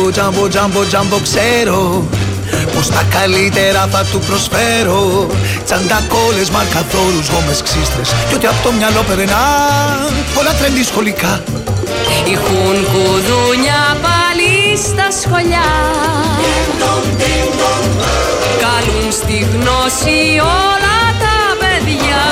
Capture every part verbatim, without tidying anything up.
τζάμπο, τζάμπο, τζάμπο ξέρω πως τα καλύτερα θα του προσφέρω. Τσαντακόλες, μαρκαδόρους, γόμες, ξύστρες κι ό,τι απ' το μυαλό περνά. Πολλά τρέντι σχολικά. Ηχούν κουδούνια πάλι στα σχολιά. Καλούν στη γνώση όλα τα παιδιά.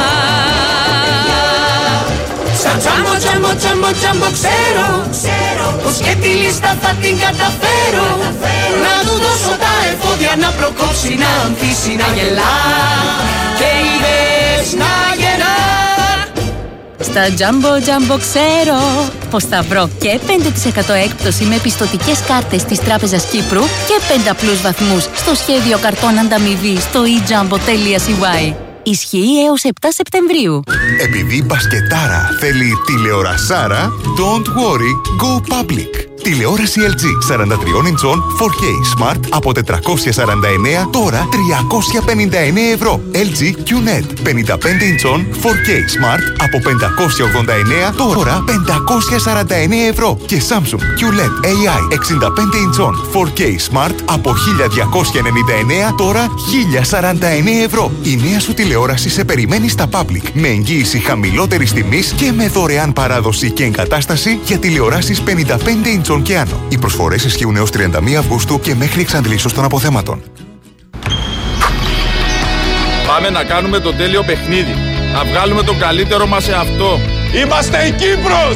Σαν τζάμπο, τζάμπο, τζάμπο, τζάμπο ξέρω πως και τη λίστα θα την καταφέρω. Να του δώσω τα εφόδια να προκόψει, να ανθίσει, να γελά και ιδέες να γεννά. Στα Jumbo Jumbo ξέρω πως θα βρω και πέντε τοις εκατό έκπτωση με πιστωτικές κάρτες της Τράπεζας Κύπρου και πέντε απλούς βαθμούς στο σχέδιο καρτών ανταμοιβή στο e jumbo τελεία c y. Ισχύει έως επτά Σεπτεμβρίου. Επειδή η μπασκετάρα θέλει τηλεορασάρα, don't worry, go public. Τηλεόραση ελ τζι σαράντα τρία ιντσών φορ κέι Smart από τετρακόσια σαράντα εννέα, τώρα τριακόσια πενήντα εννέα ευρώ. ελ τζι κιου νετ πενήντα πέντε ιντσών φορ κέι Smart από πεντακόσια ογδόντα εννέα, τώρα πεντακόσια σαράντα εννέα ευρώ. Και Samsung κιου ελ ι ντι έι άι εξήντα πέντε ιντσών φορ κέι Smart από χίλια διακόσια ενενήντα εννέα, τώρα χίλια σαράντα εννέα ευρώ. Η νέα σου τηλεόραση σε περιμένει στα Public με εγγύηση χαμηλότερης τιμής και με δωρεάν παράδοση και εγκατάσταση για τηλεοράσεις πενήντα πέντε ιντσών και άνω. Οι προσφορές ισχύουν έως τριάντα μία Αυγούστου και μέχρι εξαντλήσεως των αποθέματων. Πάμε να κάνουμε το τέλειο παιχνίδι. Να βγάλουμε τον καλύτερο μας σε αυτό. Είμαστε η Κύπρος!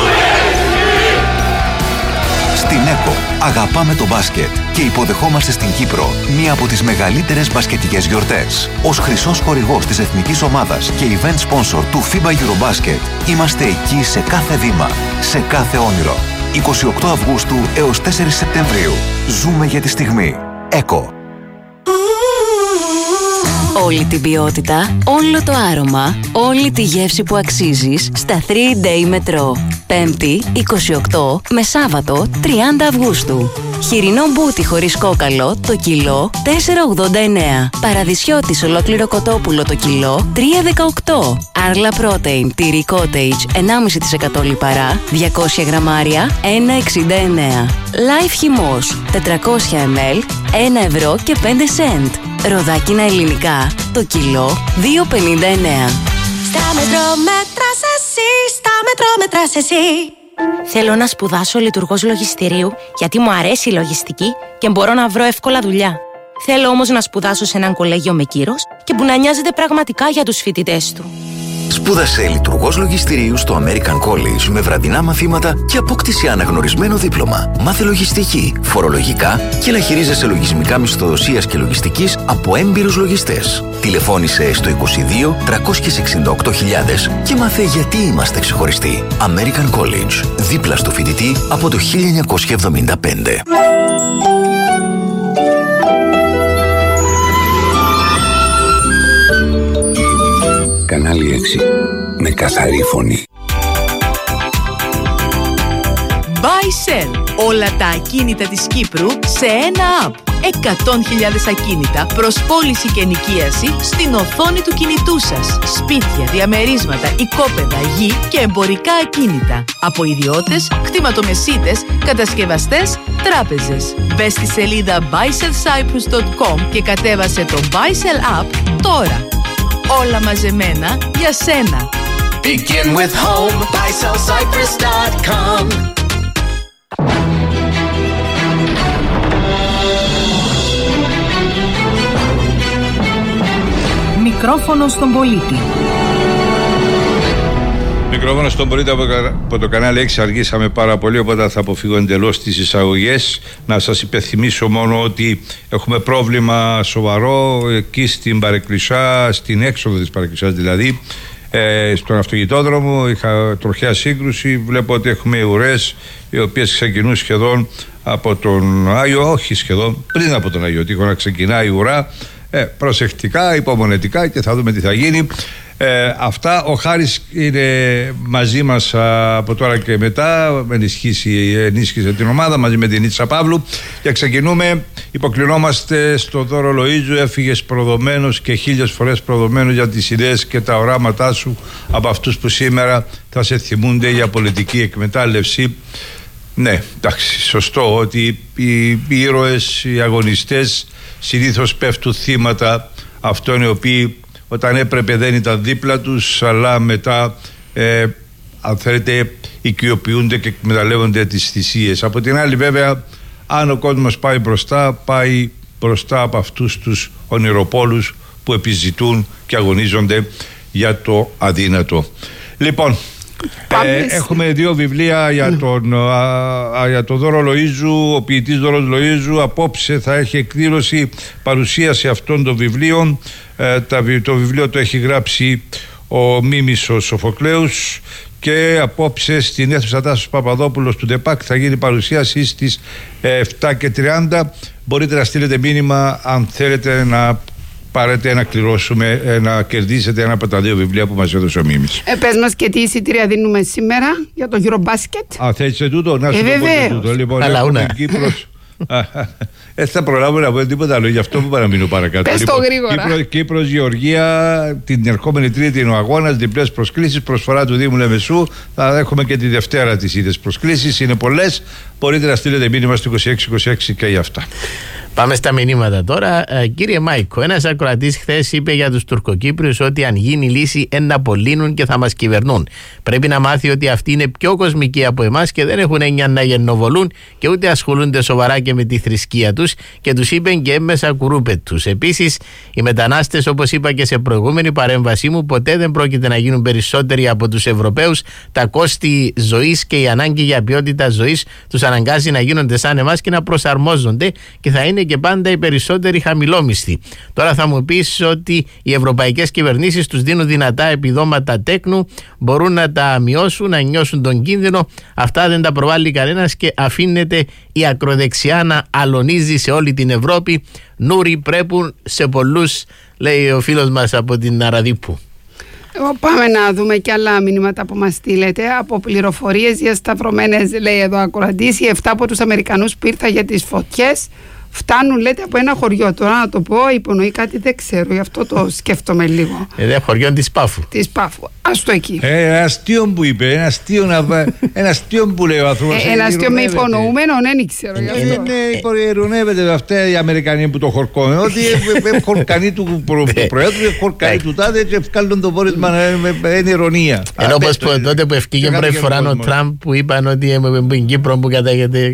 Στην ΕΚΟ αγαπάμε το μπάσκετ και υποδεχόμαστε στην Κύπρο μία από τις μεγαλύτερες μπασκετικές γιορτές. Ως χρυσός χορηγός της εθνικής ομάδας και event sponsor του φίμπα Eurobasket είμαστε εκεί σε κάθε βήμα, σε κάθε όνειρο. είκοσι οκτώ Αυγούστου έως τέσσερις Σεπτεμβρίου. Ζούμε για τη στιγμή. ΕΚΟ. Όλη την ποιότητα, όλο το άρωμα, όλη τη γεύση που αξίζεις στα three day Metro. Πέμπτη, είκοσι οκτώ με Σάββατο, τριάντα Αυγούστου. Χοιρινό μπούτι χωρίς κόκαλο, το κιλό, τέσσερα ογδόντα εννέα. Παραδεισιώτης ολόκληρο κοτόπουλο το κιλό, τρία δεκαοκτώ. Άρλα Protein, τυρί cottage, ενάμιση τοις εκατό λιπαρά, διακόσια γραμμάρια, ένα εξήντα εννέα. Life χυμός, τετρακόσια μιλιλίτρα, ένα ευρώ και πέντε σεντ. Ροδάκινα ελληνικά, το κιλό, δύο πενήντα εννέα. Στα μετρό μέτρας εσύ, στα μετρό μετράς εσύ. Θέλω να σπουδάσω λειτουργός λογιστηρίου, γιατί μου αρέσει η λογιστική και μπορώ να βρω εύκολα δουλειά. Θέλω όμως να σπουδάσω σε έναν κολέγιο με κύρος και που να νοιάζεται πραγματικά για τους φοιτητές του. Σπούδασε λειτουργός λογιστηρίου στο American College με βραδινά μαθήματα και απόκτησε αναγνωρισμένο δίπλωμα. Μάθε λογιστική, φορολογικά και να χειρίζεσαι λογισμικά μισθοδοσίας και λογιστικής από έμπειρους λογιστές. Τηλεφώνησε στο είκοσι δύο τριακόσια εξήντα οκτώ χιλιάδες και μάθε γιατί είμαστε ξεχωριστοί. American College, δίπλα στο φοιτητή από το χίλια εννιακόσια εβδομήντα πέντε. Κανάλι έξι, με καθαρή φωνή. Buy-Sell. Όλα τα ακίνητα της Κύπρου σε ένα app. εκατό χιλιάδες ακίνητα προς πώληση και ενοικίαση στην οθόνη του κινητού σας. Σπίτια, διαμερίσματα, οικόπεδα, γη και εμπορικά ακίνητα. Από ιδιώτες, κτηματομεσίτες, κατασκευαστές, τράπεζες. Μπες στη σελίδα buy sell cyprus dot com και κατέβασε το Buy-Sell app τώρα. Όλα μαζεμένα για σένα. Begin with home, buy sell cyprus dot com. Μικρόφωνο στον πολίτη. Μικρόφωνο στον πολίτη από το κανάλι έξι. Αργήσαμε πάρα πολύ, οπότε θα αποφύγω εντελώς τις εισαγωγές. Να σας υπενθυμίσω μόνο ότι έχουμε πρόβλημα σοβαρό εκεί στην Παρεκκλησιά, στην έξοδο της Παρεκκλησιάς δηλαδή, ε, στον αυτοκινητόδρομο. Είχα τροχαία σύγκρουση. Βλέπω ότι έχουμε ουρές οι οποίες ξεκινούν σχεδόν από τον Άγιο, όχι σχεδόν, πριν από τον Άγιο Τείχο να ξεκινάει η ουρά. Ε, προσεκτικά, υπομονετικά και θα δούμε τι θα γίνει. Ε, αυτά. Ο Χάρης είναι μαζί μας α, από τώρα και μετά. Ενισχύσει, ενίσχυσε την ομάδα μαζί με την Ίτσα Παύλου. Και ξεκινούμε. Υποκλεινόμαστε στο δώρο Λοΐζου. Έφυγες προδομένος και χίλιες φορές προδομένος για τις ιδέες και τα οράματά σου από αυτούς που σήμερα θα σε θυμούνται για πολιτική εκμετάλλευση. Ναι, εντάξει, σωστό ότι οι, οι ήρωες, οι αγωνιστές συνήθως πέφτουν θύματα αυτών οι οποίοι όταν έπρεπε δεν ήταν δίπλα τους, αλλά μετά ε, αν θέλετε οικειοποιούνται και εκμεταλλεύονται τις θυσίες. Από την άλλη βέβαια, αν ο κόσμος πάει μπροστά, πάει μπροστά από αυτούς τους ονειροπόλους που επιζητούν και αγωνίζονται για το αδύνατο. Λοιπόν, ε, έχουμε δύο βιβλία για τον, α, α, για τον Δώρο Λοΐζου. Ο ποιητής Δώρος Λοΐζου απόψε θα έχει εκδήλωση, παρουσίαση αυτών των βιβλίων. ε, τα, το βιβλίο το έχει γράψει ο Μίμης ο Σοφοκλέους και απόψε στην αίθουσα Τάσος Παπαδόπουλος του ΔΕΠΑΚ θα γίνει παρουσίαση στις επτά και τριάντα. Μπορείτε να στείλετε μήνυμα αν θέλετε να πάρετε να κληρώσουμε, να κερδίσετε ένα από τα δύο βιβλία που μας έδωσε ο Μίμης. Ε, πες μας και τι εισιτήρια δίνουμε σήμερα για το Eurobasket. Α, θέλεις τούτο, να σου ε, το πω τούτο. Λοιπόν, έχουμε Κύπρος. Δεν θα προλάβω να πω τίποτα άλλο, γι' αυτό που παραμείνω παρακάτω. Πες λοιπόν, το γρήγορα. Κύπρο, Κύπρος, Γεωργία, την ερχόμενη Τρίτη είναι ο αγώνας, διπλές προσκλήσεις, προσφορά του Δήμου Λεμεσού. Θα έχουμε και τη Δευτέρα τις ίδιες προσκλήσεις, είναι πολλές. Μπορείτε να στείλετε μήνυμα στο είκοσι έξι είκοσι έξι και για αυτά. Πάμε στα μηνύματα τώρα. Ε, κύριε Μάικο, ένας ακροατής χθες είπε για τους Τουρκοκύπριους ότι αν γίνει λύση ένα απολύνουν και θα μας κυβερνούν. Πρέπει να μάθει ότι αυτοί είναι πιο κοσμικοί από εμάς και δεν έχουν έννοια να γεννοβολούν και ούτε ασχολούνται σοβαρά και με τη θρησκεία τους και τους είπε και έμμεσα κουρούπετ τους. Επίσης, οι μετανάστες, όπως είπα και σε προηγούμενη παρέμβασή μου, ποτέ δεν πρόκειται να γίνουν περισσότεροι από τους Ευρωπαίους. Τα κόστη ζωής και η ανάγκη για ποιότητα ζωής τους αναγκάζει να γίνονται σαν εμάς και να προσαρμόζονται και θα είναι και πάντα οι περισσότεροι χαμηλόμισθοι. Τώρα θα μου πεις ότι οι ευρωπαϊκές κυβερνήσεις τους δίνουν δυνατά επιδόματα τέκνου, μπορούν να τα μειώσουν, να νιώσουν τον κίνδυνο. Αυτά δεν τα προβάλλει κανένας και αφήνεται η ακροδεξιά να αλωνίζει σε όλη την Ευρώπη. Νούρι πρέπουν σε πολλούς, λέει ο φίλος μας από την Αραδίπου. Πάμε να δούμε και άλλα μηνύματα που μας στείλετε. Από πληροφορίες διασταυρωμένες, λέει εδώ ακροατής, οι εφτά από τους Αμερικανούς που ήρθαν για τις φωτιές φτάνουν, λέτε, από ένα χωριό. Τώρα να το πω, υπονοεί κάτι, δεν ξέρω, γι' αυτό το σκέφτομαι λίγο. Είναι χωριό της Πάφου. Της Πάφου. Ας το εκεί. Ε, ένα αστείο που είπε, ένα αστείο, να... ένα αστείο που λέει ο άνθρωπος. Ε, ένα αστείο με υπονοούμενο, δεν ξέρω. Είναι, ειρωνεύεται αυτά οι Αμερικανοί που το χορκώνουν. Ότι χορκανή του Προέδρου, χορκανή του τάδε και ευκάλλον το πόρισμα, είναι ειρωνία. Ενώ όπως τότε που ευκήγε πρώτη φορά ο Τραμπ που είπαν ότι είναι Κύπρο που κατάγεται.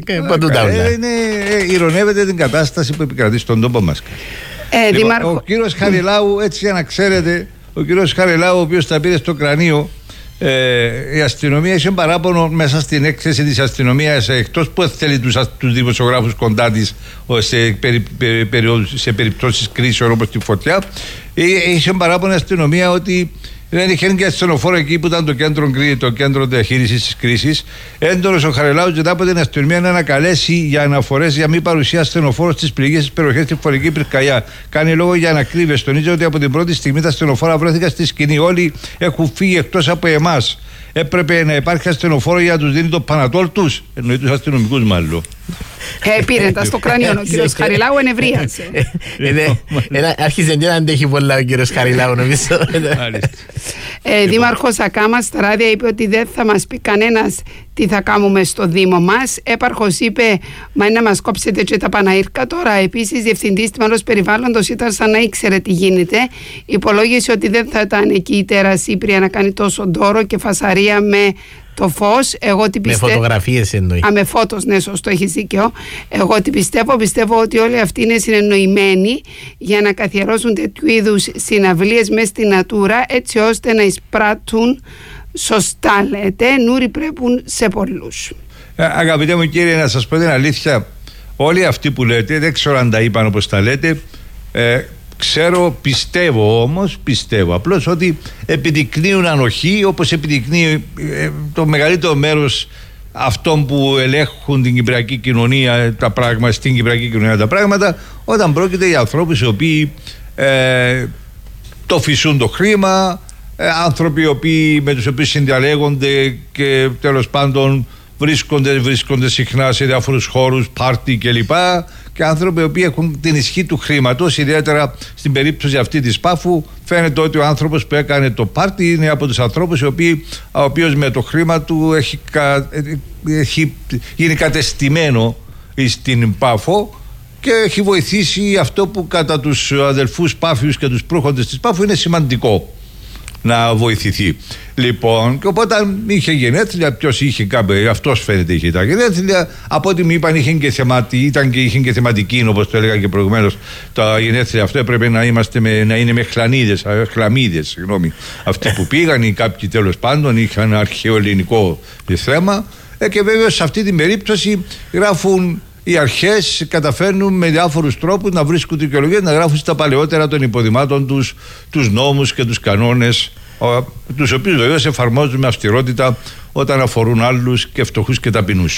Ειρωνεύεται την κατάσταση που επικρατεί στον τόπο μας. Ε, λοιπόν, Δημάρχο... Ο κύριος Χαριλάου, έτσι για να ξέρετε, ο κύριος Χαριλάου, ο οποίος τα πήρε στο κρανίο, ε, η αστυνομία είχε παράπονο μέσα στην έκθεση της αστυνομίας, εκτός που θέλει τους, τους δημοσιογράφους κοντά της σε, περι, περι, περι, σε περιπτώσεις κρίσεων όπως τη φωτιά, είχε παράπονο η αστυνομία ότι δεν είχε και ασθενοφόρο εκεί που ήταν το κέντρο, το κέντρο διαχείρισης της κρίσης. Έντονος ο Χαριλάου ζητά από την αστυνομία να ανακαλέσει για αναφορές για μη παρουσία ασθενοφόρου στις πληγές περιοχές στη Φορική Πυρκαγιά. Κάνει λόγο για ανακρίβειες. Τονίζει ότι από την πρώτη στιγμή τα ασθενοφόρα βρέθηκαν στη σκηνή. Όλοι έχουν φύγει εκτός από εμάς. Έπρεπε να υπάρχει ασθενοφόρο για να τους δίνει το πανατόλ τους. Εννοεί τους αστυνομικούς μάλλον. Ε, πήρε τα στο κρανίο ο κύριος Χαριλάου, ενευρίασε. Άρχισε και να αντέχει πολλά ο κύριος Χαριλάου, νομίζω. Δήμαρχος Ακάμας στα ράδια είπε ότι δεν θα μας πει κανένας τι θα κάνουμε στο Δήμο μας. Έπαρχος είπε, μα είναι να μας κόψετε και τα Παναήρκα τώρα. Επίσης, διευθυντής τμήματος περιβάλλοντος ήταν σαν να ήξερε τι γίνεται. Υπολόγισε ότι δεν θα ήταν εκεί η Τέρα Σύπρια να κάνει τόσο ντόρο και φασαρία με το φως. Εγώ τι πιστεύω. Με φωτογραφίες εννοεί. Α, με φώτος, ναι, σωστό, έχει δίκιο. Εγώ τι πιστεύω, πιστεύω ότι όλοι αυτοί είναι συνεννοημένοι για να καθιερώσουν τέτοιου είδους συναυλίες μέσα στη Νατούρα, έτσι ώστε να εισπράττουν σωστά, λέτε. Νούρι πρέπουν σε πολλούς. Ε, αγαπητέ μου κύριε, να σας πω την αλήθεια, όλοι αυτοί που λέτε, δεν ξέρω αν τα είπαν όπως τα λέτε, ε, ξέρω, πιστεύω όμως, πιστεύω απλώς ότι επιδεικνύουν ανοχή, όπως επιδεικνύει ε, το μεγαλύτερο μέρος αυτών που ελέγχουν την κυπριακή κοινωνία, τα πράγματα, στην κυπριακή κοινωνία τα πράγματα, όταν πρόκειται για ανθρώπους οι οποίοι ε, το φυσούν το χρήμα, ε, άνθρωποι οι οποίοι, με τους οποίους συνδιαλέγονται και τέλος πάντων βρίσκονται, βρίσκονται συχνά σε διάφορους χώρους, πάρτι κλπ. και άνθρωποι οι οποίοι έχουν την ισχύ του χρήματος. Ιδιαίτερα στην περίπτωση αυτή της Πάφου, φαίνεται ότι ο άνθρωπος που έκανε το πάρτι είναι από τους ανθρώπους οι οποίοι, ο οποίος με το χρήμα του έχει, έχει γίνει κατεστημένο στην Πάφο και έχει βοηθήσει αυτό που κατά τους αδελφούς Πάφιους και τους προύχοντες της Πάφου είναι σημαντικό να βοηθηθεί. Λοιπόν, και οπότε είχε γενέθλια, ποιος είχε κάποιο, αυτός φαίνεται είχε τα γενέθλια. Από ό,τι μου είπαν, είχε και θεματι, ήταν και, είχε και θεματική, όπως το έλεγα και προηγουμένως. Τα γενέθλια αυτό έπρεπε να, είμαστε με, να είναι με χλανίδες, χλαμίδες, συγγνώμη. Αυτοί που πήγαν ή κάποιοι τέλος πάντων είχαν αρχαίο ελληνικό θέμα. Ε, και βέβαια σε αυτή την περίπτωση γράφουν. Οι αρχές καταφέρνουν με διάφορους τρόπους να βρίσκουν δικαιολογίες, να γράφουν στα παλαιότερα των υποδημάτων τους τους νόμους και τους κανόνες, τους οποίους βεβαίως εφαρμόζουν με αυστηρότητα όταν αφορούν άλλους και φτωχούς και ταπεινούς.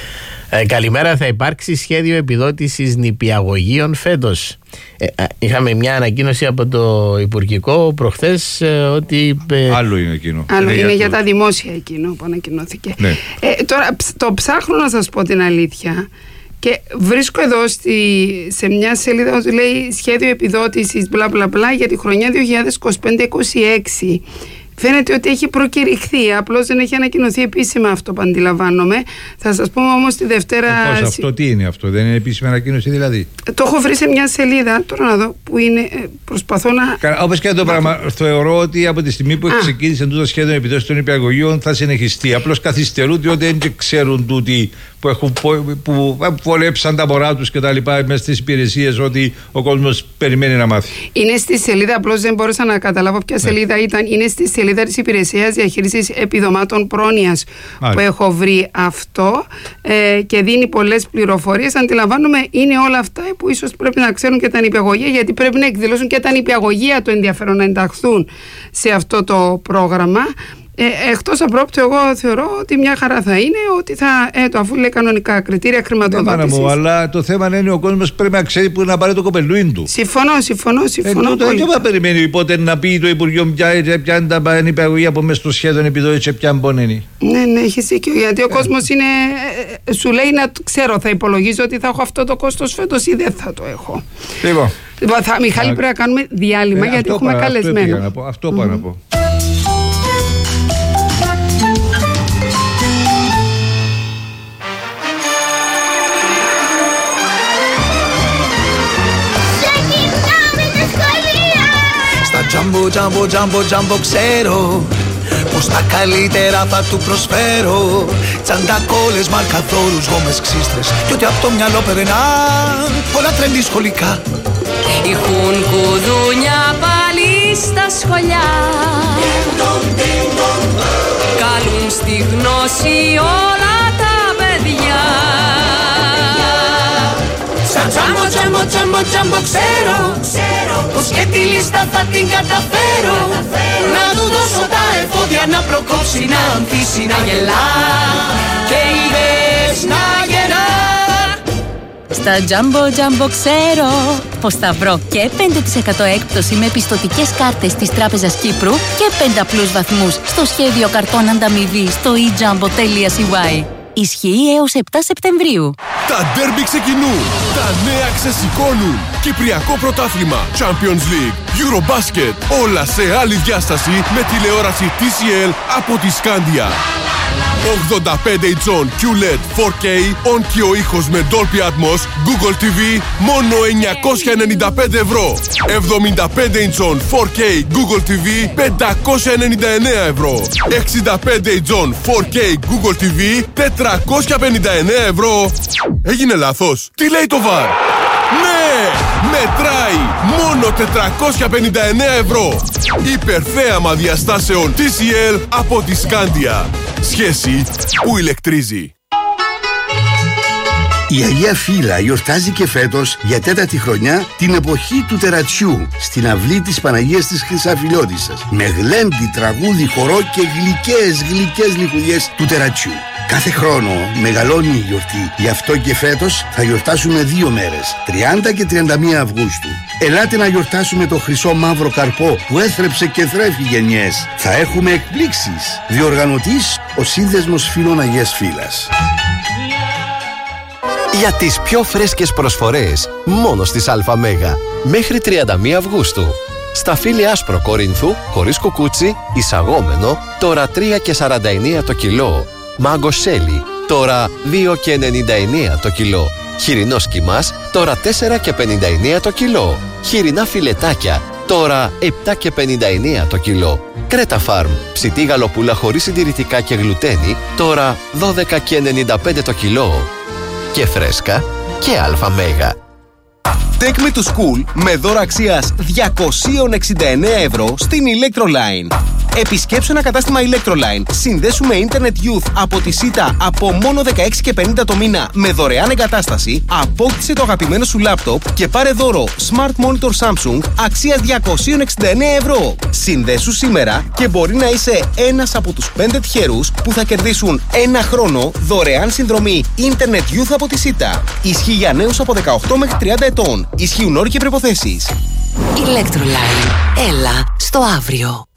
Ε, καλημέρα, θα υπάρξει σχέδιο επιδότησης νηπιαγωγείων φέτος. Ε, είχαμε μια ανακοίνωση από το Υπουργικό προχθές ε, ότι... Ε, άλλο είναι εκείνο. Άλλο είναι, είναι για, για τα δημόσια εκείνο που ανακοινώθηκε. Ναι. Ε, τώρα το ψάχνω να σας πω την αλήθεια. Και βρίσκω εδώ στη, σε μια σελίδα ότι λέει σχέδιο επιδότησης μπλα μπλα μπλα για τη χρονιά δύο χιλιάδες είκοσι πέντε είκοσι έξι. Φαίνεται ότι έχει προκηρυχθεί, απλώς δεν έχει ανακοινωθεί επίσημα αυτό που αντιλαμβάνομαι. Θα σας πούμε όμως τη Δευτέρα... Ε, πώς αυτό, τι είναι αυτό, δεν είναι επίσημη ανακοίνωση δηλαδή? Το έχω βρει σε μια σελίδα, τώρα να δω που είναι, προσπαθώ να... Όπως και το πράγμα, θεωρώ ότι από τη στιγμή που ξεκίνησε το σχέδιο επιδότησης των νηπιαγωγείων θα συνεχιστεί. Απλώς καθυστερούν διότι δεν ξέρουν τούτοι που, έχουν, που, που βολέψαν τα μωρά τους και τα λοιπά μέσα στις υπηρεσίες ότι ο κόσμος περιμένει να μάθει. Είναι στη σελίδα, απλώς δεν μπόρεσα να καταλάβω ποια ναι. σελίδα ήταν. Είναι στη σελίδα της Υπηρεσίας Διαχείρισης Επιδομάτων Πρόνοιας που έχω βρει αυτό ε, και δίνει πολλές πληροφορίες. Αντιλαμβάνομαι είναι όλα αυτά που ίσως πρέπει να ξέρουν και τα νηπιαγωγεία, γιατί πρέπει να εκδηλώσουν και τα νηπιαγωγεία το ενδιαφέρον να ενταχθούν σε αυτό το πρόγραμμα. Ε, εκτός απρόπτου, εγώ θεωρώ ότι μια χαρά θα είναι ότι θα, ε, το αφού λέει κανονικά κριτήρια χρηματοδότησης. Ναι, αλλά το θέμα είναι ο κόσμος πρέπει να ξέρει που να πάρει το κοπελούιν του. Συμφωνώ, συμφωνώ, συμφωνώ. Ε, δεν θα περιμένει πότε να πει το Υπουργείο ποια είναι τα νηπιαγωγεία από μέσα στο σχέδιο επιδότηση και ποια μπονένει. Ναι, ναι, έχει δίκιο. Γιατί ο ε. κόσμος είναι, ε, σου λέει να ξέρω, θα υπολογίζω ότι θα έχω αυτό το κόστος φέτος ή δεν θα το έχω. Λοιπόν, λοιπόν θα, Μιχάλη, πρέπει να κάνουμε διάλειμμα ε, γιατί έχουμε παρα, καλεσμένο. Αυτό, αυτό mm. πάω να πω. Τζάμπο, τζάμπο, τζάμπο, τζάμπο, ξέρω πως τα καλύτερα θα του προσφέρω. Τσαντακόλες, μαρκαδόρους, γόμες, ξύστρες κι ό,τι απ' το μυαλό περνά, όλα τρέντι σχολικά. Έχουν κουδούνια πάλι στα σχολιά, καλούν στη γνώση όλα τα παιδιά. Σαν τζάμπο, τζάμπο, τζάμπο, τζάμπο, ξέρω, ξέρω πως και τη λίστα θα την καταφέρω. Να του δώσω τα εφόδια να προκόψει, να ανθίσει, να γελά και είδες να γελά. Στα Jumbo Jumbo ξέρω πως θα βρω και πέντε τοις εκατό έκπτωση με πιστωτικές κάρτες της Τράπεζας Κύπρου και πέντε απλούς βαθμούς στο σχέδιο καρτών ανταμοιβή στο e jumbo τελεία c y. Ισχύει έως επτά Σεπτεμβρίου. Τα ντέρμπι ξεκινούν. Τα νέα ξεσηκώνουν. Κυπριακό πρωτάθλημα, Champions League, Eurobasket. Όλα σε άλλη διάσταση με τηλεόραση τι σι ελ από τη Σκάντια. ογδόντα πέντε ιντσών κιου ελ ι ντι φορ κέι, on και ο ήχος με Dolby Atmos, Google τι βι, μόνο εννιακόσια ενενήντα πέντε ευρώ. εβδομήντα πέντε ιντσών φορ κέι Google τι βι, πεντακόσια ενενήντα εννέα ευρώ. εξήντα πέντε ιντσών φορ κέι Google τι βι, τετρακόσια πενήντα εννέα ευρώ. Έγινε λάθος. Τι λέει το βαρ? Ναι! Μετράει! Μόνο τετρακόσια πενήντα εννέα ευρώ. Υπερθέαμα διαστάσεων τι σι ελ από τη Σκάντια. Σχέση που ηλεκτρίζει. Η Αγία Φύλλα γιορτάζει και φέτος για τέταρτη χρονιά την εποχή του τερατσιού στην αυλή της Παναγίας της Χρυσαφυλιώτισσας με γλέντι, τραγούδι, χορό και γλυκές γλυκές λιχουδιές του τερατσιού. Κάθε χρόνο μεγαλώνει η γιορτή, γι' αυτό και φέτος θα γιορτάσουμε δύο μέρες, τριάντα και τριάντα μία Αυγούστου. Ελάτε να γιορτάσουμε το χρυσό μαύρο καρπό που έθρεψε και θρέφει γενιές. Θα έχουμε εκπλήξεις. Διοργανωτής ο Σύνδεσμος Φίλων Αγίας Φύλλας. Για τις πιο φρέσκες προσφορές μόνο στις ΑΜ. Μέχρι τριάντα μία Αυγούστου. Σταφύλι άσπρο Κορίνθου, χωρίς κουκούτσι, εισαγόμενο, τώρα τρία και σαράντα εννέα το κιλό. Μάγκο σέλι, τώρα δύο και ενενήντα εννέα το κιλό. Χοιρινός κιμάς, τώρα τέσσερα και πενήντα εννέα το κιλό. Χοιρινά φιλετάκια, τώρα επτά και πενήντα εννέα το κιλό. Κρέτα Φάρμ, ψητή γαλοπούλα χωρίς συντηρητικά και γλουτένι, τώρα δώδεκα και ενενήντα πέντε το κιλό. Και φρέσκα και ΑΜ. Take me to school με δώρα αξίας διακόσια εξήντα εννέα ευρώ στην Electroline. Επισκέψου ένα κατάστημα Electroline. Συνδέσου με Internet Youth από τη ΣΥΤΑ από μόνο δεκαέξι και πενήντα το μήνα με δωρεάν εγκατάσταση. Απόκτησε το αγαπημένο σου λάπτοπ και πάρε δώρο Smart Monitor Samsung αξίας διακόσια εξήντα εννέα ευρώ. Συνδέσου σήμερα και μπορεί να είσαι ένας από τους πέντε τυχερούς που θα κερδίσουν ένα χρόνο δωρεάν συνδρομή Internet Youth από τη ΣΥΤΑ. Ισχύει για νέους από δεκαοκτώ μέχρι τριάντα ετών. Ισχύουν όροι και προϋποθέσεις. Electroline. Έλα στο αύριο.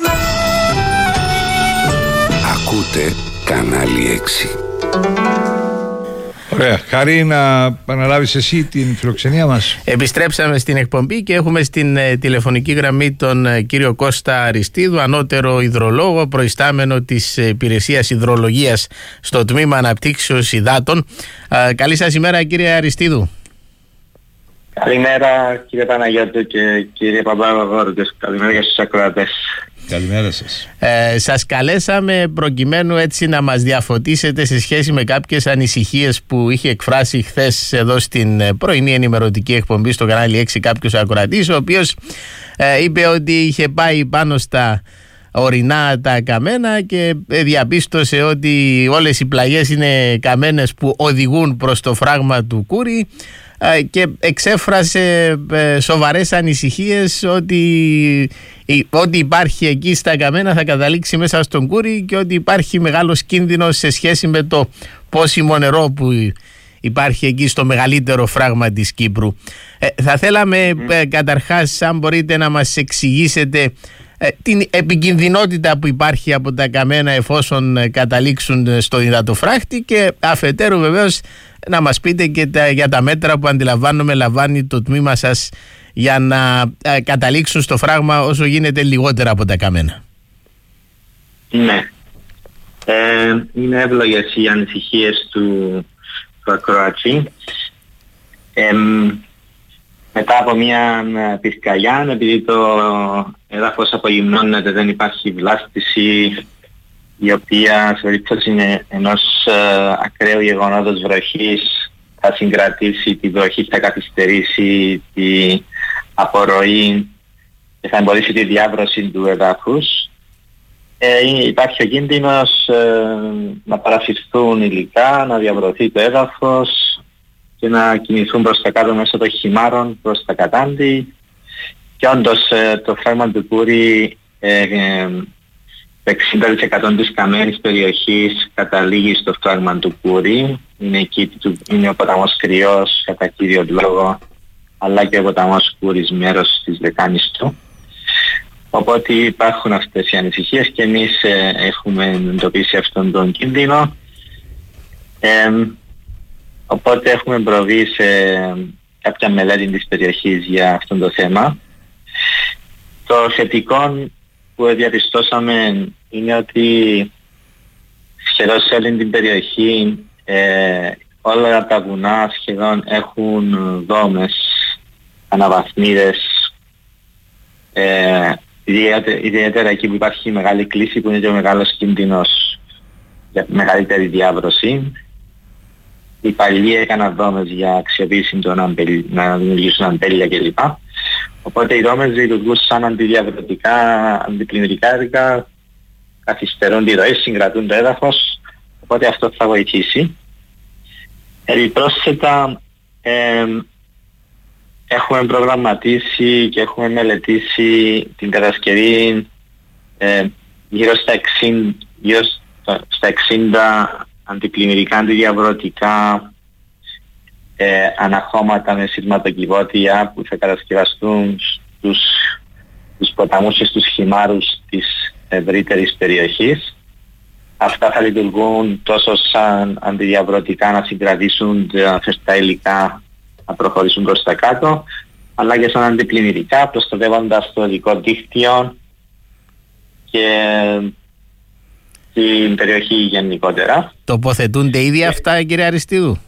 Ακούτε κανάλι έξι. Ωραία. Χάρη, να αναλάβεις εσύ την φιλοξενία μας. Επιστρέψαμε στην εκπομπή και έχουμε στην ε, τηλεφωνική γραμμή τον ε, κύριο Κώστα Αριστίδου, ανώτερο υδρολόγο, προϊστάμενο της υπηρεσίας υδρολογίας στο Τμήμα Αναπτύξεως Υδάτων. Ε, καλή σας ημέρα, κύριε Αριστίδου. Καλημέρα κύριε Παναγιώτου και κύριε Παπαγόρου και καλημέρα και στους ακροατές. Καλημέρα σας. Ε, σας καλέσαμε προκειμένου έτσι να μας διαφωτίσετε σε σχέση με κάποιες ανησυχίες που είχε εκφράσει χθες εδώ στην πρωινή ενημερωτική εκπομπή στο κανάλι έξι κάποιος ακροατής, ο οποίος ε, είπε ότι είχε πάει πάνω στα ορεινά τα καμένα και διαπίστωσε ότι όλες οι πλαγιές είναι καμένες που οδηγούν προς το φράγμα του Κούρη και εξέφρασε σοβαρές ανησυχίες ότι ό,τι υπάρχει εκεί στα καμένα θα καταλήξει μέσα στον Κούρη και ότι υπάρχει μεγάλος κίνδυνος σε σχέση με το πόσιμο νερό που υπάρχει εκεί στο μεγαλύτερο φράγμα της Κύπρου. Ε, θα θέλαμε mm. ε, καταρχάς, αν μπορείτε να μας εξηγήσετε ε, την επικινδυνότητα που υπάρχει από τα καμένα εφόσον ε, καταλήξουν στο υδατοφράχτη και αφετέρου βεβαίως να μας πείτε και τα, για τα μέτρα που αντιλαμβάνομαι λαμβάνει το τμήμα σας για να ε, καταλήξουν στο φράγμα όσο γίνεται λιγότερα από τα καμένα. Ναι. Ε, είναι εύλογες οι ανησυχίες του, του ακροατή. Ε, μετά από μια πυρκαγιά, επειδή το έδαφος απογυμνώνεται, δεν υπάρχει βλάστηση η οποία σε περίπτωση ενός uh, ακραίου γεγονότος βροχής θα συγκρατήσει τη βροχή, θα καθυστερήσει τη απορροή και θα εμποδίσει τη διάβρωση του εδάφους. Ε, υπάρχει ο κίνδυνος ε, να παρασυρθούν υλικά, να διαβρωθεί το έδαφος και να κινηθούν προς τα κάτω μέσω των χυμάρων προς τα κατάντη. Και όντως ε, το φράγμα του Κούρη ε, ε, το εξήντα τοις εκατό της καμένης περιοχής καταλήγει στο φράγμα του Κούρη. Είναι εκεί, είναι ο ποταμός Κριός κατά κύριο λόγο, αλλά και ο ποταμός Κούρης μέρος της λεκάνης του. Οπότε υπάρχουν αυτές οι ανησυχίες και εμείς ε, έχουμε εντοπίσει αυτόν τον κίνδυνο. Ε, οπότε έχουμε προβεί σε κάποια μελέτη της περιοχής για αυτόν το θέμα. Το θετικό που διαπιστώσαμε είναι ότι σχεδόν σε όλη την περιοχή ε, όλα τα βουνά σχεδόν έχουν δόμες, αναβαθμίδες, ε, ιδιαίτερα, ιδιαίτερα εκεί που υπάρχει μεγάλη κλίση που είναι και ο μεγάλος κίνδυνος για μεγαλύτερη διάβρωση. Οι παλιοί έκαναν δόμες για αξιοποίηση των αμπελ, να δημιουργήσουν αμπέλια κλπ. Οπότε οι δόμες λειτουργούν σαν αντιδιαβρωτικά, αντιπλημμυρικά έργα, καθυστερούν τη ροή, συγκρατούν το έδαφος, οπότε αυτό θα βοηθήσει. Επιπρόσθετα, ε, έχουμε προγραμματίσει και έχουμε μελετήσει την κατασκευή ε, γύρω στα εξήντα, γύρω στα εξήντα αντιπλημμυρικά, αντιδιαβρωτικά ε, αναχώματα με σειρματοκιβώτια που θα κατασκευαστούν στους, στους ποταμούς και στους χυμάρους της ευρύτερης περιοχής. αυτά θα λειτουργούν τόσο σαν αντιδιαβρωτικά να συγκρατήσουν τα φερτά υλικά να προχωρήσουν προς τα κάτω, αλλά και σαν αντιπλημμυρικά, προστατεύοντας το οδικό δίκτυο και την περιοχή γενικότερα. Τοποθετούνται ήδη αυτά, κύριε Αριστείδου?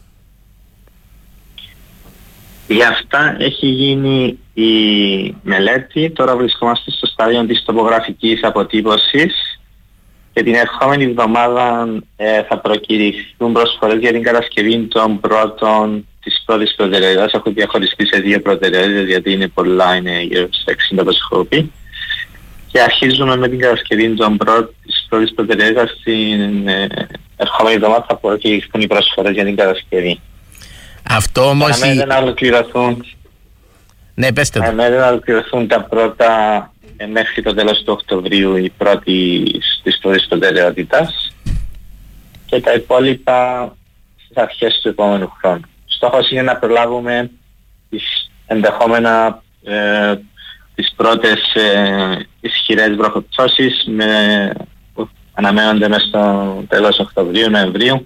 Για αυτά έχει γίνει η μελέτη, τώρα βρισκόμαστε στο στάδιο της τοπογραφικής αποτύπωσης και την ερχόμενη εβδομάδα ε, θα προκηρυχθούν προσφορές για την κατασκευή των πρώτων της πρώτης προτεραιότητας. Έχω διαχωριστεί σε δύο προτεραιότητες γιατί είναι πολλά, είναι γύρω στα εξήντα όπως έχω πει. Και αρχίζουμε με την κατασκευή των πρώτων της πρώτης προτεραιότητας. Την ε, ερχόμενη εβδομάδα θα προκηρυχθούν οι προσφορές για την κατασκευή. Αυτό όμως... Αν δεν ολοκληρωθούν, ναι, πέστε το. Αν δεν ολοκληρωθούν τα πρώτα ε, μέχρι το τέλος του Οκτωβρίου η πρώτη της πρώτης προτεραιότητας και τα υπόλοιπα στις αρχές του επόμενου χρόνου. Στόχος είναι να προλάβουμε τις ενδεχόμενα ε, τις πρώτες ε, ισχυρές βροχοπτώσεις με, που αναμένονται μέσα στο τέλος Οκτωβρίου, Νοεμβρίου.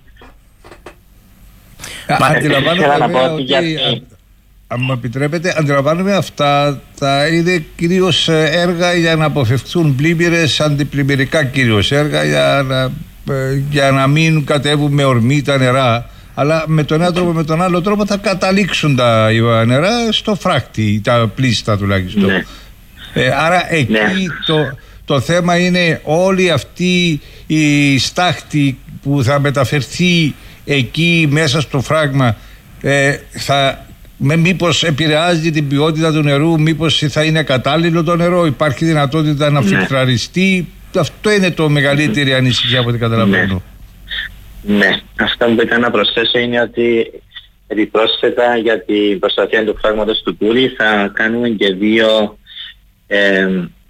Αντιλαμβάνομαι βέβαια ότι, γιατί... αν μου επιτρέπετε, αντιλαμβάνομαι αυτά τα είναι κυρίως έργα για να αποφευχθούν πλημμύρες, αντιπλημμυρικά κυρίως έργα για να, για να μην κατέβουν με ορμή τα νερά, αλλά με τον ένα τρόπο με τον άλλο τρόπο θα καταλήξουν τα νερά στο φράκτη, τα πλήστα τουλάχιστον. Ναι. Ε, άρα εκεί ναι. το, το θέμα είναι όλη αυτή η στάχτη που θα μεταφερθεί εκεί μέσα στο φράγμα, ε, θα, με, μήπως επηρεάζει την ποιότητα του νερού, μήπως θα είναι κατάλληλο το νερό, υπάρχει δυνατότητα να φιλτραριστεί. Αυτό είναι το μεγαλύτερη ανησυχία από ό,τι καταλαβαίνω. Ναι. ναι, αυτό που ήταν να προσθέσω είναι ότι επιπρόσθετα για την προστασία του φράγματος του Κούρη θα κάνουμε και δύο ε,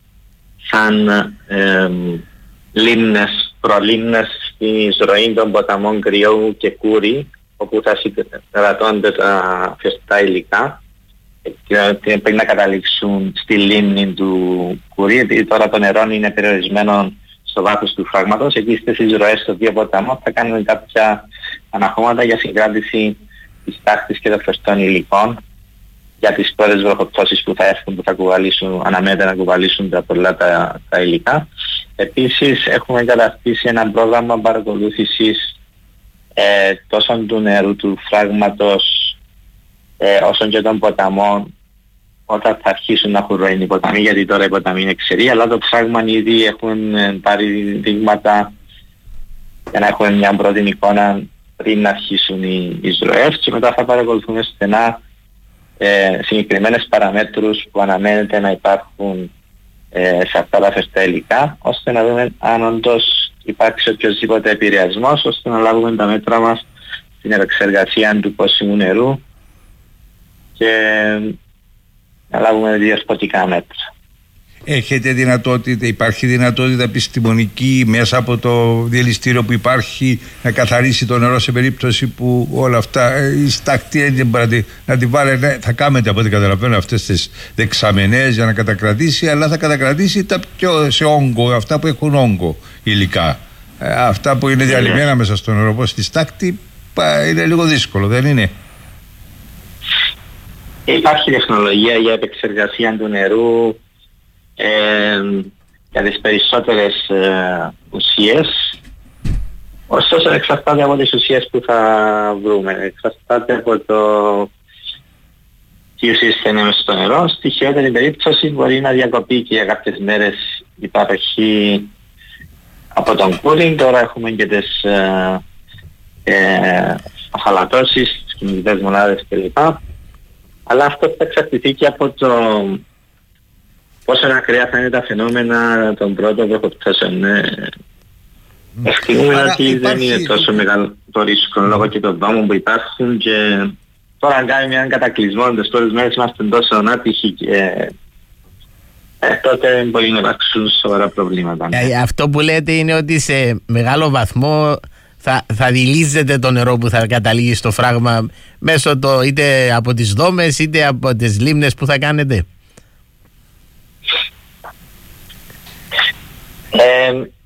σαν ε, λίμνες, προλίμνες στη ροή των ποταμών Κρυόου και Κούρη, όπου θα συγκρατώνται τα φεστά υλικά και πρέπει να καταλήξουν στη λίμνη του Κούρη, γιατί τώρα το νερό είναι περιορισμένο στο βάθος του φράγματος. Εκεί στις ροές των δύο ποταμών θα κάνουμε κάποια αναχώματα για συγκράτηση της τάχτης και των φεστών υλικών για τις πρώτες βροχοπτώσεις που θα έρθουν, που θα κουβαλήσουν, αναμένεται να κουβαλήσουν τα πολλά τα, τα υλικά. Επίσης έχουμε καταστήσει ένα πρόγραμμα παρακολούθησης ε, τόσο του νερού του φράγματος ε, όσο και των ποταμών όταν θα αρχίσουν να έχουν ροή οι ποταμοί, γιατί τώρα οι ποταμοί είναι ξεροί, αλλά το φράγμα ήδη έχουν ε, πάρει δείγματα για να έχουμε μια πρώτη εικόνα πριν να αρχίσουν οι, οι ροές και μετά θα παρακολουθούμε στενά ε, συγκεκριμένες παραμέτρους που αναμένεται να υπάρχουν σε αυτά τα φεστά υλικά, ώστε να δούμε αν όντως υπάρξει οποιοσδήποτε επηρεασμός, ώστε να λάβουμε τα μέτρα μας στην επεξεργασία του πόσιμου νερού και να λάβουμε διορθωτικά μέτρα. Έχετε δυνατότητα, υπάρχει δυνατότητα επιστημονική μέσα από το διελιστήριο που υπάρχει να καθαρίσει το νερό σε περίπτωση που όλα αυτά η στάχτη να τη βάλει, ναι, θα κάνετε από ό,τι καταλαβαίνω αυτές τις δεξαμενές για να κατακρατήσει, αλλά θα κατακρατήσει τα πιο σε όγκο, αυτά που έχουν όγκο υλικά. Ε, αυτά που είναι διαλυμένα yeah. μέσα στο νερό, όπως στη στάχτη είναι λίγο δύσκολο, δεν είναι? Υπάρχει τεχνολογία για επεξεργασία του νερού Ε, για τις περισσότερες ε, ουσίες, ωστόσο εξαρτάται από τις ουσίες που θα βρούμε, εξαρτάται από το τι ουσίες θα είναι μέσα στο νερό. Στη χειρότερη περίπτωση μπορεί να διακοπεί και για κάποιες μέρες η παροχή από τον Κούρι. Τώρα έχουμε και τις ε, ε, αφαλατώσεις, τις κινητές μονάδες κλπ. Αλλά αυτό θα εξαρτηθεί και από το πόσο ακραία θα είναι τα φαινόμενα των πρώτων βροχοπτώσεων. Ευτυχούμε ότι υπάρχει... δεν είναι τόσο μεγάλο το ρίσκο λόγω και των δόμων που υπάρχουν και τώρα αν κάνει έναν κατακλυσμό τις πρώτες μέρες είμαστε τόσο άτυχοι και ε, τότε μπορεί να υπάρξουν σοβαρά προβλήματα. Ε, αυτό που λέτε είναι ότι σε μεγάλο βαθμό θα, θα δηλίζεται το νερό που θα καταλήγει στο φράγμα μέσω το, είτε από τις δόμες είτε από τις λίμνες που θα κάνετε. Ε,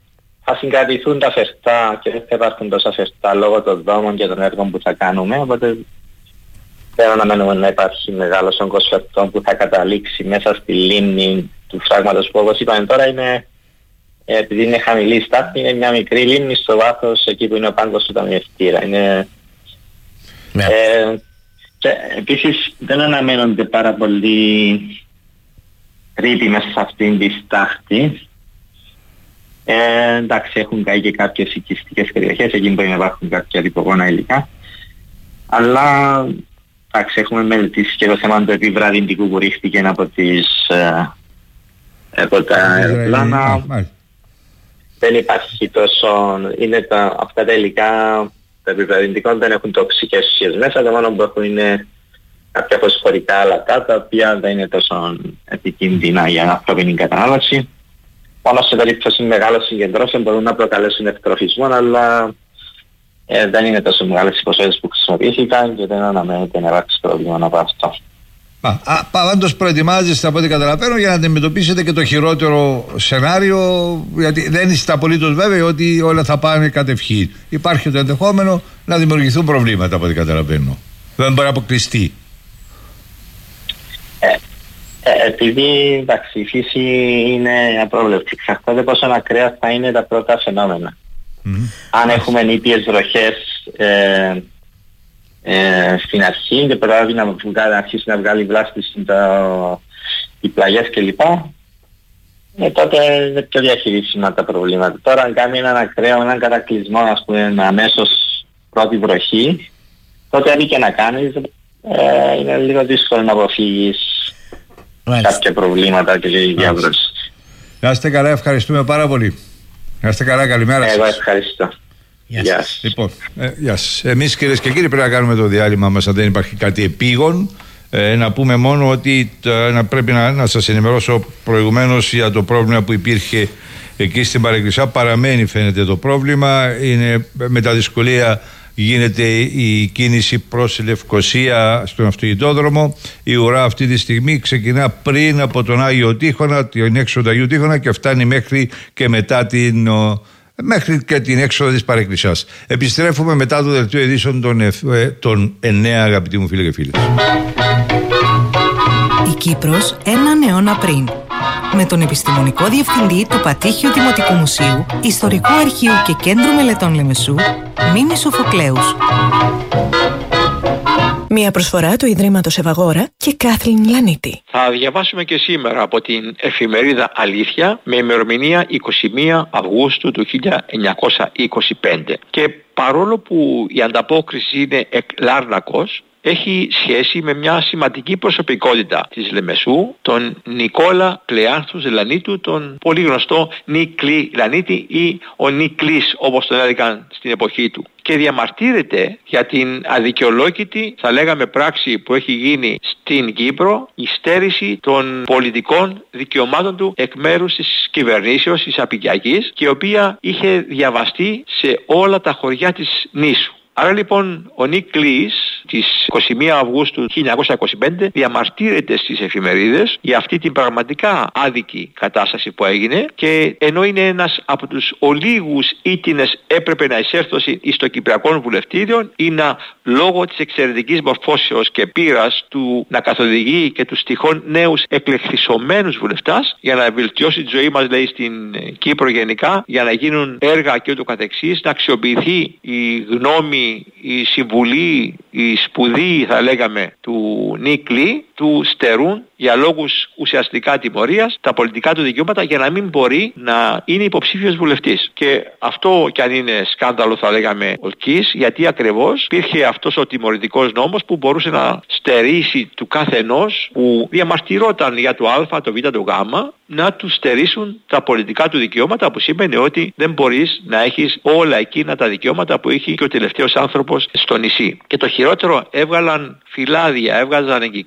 θα συγκρατηθούν τα φερτά και δεν θα υπάρχουν τόσα φερτά λόγω των δόμων και των έργων που θα κάνουμε, οπότε δεν αναμένουμε να υπάρχει μεγάλος όγκος φερτών που θα καταλήξει μέσα στη λίμνη του φράγματος που, όπως είπαμε τώρα, είναι, επειδή είναι χαμηλή στάθμη, είναι μια μικρή λίμνη στο βάθος εκεί που είναι ο πάγκος του ταμιευτήρα. Είναι, yeah. ε, και επίσης δεν αναμένονται πάρα πολλοί ρήποι μέσα σε αυτήν τη στάχτη. Ε, εντάξει, έχουν καεί και κάποιες οικιστικές περιοχές, εκεί μπορεί να υπάρχουν κάποια ρηπογόνα υλικά. Αλλά εντάξει, έχουμε μελετήσει και το θέμα του επιβραδυντικού που ρίχτηκε από, τις, ε, από τα αεροπλάνα. Δεν υπάρχει τόσο, είναι τα, αυτά τα υλικά, τα επιβραδυντικά δεν έχουν τοξικές ουσίες μέσα, το μόνο που έχουν είναι κάποια φωσφορικά αλατά, τα οποία δεν είναι τόσο επικίνδυνα για ανθρώπινη κατανάλωση. Μόνο σε περίπτωση μεγάλων συγκεντρώσεων μπορούν να προκαλέσουν ευτροφισμό, αλλά ε, δεν είναι τόσο μεγάλες οι ποσότητες που χρησιμοποιήθηκαν και δεν αναμένεται να υπάρξει πρόβλημα από αυτό. Πάντως προετοιμάζεστε, από ό,τι καταλαβαίνω, για να αντιμετωπίσετε και το χειρότερο σενάριο, γιατί δεν είστε απολύτως βέβαιοι ότι όλα θα πάνε κατευχήν. Υπάρχει το ενδεχόμενο να δημιουργηθούν προβλήματα, από ό,τι καταλαβαίνω. Δεν μπορεί να αποκλειστεί. Ε, ε, επειδή εντάξει, η φύση είναι απρόβλεπτη, εξαρτάται πόσο ακραία θα είναι τα πρώτα φαινόμενα. Mm-hmm. Αν έχουμε νήπιες βροχές ε, ε, στην αρχή και προλάβει να, να αρχίσει να βγάλει βλάστηση τα, οι πλαγιές κλπ. Ε, τότε είναι πιο διαχειρίσιμα τα προβλήματα. Τώρα αν κάνει έναν ακραίο, έναν κατακλυσμό, ας πούμε, αμέσως πρώτη βροχή, τότε αν και να κάνεις, ε, είναι λίγο δύσκολο να αποφύγεις κάποια προβλήματα και διάβρωση. Να είστε καλά, ευχαριστούμε πάρα πολύ. Να είστε καλά, καλημέρα σας. Εγώ ευχαριστώ. Γεια yes. σας. Λοιπόν, ε, γεια σας. Εμείς, κυρίες και κύριοι, πρέπει να κάνουμε το διάλειμμα μας αν δεν υπάρχει κάτι επίγον. Ε, να πούμε μόνο ότι ε, να πρέπει να, να σας ενημερώσω προηγουμένως για το πρόβλημα που υπήρχε εκεί στην Παρεκκλησιά. Παραμένει, φαίνεται, το πρόβλημα. Είναι με τα δυσκολία γίνεται η κίνηση προς Λευκοσία στον αυτοκινητόδρομο. Η ουρά αυτή τη στιγμή ξεκινά πριν από τον Άγιο Τείχονα, την έξοδο του Αγίου Τείχονα, και φτάνει μέχρι και μετά την, μέχρι και την έξοδο της Παρεκκλησιάς. Επιστρέφουμε μετά το δελτίο ειδήσεων των, των εννέα, αγαπητοί μου φίλοι και φίλες. Η Κύπρος έναν αιώνα πριν. Με τον επιστημονικό διευθυντή του Πατήχιου Δημοτικού Μουσείου, Ιστορικού Αρχείου και Κέντρου Μελετών Λεμεσού, Μίμη Σοφοκλέους. Μια προσφορά του Ιδρύματος Ευαγόρα και Κάθλιν Λανίτη. Θα διαβάσουμε και σήμερα από την εφημερίδα Αλήθεια με ημερομηνία εικοστή πρώτη Αυγούστου του χίλια εννιακόσια είκοσι πέντε. Και παρόλο που η ανταπόκριση είναι εκ Λάρνακος, έχει σχέση με μια σημαντική προσωπικότητα της Λεμεσού, τον Νικόλα Κλεάνθου Λανίτου, τον πολύ γνωστό Νίκλη Λανίτη ή ο Νίκλης όπως τον έλεγαν στην εποχή του. Και διαμαρτύρεται για την αδικαιολόγητη, θα λέγαμε, πράξη που έχει γίνει στην Κύπρο, η στέρηση των πολιτικών δικαιωμάτων του εκ μέρους της κυβερνήσεως της Απικιακής, και η οποία είχε διαβαστεί σε όλα τα χωριά της νήσου. Άρα λοιπόν ο Νίκλης της εικοστή πρώτη Αυγούστου χίλια εννιακόσια είκοσι πέντε διαμαρτύρεται στις εφημερίδες για αυτή την πραγματικά άδικη κατάσταση που έγινε, και ενώ είναι ένας από τους ολίγους ήτινες έπρεπε να εισέρθωση εις το Κυπριακών Βουλευτήριων, ή να λόγω της εξαιρετικής μορφώσεως και πείρας του να καθοδηγεί και τους τυχόν νέους εκλεχθισωμένους βουλευτάς για να βελτιώσει τη ζωή μας, λέει, στην Κύπρο γενικά, για να γίνουν έργα και ούτω καθεξής, να αξιοποιηθεί η γνώμη, η συμβουλή, η σπουδή, θα λέγαμε, του Νίκλη, του στερούν για λόγους ουσιαστικά τιμωρίας τα πολιτικά του δικαιώματα για να μην μπορεί να είναι υποψήφιος βουλευτής. Και αυτό κι αν είναι σκάνδαλο, θα λέγαμε, ολκής, γιατί ακριβώς υπήρχε αυτός ο τιμωρητικός νόμος που μπορούσε να στερήσει του κάθε ενός που διαμαρτυρόταν για το Α, το Β, το Γ, να του στερήσουν τα πολιτικά του δικαιώματα, που σημαίνει ότι δεν μπορείς να έχεις όλα εκείνα τα δικαιώματα που είχε και ο τελευταίος άνθρωπος στο νησί. Και το χειρότερο, έβγαλαν φυλάδια, έβγαζαν εγκυκλίους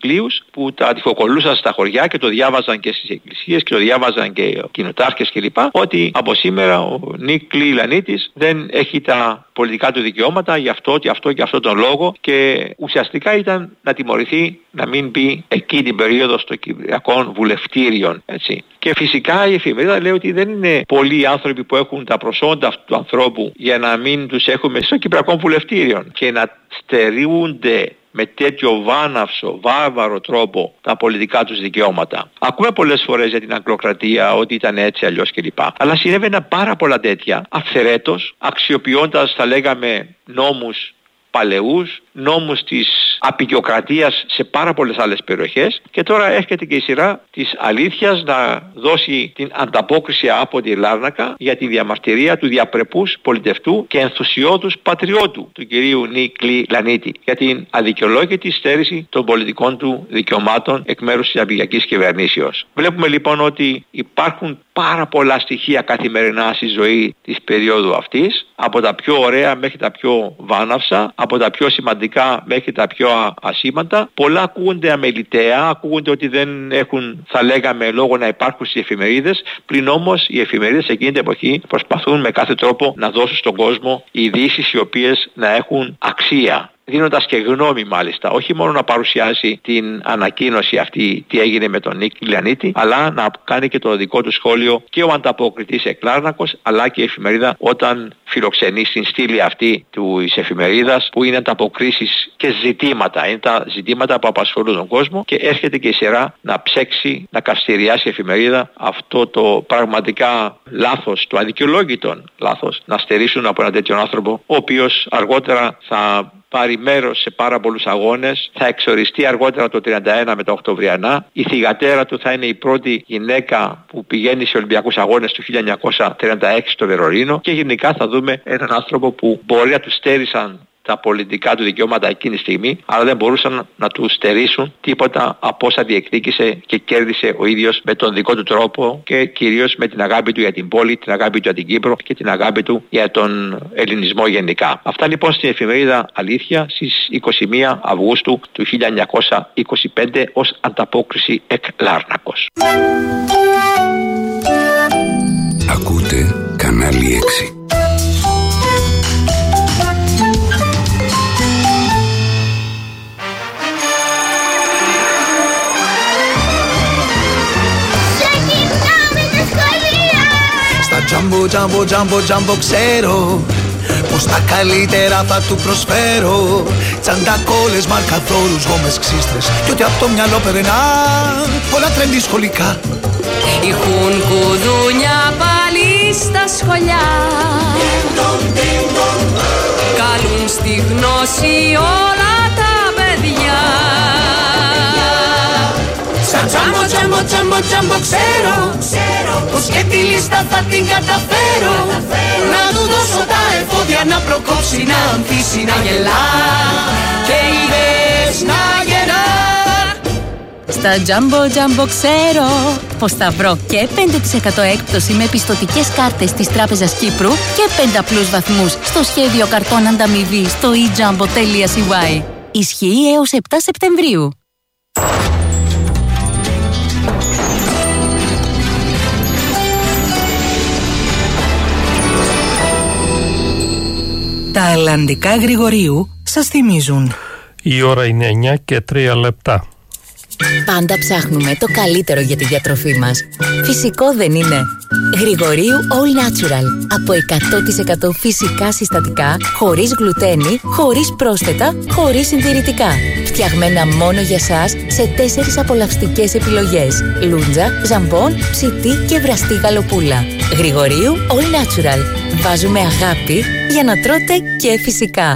που τα τυχοκολούσαν στα χωριά και το διάβαζαν και στις εκκλησίες και το διάβαζαν και οι κοινοτάρχες κλπ. Ότι από σήμερα ο Νίκ Λανίτης δεν έχει τα πολιτικά του δικαιώματα γι' αυτό και αυτό και αυτό τον λόγο, και ουσιαστικά ήταν να τιμωρηθεί να μην μπει εκεί την περίοδο στο Κυπριακών Βουλευτήριων. Έτσι. Και φυσικά η εφημερίδα λέει ότι δεν είναι πολλοί άνθρωποι που έχουν τα προσόντα αυτού του ανθρώπου για να μην τους έχουμε στο Κυπριακών Βουλευτήριων και να στερούνται με τέτοιο βάναυσο, βάρβαρο τρόπο τα πολιτικά τους δικαιώματα. Ακούμε πολλές φορές για την αγγλοκρατία ότι ήταν έτσι αλλιώς κλπ. Αλλά συνέβαιναν πάρα πολλά τέτοια αυθαιρέτως, αξιοποιώντας θα λέγαμε νόμους παλαιούς, νόμους της απεικιοκρατίας σε πάρα πολλές άλλες περιοχές, και τώρα έρχεται και η σειρά της αλήθειας να δώσει την ανταπόκριση από τη Λάρνακα για τη διαμαρτυρία του διαπρεπούς πολιτευτού και ενθουσιώδους πατριώτου του κυρίου Νίκ Λανίτη για την αδικαιολόγητη στέρηση των πολιτικών του δικαιωμάτων εκ μέρους της αμπηγιακής κυβερνήσεως. Βλέπουμε λοιπόν ότι υπάρχουν πάρα πολλά στοιχεία καθημερινά στη ζωή της περίοδου αυτής, από τα πιο ωραία μέχρι τα πιο βάναυσα, από τα πιο σημαντικά μέχρι τα πιο ασήμαντα. Πολλά ακούγονται αμεληταία, ακούγονται ότι δεν έχουν, θα λέγαμε, λόγο να υπάρχουν στις εφημερίδες, πλην όμως οι εφημερίδες εκείνη την εποχή προσπαθούν με κάθε τρόπο να δώσουν στον κόσμο ειδήσεις οι οποίες να έχουν αξία, δίνοντας και γνώμη μάλιστα, όχι μόνο να παρουσιάσει την ανακοίνωση αυτή τι έγινε με τον Νίκ Λανίτη, αλλά να κάνει και το δικό του σχόλιο και ο ανταποκριτής Εκλάρνακος, αλλά και η εφημερίδα όταν φιλοξενεί στην στήλη αυτή της εφημερίδας, που είναι ανταποκρίσεις και ζητήματα, είναι τα ζητήματα που απασχολούν τον κόσμο, και έρχεται και η σειρά να ψέξει, να καυστηριάσει η εφημερίδα αυτό το πραγματικά λάθος, το αδικαιολόγητο λάθος, να στερήσουν από έναν τέτοιον άνθρωπο, ο οποίος αργότερα θα πάρει μέρος σε πάρα πολλούς αγώνες, θα εξοριστεί αργότερα το τριάντα ένα με τα Οκτωβριανά. Η θυγατέρα του θα είναι η πρώτη γυναίκα που πηγαίνει σε Ολυμπιακούς Αγώνες του χίλια εννιακόσια τριάντα έξι στο Βερολίνο, και γενικά θα δούμε έναν άνθρωπο που μπορεί να του στέρισαν τα πολιτικά του δικαιώματα εκείνη τη στιγμή, αλλά δεν μπορούσαν να του στερήσουν τίποτα από όσα διεκδίκησε και κέρδισε ο ίδιος με τον δικό του τρόπο, και κυρίως με την αγάπη του για την πόλη, την αγάπη του για την Κύπρο και την αγάπη του για τον ελληνισμό γενικά. Αυτά λοιπόν στην εφημερίδα Αλήθεια στις είκοσι μία Αυγούστου του χίλια εννιακόσια είκοσι πέντε ως ανταπόκριση εκ Λάρνακος. Ακούτε κανάλι έξι. Τζάμπο, τζάμπο, τζάμπο, τζάμπο, ξέρω πως τα καλύτερα θα του προσφέρω. Τσαντακόλες, μαρκαδόρους, γόμες, ξύστρες κι ό,τι απ' το μυαλό περνά, όλα τρέντι σχολικά. Έχουν κουδούνια πάλι στα σχολιά, καλούν στη γνώση όλα τα παιδιά. Σαν τζάμπο, τζάμπο, τζάμπο, τζάμπο, ξέρω πως και τη λίστα θα την καταφέρω. Να του δώσω τα εφόδια να προκόψει, να ανθίσει, να γελά και είδες να γεννά. Στα Jumbo Jumbo ξέρω πως θα βρω και πέντε τοις εκατό έκπτωση με πιστωτικές κάρτες της Τράπεζας Κύπρου και πέντε απλούς βαθμούς στο σχέδιο καρτών ανταμοιβή στο e jumbo τελεία c y. Ισχύει έως επτά Σεπτεμβρίου. Τα αλλαντικά Γρηγορίου σας θυμίζουν. Η ώρα είναι εννιά και τρία λεπτά. Πάντα ψάχνουμε το καλύτερο για τη διατροφή μας. Φυσικό δεν είναι? Γρηγορίου All Natural. Από εκατό τοις εκατό φυσικά συστατικά, χωρίς γλουτένι, χωρίς πρόσθετα, χωρίς συντηρητικά. Φτιαγμένα μόνο για σας σε τέσσερις απολαυστικές επιλογές. Λούντζα, ζαμπόν, ψητή και βραστή γαλοπούλα. Γρηγορίου All Natural. Βάζουμε αγάπη για να τρώτε και φυσικά.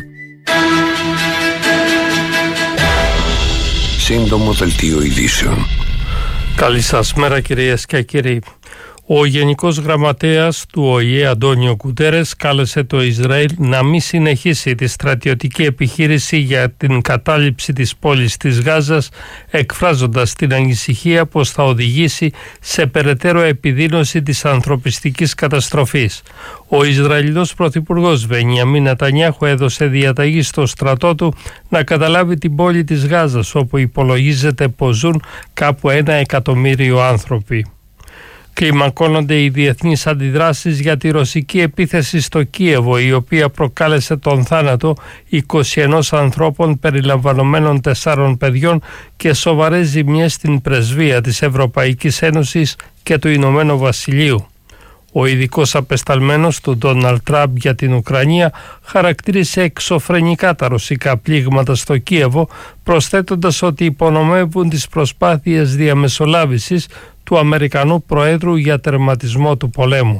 Σύντομο δελτίο ειδήσεων. Καλή σας μέρα κυρίες και κύριοι. Ο Γενικός Γραμματέας του Ο Η Ε, Αντώνιο Κουτέρες, κάλεσε το Ισραήλ να μην συνεχίσει τη στρατιωτική επιχείρηση για την κατάληψη της πόλης της Γάζας, εκφράζοντας την ανησυχία πως θα οδηγήσει σε περαιτέρω επιδείνωση της ανθρωπιστικής καταστροφής. Ο Ισραηλινός Πρωθυπουργός Μπενιαμίν Νετανιάχου έδωσε διαταγή στο στρατό του να καταλάβει την πόλη της Γάζας, όπου υπολογίζεται πως ζουν κάπου ένα εκατομμύριο άνθρωποι. Κλιμακώνονται οι διεθνείς αντιδράσεις για τη ρωσική επίθεση στο Κίεβο, η οποία προκάλεσε τον θάνατο είκοσι ένα ανθρώπων περιλαμβανομένων τεσσάρων παιδιών και σοβαρές ζημιές στην πρεσβεία της Ευρωπαϊκής Ένωσης και του Ηνωμένου Βασιλείου. Ο ειδικός απεσταλμένος του Ντόναλντ Τραμπ για την Ουκρανία χαρακτήρισε εξωφρενικά τα ρωσικά πλήγματα στο Κίεβο, προσθέτοντας ότι υπονομεύουν τις προσπάθειες διαμεσολάβησης του Αμερικανού Προέδρου για τερματισμό του πολέμου.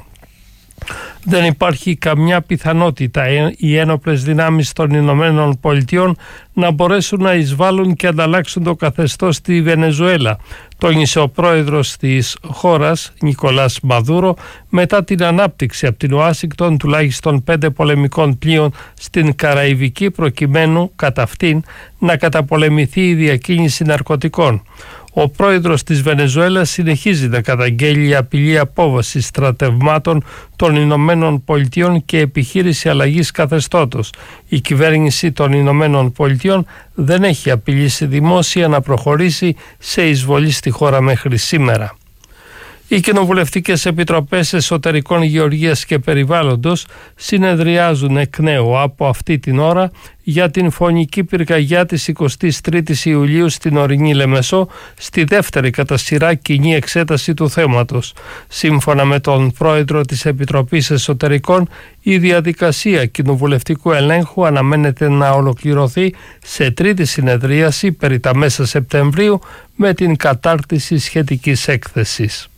Δεν υπάρχει καμιά πιθανότητα οι ένοπλες δυνάμεις των Ηνωμένων Πολιτειών να μπορέσουν να εισβάλλουν και να αλλάξουν το καθεστώς στη Βενεζουέλα, τόνισε ο πρόεδρος της χώρας, Νικολάς Μαδούρο, μετά την ανάπτυξη από την Ουάσιγκτον τουλάχιστον πέντε πολεμικών πλοίων στην Καραϊβική, προκειμένου κατά αυτήν να καταπολεμηθεί η διακίνηση ναρκωτικών. Ο πρόεδρος της Βενεζουέλας συνεχίζει να καταγγέλει απειλή απόβασης στρατευμάτων των Ηνωμένων Πολιτειών και επιχείρηση αλλαγής καθεστώτος. Η κυβέρνηση των Ηνωμένων Πολιτειών δεν έχει απειλήσει δημόσια να προχωρήσει σε εισβολή στη χώρα μέχρι σήμερα. Οι κοινοβουλευτικές επιτροπές εσωτερικών γεωργίας και περιβάλλοντος συνεδριάζουν εκ νέου από αυτή την ώρα για την φωνική πυρκαγιά της εικοστής τρίτης Ιουλίου στην ορεινή Λεμεσό, στη δεύτερη κατά σειρά κοινή εξέταση του θέματος. Σύμφωνα με τον πρόεδρο της Επιτροπής Εσωτερικών, η διαδικασία κοινοβουλευτικού ελέγχου αναμένεται να ολοκληρωθεί σε τρίτη συνεδρίαση περί τα μέσα Σεπτεμβρίου με την κατάρτιση σχετικής έκθεσης.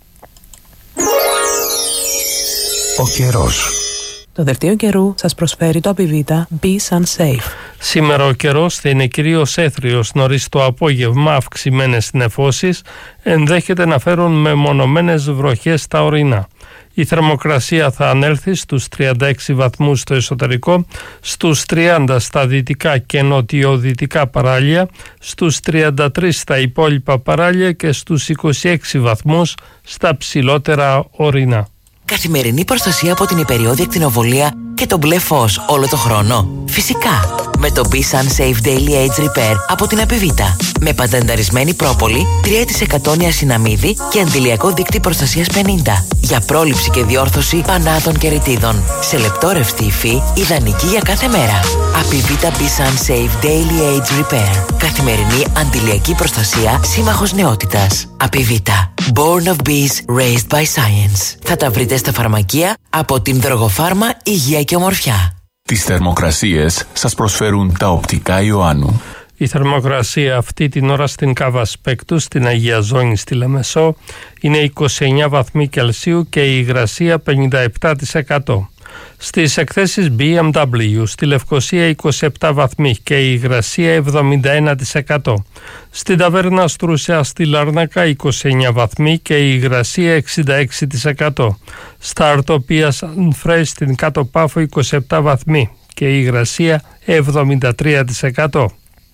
Ο καιρός. Το δελτίο καιρού σας προσφέρει το Απιβίτα Be Sunsafe. Σήμερα ο καιρός θα είναι κυρίως έθριος νωρίς το απόγευμα, αυξημένες νεφώσεις ενδέχεται να φέρουν μεμονωμένες βροχές στα ορεινά. Η θερμοκρασία θα ανέλθει στους τριάντα έξι βαθμούς στο εσωτερικό, στους τριάντα στα δυτικά και νοτιοδυτικά παράλια, στους τριάντα τρεις στα υπόλοιπα παράλια και στους είκοσι έξι βαθμούς στα ψηλότερα ορεινά. Καθημερινή προστασία από την υπεριόδια ακτινοβολία και το μπλε φως όλο το χρόνο. Φυσικά, με το Be Sunsafe Daily Age Repair από την Απιβίτα. Με πατενταρισμένη πρόπολη, τρία τοις εκατό νιασιναμίδι και αντιλιακό δίκτυ προστασίας πενήντα. Για πρόληψη και διόρθωση πανάτων και ρητίδων. Σε λεπτό ρευστή υφή, ιδανική για κάθε μέρα. Απιβίτα Be Sunsafe Daily Age Repair. Καθημερινή αντιλιακή προστασία, σύμμαχος νεότητας. Απιβίτα. Born of Bees, Raised by Science. Θα τα βρείτε στα φαρμακεία από την Δρογοφάρμα Υγεία και Ομορφιά. Τις θερμοκρασίες σας προσφέρουν τα οπτικά Ιωάννου. Η θερμοκρασία αυτή την ώρα στην Κάβα Σπέκτου, στην Αγία Ζώνη στη Λεμεσό, είναι είκοσι εννέα βαθμοί Κελσίου και η υγρασία πενήντα επτά τοις εκατό. Στις εκθέσεις μπι εμ ντάμπλιου στη Λευκοσία είκοσι επτά βαθμοί και η υγρασία εβδομήντα ένα τοις εκατό. Στην Ταβέρνα Στρούσια στη Λάρνακα είκοσι εννέα βαθμοί και η υγρασία εξήντα έξι τοις εκατό. Στα Αρτοπία Σαν Φρέι στην Κάτω Πάφο είκοσι επτά βαθμοί και η υγρασία εβδομήντα τρία τοις εκατό.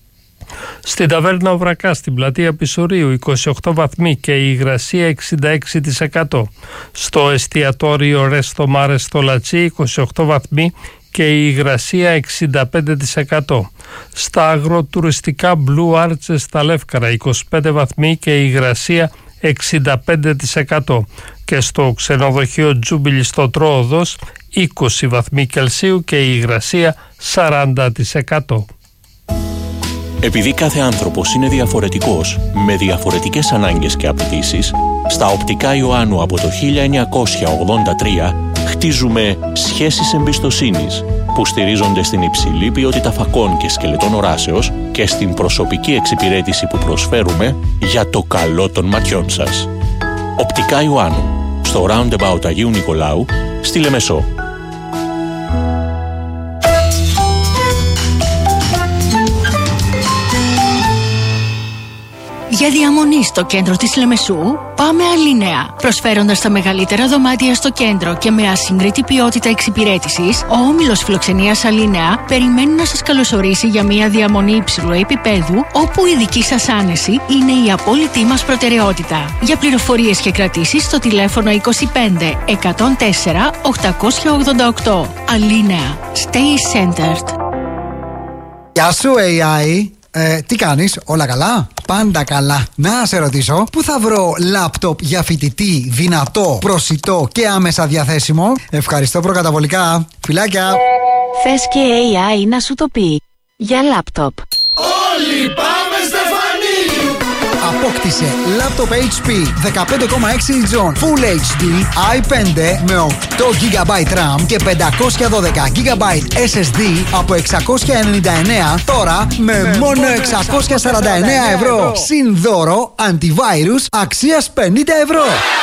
Στην Ταβέρνα Οβρακά στην Πλατεία Πισουρίου είκοσι οκτώ βαθμοί και η υγρασία εξήντα έξι τοις εκατό. Στο εστιατόριο Ρέστο Μάρε στο Λατσί είκοσι οκτώ βαθμοί και η υγρασία εξήντα πέντε τοις εκατό. Στα αγροτουριστικά Blue Arches στα Λεύκαρα είκοσι πέντε βαθμοί και η υγρασία εξήντα πέντε τοις εκατό. Και στο ξενοδοχείο Τζούμπιλι στο Τρόοδος είκοσι βαθμοί Κελσίου και η υγρασία σαράντα τοις εκατό. Επειδή κάθε άνθρωπος είναι διαφορετικός, με διαφορετικές ανάγκες και απαιτήσεις, στα οπτικά Ιωάννου από το χίλια εννιακόσια ογδόντα τρία χτίζουμε σχέσεις εμπιστοσύνης που στηρίζονται στην υψηλή ποιότητα φακών και σκελετών οράσεως και στην προσωπική εξυπηρέτηση που προσφέρουμε για το καλό των ματιών σας. Οπτικά Ιωάννου, στο Roundabout Αγίου Νικολάου, στη Λεμεσό. Για διαμονή στο κέντρο της Λεμεσού, πάμε Αλίνεα. Προσφέροντας τα μεγαλύτερα δωμάτια στο κέντρο και με ασύγκριτη ποιότητα εξυπηρέτησης, ο όμιλος φιλοξενίας Αλίνεα περιμένει να σας καλωσορίσει για μια διαμονή υψηλού επίπεδου, όπου η δική σας άνεση είναι η απόλυτη μας προτεραιότητα. Για πληροφορίες και κρατήσεις στο τηλέφωνο είκοσι πέντε εκατόν τέσσερα οχτακόσια ογδόντα οκτώ. Αλίνεα. Stay centered. Γεια σου έι άι. Ε, τι κάνεις, όλα καλά? Πάντα καλά. Να σε ρωτήσω, πού θα βρω λάπτοπ για φοιτητή, δυνατό, προσιτό και άμεσα διαθέσιμο? Ευχαριστώ προκαταβολικά. Φιλάκια. Θες και έι άι να σου το πει. Για λάπτοπ. Όλοι πάμε Στεφανή! Απόκτησε λάπτοπ έιτς πι δεκαπέντε κόμμα έξι ιντσών Full έιτς ντι άι φάιβ με οκτώ τζι μπι RAM και πεντακόσια δώδεκα τζι μπι ες ες ντι από εξακόσια ενενήντα εννέα, τώρα με, με μόνο εξακόσια σαράντα εννέα ευρώ. Συν δώρο antivirus αξίας πενήντα ευρώ.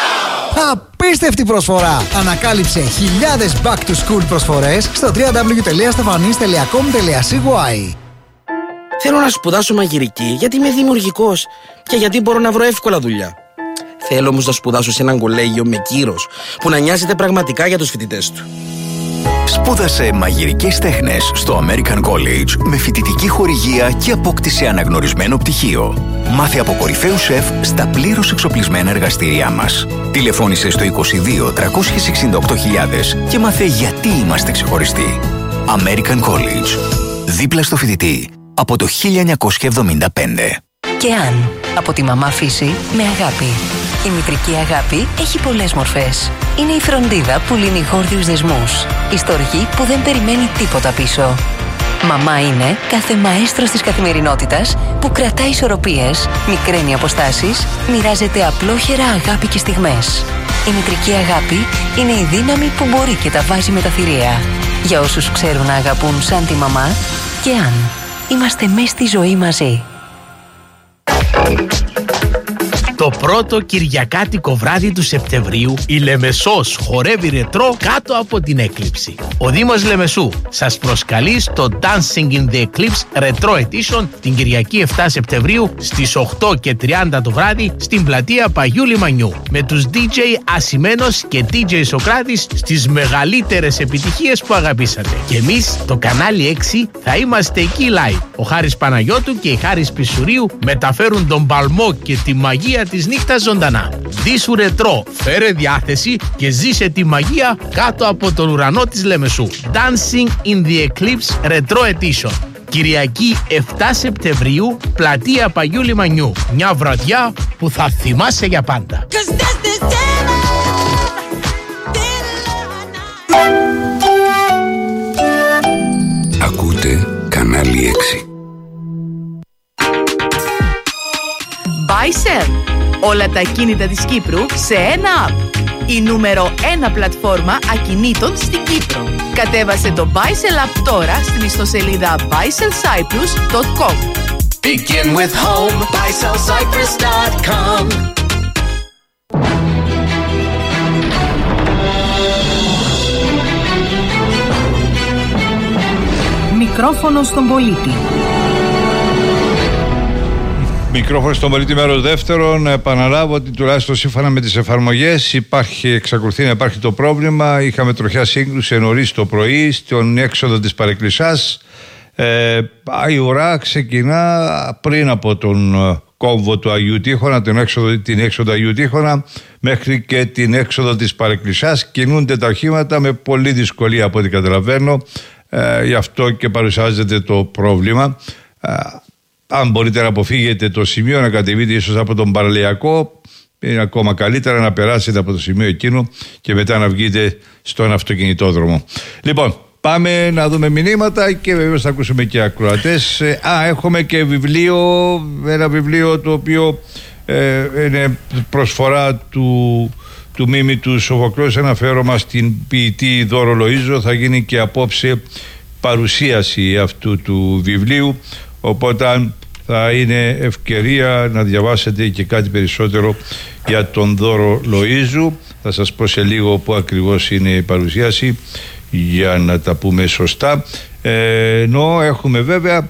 Απίστευτη προσφορά! Ανακάλυψε χιλιάδες back to school προσφορές στο double-u double-u double-u τελεία stefanis τελεία com τελεία c y. Θέλω να σπουδάσω μαγειρική γιατί είμαι δημιουργικός και γιατί μπορώ να βρω εύκολα δουλειά. Θέλω όμως να σπουδάσω σε έναν κολέγιο με κύρος που να νοιάζεται πραγματικά για τους φοιτητές του. Σπούδασε μαγειρικές τέχνες στο American College με φοιτητική χορηγία και απόκτησε αναγνωρισμένο πτυχίο. Μάθε από κορυφαίους σεφ στα πλήρως εξοπλισμένα εργαστήριά μας. Τηλεφώνησε στο είκοσι δύο τριακόσια εξήντα οκτώ χιλιάδες και μάθε γιατί είμαστε ξεχωριστοί. American College. Δίπλα στο φοιτητή. Από το χίλια εννιακόσια εβδομήντα πέντε. Και αν, από τη μαμά φύση με αγάπη. Η μητρική αγάπη έχει πολλές μορφές. Είναι η φροντίδα που λύνει γόρδιους δεσμούς. Η στοργή που δεν περιμένει τίποτα πίσω. Μαμά είναι κάθε μαέστρος της καθημερινότητας που κρατάει ισορροπίες, μικραίνει αποστάσεις, μοιράζεται απλόχερα αγάπη και στιγμές. Η μητρική αγάπη είναι η δύναμη που μπορεί και τα βάζει με τα θηρία. Για όσους ξέρουν να αγαπούν σαν τη μαμά, και αν είμαστε μέσα στη ζωή μαζί. Το πρώτο κυριακάτικο βράδυ του Σεπτεμβρίου η Λεμεσός χορεύει ρετρό κάτω από την έκλειψη. Ο Δήμος Λεμεσού σας προσκαλεί στο Dancing in the Eclipse Retro Edition την Κυριακή εφτά Σεπτεμβρίου στις οκτώ και τριάντα το βράδυ στην πλατεία Παγιού Λιμανιού με τους ντι τζέι Ασημένος και ντι τζέι Σοκράτης στις μεγαλύτερες επιτυχίες που αγαπήσατε. Και εμείς το κανάλι έξι θα είμαστε εκεί live. Ο Χάρης Παναγιώτου και η Χάρης Πισουρίου μεταφέρουν τον παλμό και τη μαγεία της νύχτας ζωντανά. Δίσου ρετρό, φέρε διάθεση και ζήσε τη μαγεία κάτω από τον ουρανό της Λεμεσού. Dancing in the Eclipse Retro Edition. Κυριακή εφτά Σεπτεμβρίου, πλατεία Παγιού Λιμανιού. Μια βραδιά που θα θυμάσαι για πάντα. Ακούτε κανάλι έξι. Buy Sell. Όλα τα ακίνητα της Κύπρου σε ένα app. Η νούμερο ένα πλατφόρμα ακινήτων στην Κύπρο. Κατέβασε το Buy Sell app τώρα στην ιστοσελίδα buy sell cyprus dot com. Begin with home, buy sell cyprus dot com. Μικρόφωνο στον πολίτη. Μικρόφωνο στον πολίτη μέρος δεύτερον. Επαναλάβω ότι τουλάχιστον σύμφωνα με τις εφαρμογές υπάρχει, εξακολουθεί να υπάρχει το πρόβλημα. Είχαμε τροχιά σύγκρουση νωρίς το πρωί στον έξοδο της Παρεκκλησάς. Ε, η ουρά ξεκινά πριν από τον κόμβο του Αγίου Τείχωνα, την έξοδο, την έξοδο Αγίου Τείχωνα μέχρι και την έξοδο της Παρεκκλησάς. Κινούνται τα οχήματα με πολύ δυσκολία από ό,τι καταλαβαίνω. Ε, γι' αυτό και παρουσιάζεται το πρόβλημα. Ε, αν μπορείτε να αποφύγετε το σημείο, να κατεβείτε ίσως από τον παραλιακό, είναι ακόμα καλύτερα να περάσετε από το σημείο εκείνο και μετά να βγείτε στον αυτοκινητόδρομο. Λοιπόν, πάμε να δούμε μηνύματα και βεβαίως θα ακούσουμε και ακροατές. Ε, α, έχουμε και βιβλίο, ένα βιβλίο το οποίο ε, είναι προσφορά του, του Μίμη του Σοφοκλέου, ένα αφιέρωμα στην ποιητή Δώρο Λοΐζο. Θα γίνει και απόψε παρουσίαση αυτού του βιβλίου, οπότε θα είναι ευκαιρία να διαβάσετε και κάτι περισσότερο για τον Δώρο Λοΐζου. Θα σας πω σε λίγο που ακριβώς είναι η παρουσίαση για να τα πούμε σωστά. Ε, ενώ έχουμε βέβαια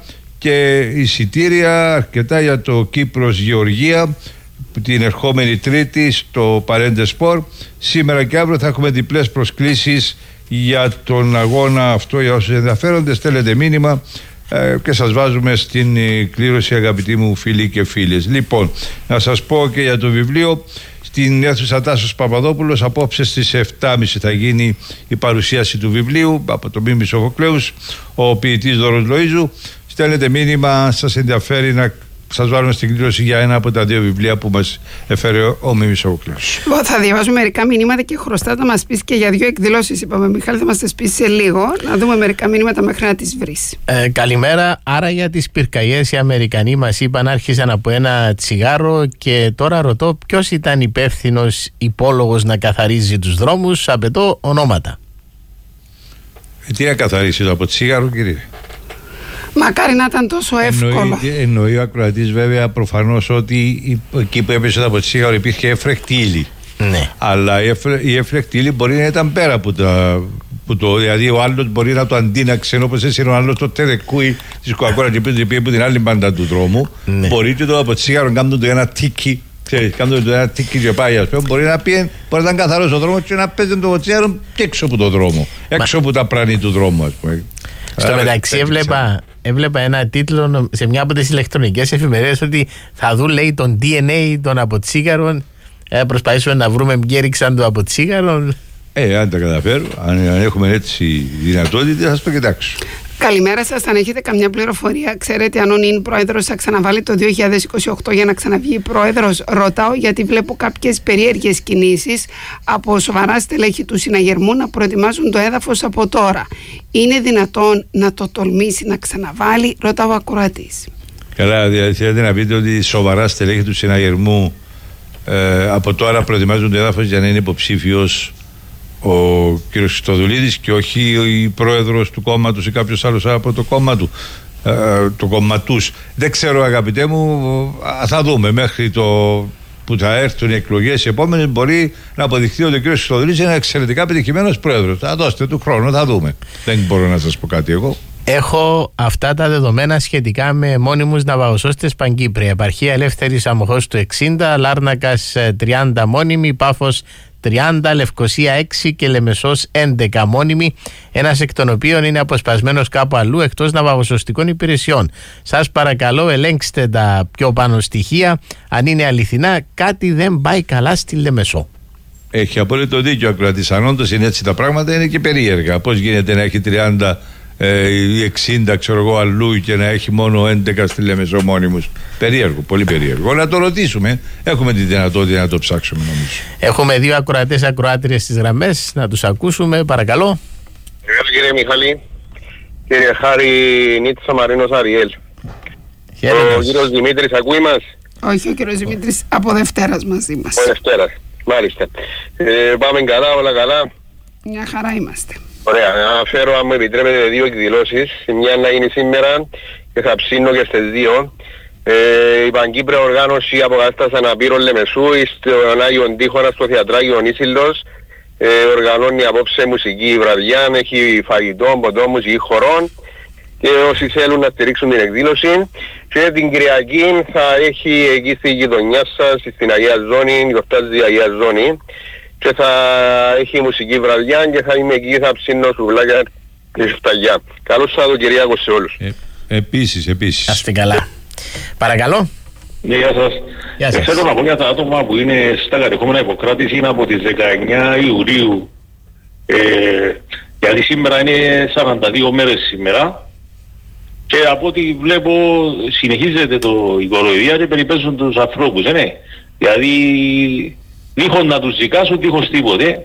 και εισιτήρια αρκετά για το Κύπρος Γεωργία την ερχόμενη Τρίτη στο Παρέντε Σπορ. Σήμερα και αύριο θα έχουμε διπλές προσκλήσεις για τον αγώνα αυτό. Για όσους ενδιαφέρονται, στέλνετε μήνυμα ε, και σας βάζουμε στην κλήρωση, αγαπητοί μου φίλοι και φίλες. Λοιπόν, να σας πω και για το βιβλίο. Στην αίθουσα Τάσος Παπαδόπουλος απόψε στις επτά και μισή θα γίνει η παρουσίαση του βιβλίου από τον Μίμη Σοφοκλέους, ο ποιητής Δώρος Λοΐζου. Στέλνετε μήνυμα, σας ενδιαφέρει να σας βάλουμε στην κλήρωση για ένα από τα δύο βιβλία που μας έφερε ο Μίμης Σοφοκλέους. Θα διαβάσουμε μερικά μηνύματα και χρωστά να μας πεις και για δύο εκδηλώσεις. Είπαμε, Μιχάλη, θα μας τις πεις σε λίγο. Να δούμε μερικά μηνύματα μέχρι να τις βρεις. Ε, καλημέρα. Άρα για τις πυρκαγιές οι Αμερικανοί μας είπαν άρχισαν από ένα τσιγάρο και τώρα ρωτώ ποιος ήταν υπεύθυνος υπόλογος να καθαρίζει τους δρόμους. Απαιτώ ονόματα. Ε, τι να καθαρίσει από τσιγάρο, κύριε? Μακάρι να ήταν τόσο εύκολο. Εννοεί, εννοεί ο ακροατής βέβαια προφανώς ότι εκεί που έπεσε από τσίγαρο υπήρχε έφρεκτη ύλη. Ναι. Αλλά η, εφρε, η έφρεκτη ύλη μπορεί να ήταν πέρα από, τα, από το. Δηλαδή ο άλλος μπορεί να το αντίναξε, όπως έσυρε ο άλλος το τεδεκούι της Κοκακόλα και πήγε από την άλλη μπάντα του δρόμου. Ναι. Μπορεί και το από τσίγαρο να κάνουν το ένα τίκι. Κάνουν το ένα τίκι και πάει, ας πούμε. Μπορεί να πει, μπορεί να ήταν καθαρός ο δρόμος και να παίζει το τσίγαρο και έξω από το δρόμο. Έξω από τα πράνη του δρόμου, ας πούμε. Στο μεταξύ έβλεπα, έβλεπα ένα τίτλο σε μια από τις ηλεκτρονικές εφημερίδες ότι θα δουν, λέει, τον ντι εν έι των αποτσίγαρων. Ε, προσπαθήσουμε να βρούμε ποιοι έριξαν το αποτσίγαρο. Ε, αν τα καταφέρω, αν, αν έχουμε έτσι δυνατότητα, θα σας το κοιτάξω. Καλημέρα σας. Αν έχετε καμιά πληροφορία, ξέρετε αν ο νυν πρόεδρος θα ξαναβάλει το δύο χιλιάδες είκοσι οκτώ για να ξαναβγεί πρόεδρος? Ρωτάω γιατί βλέπω κάποιες περίεργες κινήσεις από σοβαρά στελέχη του συναγερμού να προετοιμάζουν το έδαφος από τώρα. Είναι δυνατόν να το τολμήσει να ξαναβάλει? Ρωτάω ο ακροατής. Καλά, δηλαδή θέλετε να πείτε ότι σοβαρά στελέχη του συναγερμού ε, από τώρα προετοιμάζουν το έδαφος για να είναι υποψήφιος ο κ. Χριστοδουλίδης και όχι η πρόεδρος του κόμματος ή κάποιος άλλος από το κόμμα του, ε, το κομματούς. Δεν ξέρω, αγαπητέ μου, θα δούμε μέχρι το που θα έρθουν οι εκλογές οι επόμενες. Μπορεί να αποδειχθεί ότι ο κ. Χριστοδουλίδης είναι εξαιρετικά πετυχημένος πρόεδρος. Θα δώστε του χρόνου, θα δούμε. Δεν μπορώ να σας πω κάτι εγώ. Έχω αυτά τα δεδομένα σχετικά με μόνιμους ναυαγοσώστες Παγκύπρια. Επαρχία Ελεύθερης Αμοχώς του εξήντα, Λάρνακας τριάντα μόνιμοι, Πάφος τριάντα, Λευκοσία έξι και Λεμεσός έντεκα μόνιμοι, ένας εκ των οποίων είναι αποσπασμένος κάπου αλλού εκτός ναυαγοσωστικών υπηρεσιών. Σας παρακαλώ, ελέγξτε τα πιο πάνω στοιχεία. Αν είναι αληθινά, κάτι δεν πάει καλά στη Λεμεσό. Έχει απόλυτο δίκιο ο ακροατής. Αν όντως είναι έτσι τα πράγματα, είναι και περίεργα. Πώς γίνεται να έχει τριάντα ή εξήντα, ξέρω εγώ, αλλού και να έχει μόνο έντεκα στη Λεμεσό μόνιμους? Περίεργο, πολύ περίεργο. Να το ρωτήσουμε. Έχουμε τη δυνατότητα να το ψάξουμε, νομίζω. Έχουμε δύο ακροατές, ακροάτριες στις γραμμές. Να τους ακούσουμε, παρακαλώ. Κύριε Μιχάλη, κύριε Χάρη Νίτσα Μαρίνος Αριέλ. Χαίρετε. Ο κύριος Δημήτρης ακούει μας? Όχι, ο κύριος Δημήτρης από Δευτέρας μαζί μας. Από Δευτέρας, μάλιστα. Ε, πάμε καλά, όλα καλά? Μια χαρά είμαστε. Ωραία, να αναφέρω, αν μου επιτρέπετε, δύο εκδηλώσεις. Μια να γίνει σήμερα και θα ψήνω και στις δύο. Ε, η Παγκύπρια Οργάνωση Αποκατάστασης Αναπήρων Λεμεσού στον Άγιον Τείχονα στο Θεατράκι ο Νίσιλος ε, οργανώνει απόψε μουσική βραδιά, έχει φαγητό, ποτό, μουσική χορών και όσοι θέλουν να στηρίξουν την εκδήλωση. Και την Κυριακή θα έχει εκεί στη γειτονιά σας, στην Αγία Ζώνη, γιορτάζει η Αγία Ζώνη, και θα έχει μουσική βραδιά και θα είμαι εκεί, θα ψήνω σουβλάκια και σφταγιά. Καλό Σαββατοκυριακό σε όλους. Ε, επίσης, επίσης. Άστε καλά. Παρακαλώ. Ναι, γεια σας. Γεια σας. Θέλω να πω για τα άτομα που είναι στα κατεχόμενα υποκράτηση, είναι από τις δεκαεννιά Ιουλίου. Ε, γιατί σήμερα είναι σαράντα δύο μέρες σήμερα. Και από ό,τι βλέπω συνεχίζεται το, η κοροϊδία και περιπέζουν τους ανθρώπους, ε, ναι. Δηλαδή δίχως να τους δικάσουν, δίχως τίποτε.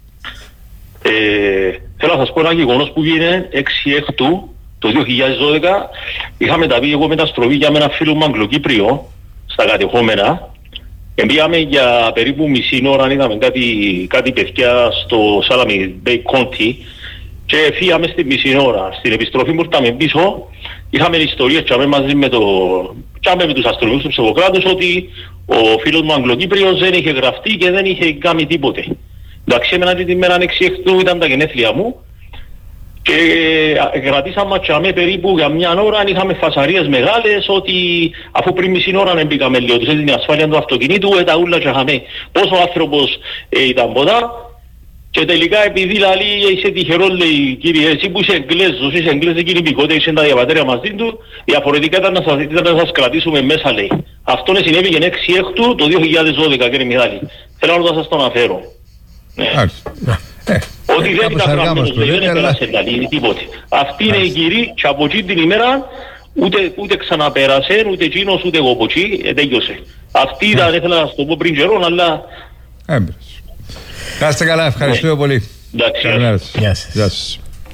Ε, θέλω να σας πω ένα γεγονός που γίνεται έξι έκτου το δύο χιλιάδες δώδεκα. Είχαμε τα πει εγώ μεταστροφή για με ένα φίλο μου Αγγλοκύπριο στα κατεχόμενα. Πήγαμε για περίπου μισή ώρα, είδαμε κάτι, κάτι παιδιά στο Salami Bay County και φύγαμε στη μισή ώρα. Στην επιστροφή που ήρθαμε πίσω είχαμε ιστορίες και μαζί με, το, και με τους αστυνομικούς του ψευδοκράτους ότι ο φίλος μου Αγγλοκύπριος δεν είχε γραφτεί και δεν είχε κάνει τίποτε. Εντάξει, εμένα την ημέρα έξι έκτου ήταν τα γενέθλια μου και και κρατήσαμε τσάμε περίπου για μια ώρα, είχαμε φασαρίες μεγάλες, ότι αφού πριν μισή ώρα δεν μπήκαμε λίγο, τους έδινε ασφάλεια του αυτοκινήτου, ε, τα ούλα και είχαμε πόσο άνθρωπος ε, ήταν ποτά. Και τελικά επειδή δηλαδή είσαι τυχερό, λέει, κύριε, εσύ που είσαι Εγγλέζος, είσαι Εγγλέζος και υπηκότητα, είσαι τα διαβατέρια μαζί του, διαφορετικά ήταν να σας, ήταν να σας κρατήσουμε μέσα, λέει. Αυτό συνέβη και έξι έκτου το δύο χιλιάδες δώδεκα, κύριε Μιχάλη. Θέλω να σας το αναφέρω. Ναι. Ε, ότι δεν ήταν γραμμένος, δεν έπερασε δηλαδή τίποτε. Αυτή είναι η κυρί και από εκεί την ημέρα ούτε, ούτε ξαναπέρασε, ούτε εκείνος, ούτε εγώ από εκεί, ε, τέλειωσε. Αυτή ήταν, ήθελα να σας το πω πριν καιρό, αλλά... Έμπρες. Να είστε καλά, ευχαριστούμε πολύ. Εντάξει. Γεια σας.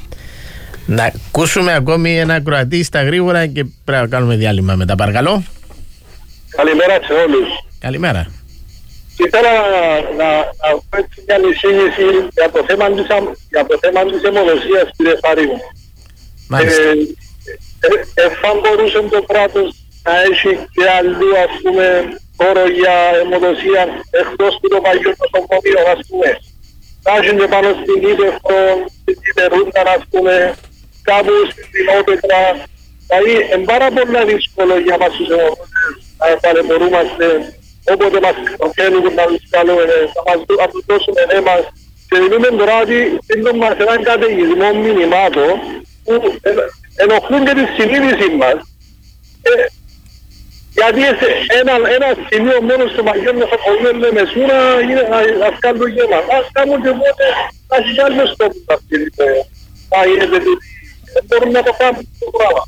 Να ακούσουμε ακόμη ένα Κροατή στα γρήγορα και πρέπει να κάνουμε διάλειμμα μετά, παρακαλώ. Καλημέρα σε όλους. Καλημέρα. Ήθελα να πω έτσι μια εισήγηση για το θέμα της, για το θέμα της αιμοδοσίας, κύριε Φαρίου. Μάλιστα. Ε, ε, εφάν μπορούσε το κράτος να έχει και αλλού, ας πούμε, χώρο για αιμοδοσία εκτός του το παγιό νοσοκομείο, ας πούμε. Να έχουν και πάνω στην Ήπεθρο, στην Κυπερούντα, ας πούμε, κάπου στην Δημόπετρα. Δηλαδή, είναι πάρα πολύ δύσκολο για μας τους αιμοδοσίες να παρεμπορούμαστε. Όποτε μας θέλουν να τους καλούμε, θα μας δώσουν αίμα. Και μιλούμε τώρα ότι στείλουν μας έναν καταιγισμό μηνυμάτων που ενοχλούν και τη συνείδηση μας. Ε, γιατί σε ένα, ένα σημείο μόνο στο μαγείο νοσοκομείο Λεμεσού να βγάλουν το γέμα. Ας κάνουν και πότε να έχει κι άλλες τόπους αυτή. Να γίνεται τούτη. Δεν μπορούν να το κάνουν το πράγμα.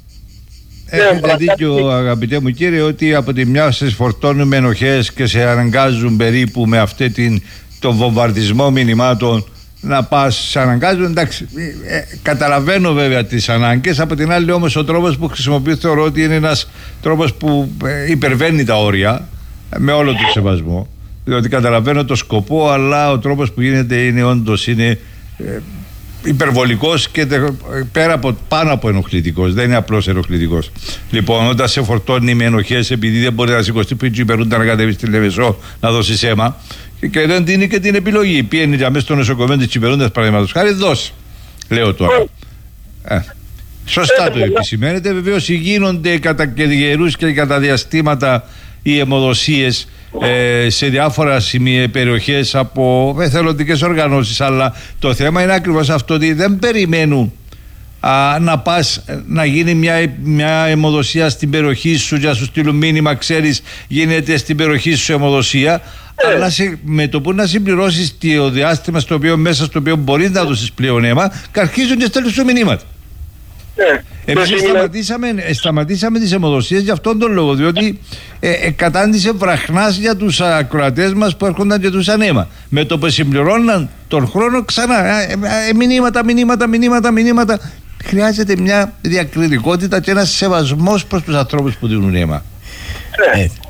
Έχετε δίκιο, αγαπητέ μου κύριε, ότι από τη μια σε φορτώνουν με ενοχές και σε αναγκάζουν περίπου με αυτή την, τον βομβαρδισμό μηνυμάτων να πας, σε αναγκάζουν. Εντάξει, ε, καταλαβαίνω βέβαια τις ανάγκες. Από την άλλη όμως ο τρόπος που χρησιμοποιεί θεωρώ ότι είναι ένας τρόπος που ε, υπερβαίνει τα όρια, με όλο το σεβασμό. Διότι καταλαβαίνω το σκοπό, αλλά ο τρόπος που γίνεται είναι όντως είναι ε, υπερβολικός και πέρα από, πάνω από ενοχλητικός. Δεν είναι απλώς ενοχλητικός. Λοιπόν, όταν σε φορτώνει με ενοχές επειδή δεν μπορεί να σηκωστεί πριν του υπερούντα να κατέβει στη Λεμεσό να δώσει αίμα και δεν δίνει και την επιλογή. Πιένει για μέσα στο νοσοκομείο της Κυπερούντας, παραδείγματος χάρη, δώσει. Λέω τώρα. Ε, σωστά το επισημαίνετε. Βεβαίως γίνονται κατά καιρούς και κατά διαστήματα οι αιμοδοσίες ε, σε διάφορα σημεία, περιοχές από εθελοντικές οργανώσεις, αλλά το θέμα είναι ακριβώς αυτό, ότι δεν περιμένουν α, να πας να γίνει μια, μια αιμοδοσία στην περιοχή σου για να σου στείλουν μήνυμα, ξέρεις, γίνεται στην περιοχή σου αιμοδοσία, ε. αλλά σε, με το που να συμπληρώσεις το διάστημα στο οποίο, μέσα στο οποίο μπορείς να δώσεις πλέον αίμα, και αρχίζουν και στέλνουν σου μηνύματα. Yeah. Εμείς σταματήσαμε, σταματήσαμε τις αιμοδοσίες για αυτόν τον λόγο, διότι ε, ε, κατάντησε βραχνάς για τους ακροατές μας που έρχονταν και τους ανέμα. Με το που συμπληρώναν τον χρόνο ξανά ε, ε, ε, μηνύματα, μηνύματα, μηνύματα, μηνύματα. Χρειάζεται μια διακριτικότητα και ένας σεβασμός προς τους ανθρώπους που δίνουν αίμα. Yeah. Ε,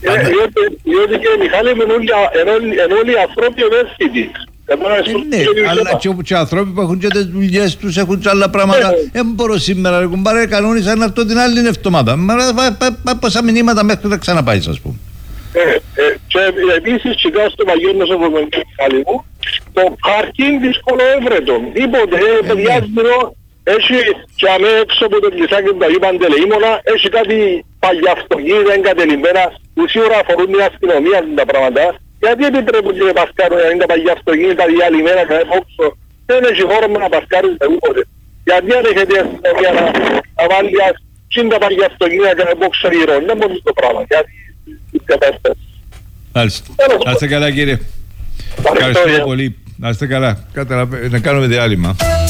διότι κύριε Μιχάλη, ενώ όλοι οι ανθρώποι ευαίσθητοι. Ναι, αλλά και, και άνθρωποι που έχουν και τις δουλειές τους, έχουν και άλλα πράγματα. Δεν μπορώ σήμερα, ρε κουμπάρε, κανόνισαν αυτό την άλλη εβδομάδα. Πόσα μηνύματα μέχρι να ξαναπάει, ας πούμε. Και επίσης, κοιτάω στο Παγιό Νοσοκομείο Χαλιμού, το πάρκινγκ δυσκολοεύρετο. Τίποτε, παιδιά, έχει και αμέ έξω από το πλησάκι του Αγίου Παντελεήμονα, έχει κάτι παλιαυτοκίνητα εγκατελειμμένα που σίγουρα αφορούν την αστυνομία τα πράγματα. Γιατί επιτρέπουν και να πασκάρουν να είναι τα παγιά αυτοκίνητα διαλυμένα και έξω. Δεν έχει χώρο να πασκάρουν σε ούποτε. Γιατί αν έχετε η αστυνομία να βάλει τα παγιά αυτοκίνητα και έξω γύρω. Δεν μπορεί το πράγμα. Γιατί η κατάσταση. Μάλιστα. Να είστε καλά κύριε. Ευχαριστούμε πολύ. Να είστε καλά. Να κάνουμε διάλειμμα.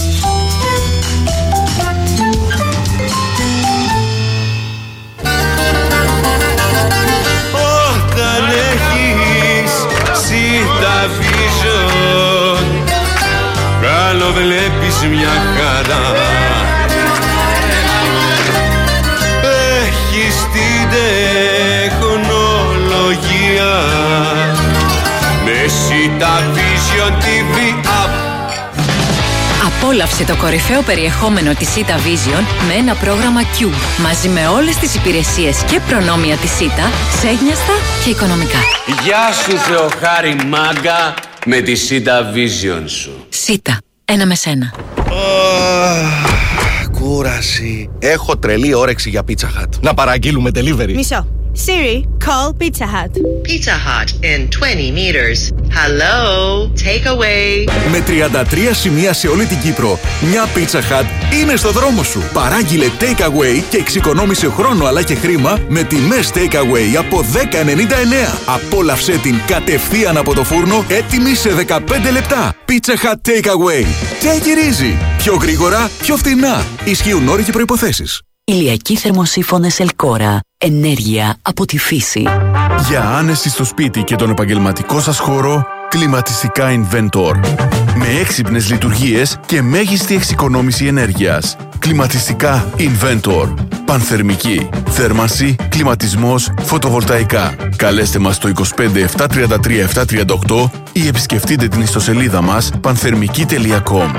Καλό βλέπεις μια χαρά, έχεις την τεχνολογία με Sita Vision τι βι App. Απόλαυσε το κορυφαίο περιεχόμενο της Sita Vision με ένα πρόγραμμα Q, μαζί με όλες τις υπηρεσίες και προνόμια της Sita, ξέγνιαστα και οικονομικά. Γεια σου Θεοχάρη Μάγκα με τη Sita Vision σου. Sita. ένα με σένα. Κούραση. Έχω τρελή όρεξη για Pizza Hut. Να παραγγείλουμε delivery. Μισό. Siri, call Pizza Hut. Pizza Hut in twenty meters. Hello, take away. Με τριάντα τρία σημεία σε όλη την Κύπρο, μια Pizza Hut είναι στο δρόμο σου. Παράγγειλε take away και εξοικονόμησε χρόνο αλλά και χρήμα με τιμές take away από δέκα ενενήντα εννέα. Απόλαυσέ την κατευθείαν από το φούρνο, έτοιμη σε δεκαπέντε λεπτά. Pizza Hut take away. Take it easy. Πιο γρήγορα, πιο φθηνά. Ισχύουν όροι και προϋποθέσεις. Ηλιακοί θερμοσύφωνες Ελκόρα. Ενέργεια από τη φύση. Για άνεση στο σπίτι και τον επαγγελματικό σας χώρο, κλιματιστικά Inventor. Με έξυπνες λειτουργίες και μέγιστη εξοικονόμηση ενέργειας. Κλιματιστικά Inventor. Πανθερμική, θέρμανση, κλιματισμός, φωτοβολταϊκά. Καλέστε μας στο είκοσι πέντε επτακόσια τριάντα τρία επτακόσια τριάντα οκτώ ή επισκεφτείτε την ιστοσελίδα μας πανθερμική τελεία κομ.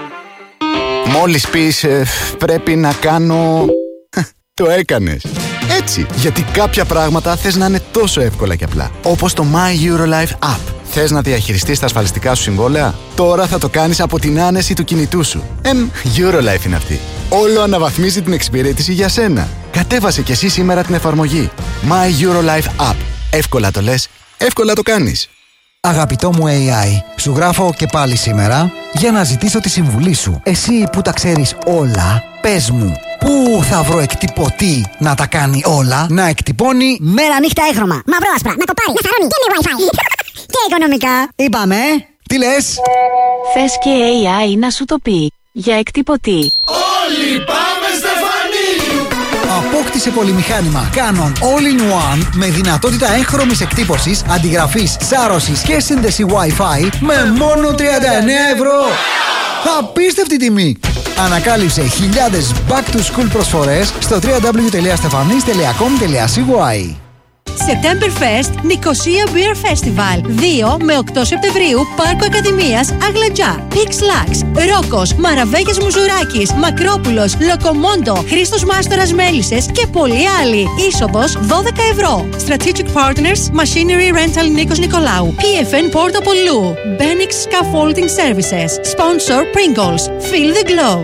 Μόλις πεις ε, πρέπει να κάνω... Το έκανες. Έτσι, γιατί κάποια πράγματα θες να είναι τόσο εύκολα και απλά. Όπως το My Eurolife App. Θες να διαχειριστείς τα ασφαλιστικά σου συμβόλαια? Τώρα θα το κάνεις από την άνεση του κινητού σου. Εμ, Eurolife είναι αυτή. Όλο αναβαθμίζει την εξυπηρέτηση για σένα. Κατέβασε κι εσύ σήμερα την εφαρμογή. My Eurolife App. Εύκολα το λες, εύκολα το κάνεις. Αγαπητό μου έι άι, σου γράφω και πάλι σήμερα για να ζητήσω τη συμβουλή σου. Εσύ που τα ξέρεις όλα, πες μου, πού θα βρω εκτυπωτή να τα κάνει όλα, να εκτυπώνει μέρα νύχτα έγχρωμα, μαύρο άσπρα, να κοπάρει, να θαρώνει και με Wi-Fi και οικονομικά. Είπαμε, τι λες? Θες και έι άι να σου το πει για εκτυπωτή. Όλοι πάμε Στεφανή! Απόκτησε πολυμηχάνημα Canon All-in-One με δυνατότητα έγχρωμης εκτύπωσης, αντιγραφής, σάρωσης και σύνδεση Wi-Fi με μόνο τριάντα εννέα ευρώ. Απίστευτη τιμή! Ανακάλυψε χιλιάδες back to school προσφορές στο double-u double-u double-u τελεία stefanis τελεία com τελεία c y. Septemberfest Νικοσία Beer Festival δύο με οκτώ Σεπτεμβρίου Πάρκο Ακαδημίας Αγλαντζά, Pix Lux, Ρόκος, Μαραβέγες Μουζουράκης, Μακρόπουλος, Λοκομόντο, Χρήστος Μάστορας Μέλισσες και πολλοί άλλοι. Είσοδος δώδεκα ευρώ. Strategic Partners Machinery Rental Νίκος Νικολάου, πι εφ εν Πόρτο Πολού, Benix Scaffolding Services, Sponsor Pringles. Feel the glow.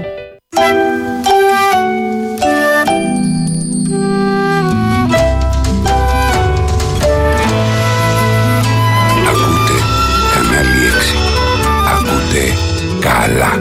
Καλά.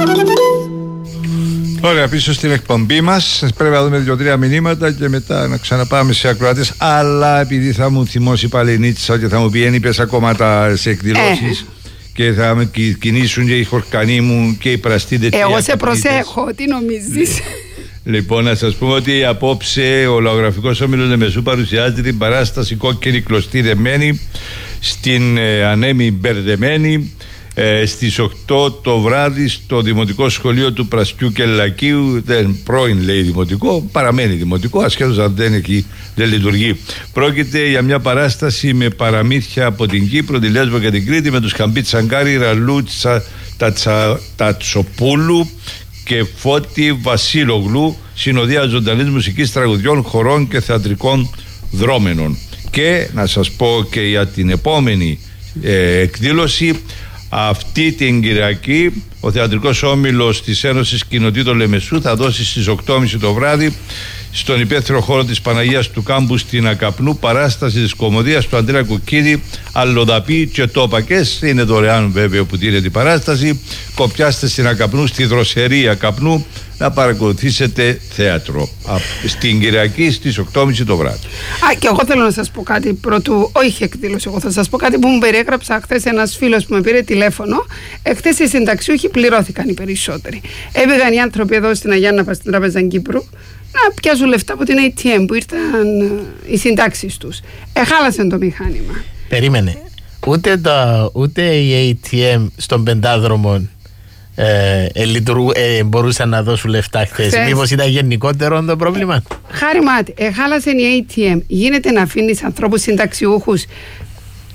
Ωραία, πίσω στην εκπομπή μας. Πρέπει να δούμε δύο-τρία μηνύματα και μετά να ξαναπάμε σε ακροατές. Αλλά επειδή θα μου θυμώσει πάλι η Νίτσα και θα μου πει ένιπες ακόμα τα σε εκδηλώσεις ε. και θα με κινήσουν και οι χορκανοί μου και οι πραστίδες. Εγώ σε προσέχω, τι νομίζεις? Λοιπόν, να σας πούμε ότι απόψε ο Λαογραφικός Όμιλος Λεμεσού παρουσιάζει την παράσταση Κόκκινη Κλωστή Δεμένη στην ε, Ανέμη Μπερδεμένη. Ε, στις οκτώ το βράδυ στο Δημοτικό Σχολείο του Πρασιού και Λακίου. Δεν πρώην λέει δημοτικό, παραμένει δημοτικό, ασχέτως αν δεν, εκεί, δεν λειτουργεί. Πρόκειται για μια παράσταση με παραμύθια από την Κύπρο, τη Λέσβο και την Κρήτη, με τους Καμπίτ Σαγκάρη, Ραλούτσα Τατσα, Τατσοπούλου και Φώτη Βασίλογλου, συνοδεία ζωντανής μουσικής, τραγουδιών, χορών και θεατρικών δρόμενων. Και να σας πω και για την επόμενη ε, εκδήλωση. Αυτή την Κυριακή ο Θεατρικός Όμιλος της Ένωσης Κοινοτήτων Λεμεσού θα δώσει στις οκτώ και μισή το βράδυ στον υπαίθριο χώρο της Παναγίας του Κάμπου στην Ακαπνού παράσταση της κωμωδίας του Αντρέα Κουκκίδη Αλλοδαπή και Τόπακες. Είναι δωρεάν βέβαια που τίνεται η παράσταση. Κοπιάστε στην Ακαπνού, στη δροσερή Ακαπνού, να παρακολουθήσετε θέατρο στην Κυριακή στις οκτώ και μισή το βράδυ. Α, και εγώ θέλω να σας πω κάτι πρωτού, όχι εκδήλωση, εγώ θα σας πω κάτι που μου περιέγραψα χθες ένας φίλος που με πήρε τηλέφωνο. Εχθές οι συνταξιούχοι πληρώθηκαν οι περισσότεροι. Έβγαν οι άνθρωποι εδώ στην Αγιάνναπα στην Τράπεζα Κύπρου να πιάσουν λεφτά από την έι τι εμ που ήρθαν οι συντάξεις τους. Εχάλασαν το μηχάνημα. Περίμενε. Ούτε, το, ούτε η έι τι εμ στον πεντάδρομο ε, ε, λειτουργού, ε, μπορούσαν να δώσουν λεφτά χθες. Μήπως ήταν γενικότερο το πρόβλημα? Χάρη μάτι, εχάλασαν η έι τι εμ. Γίνεται να αφήνεις ανθρώπους συνταξιούχους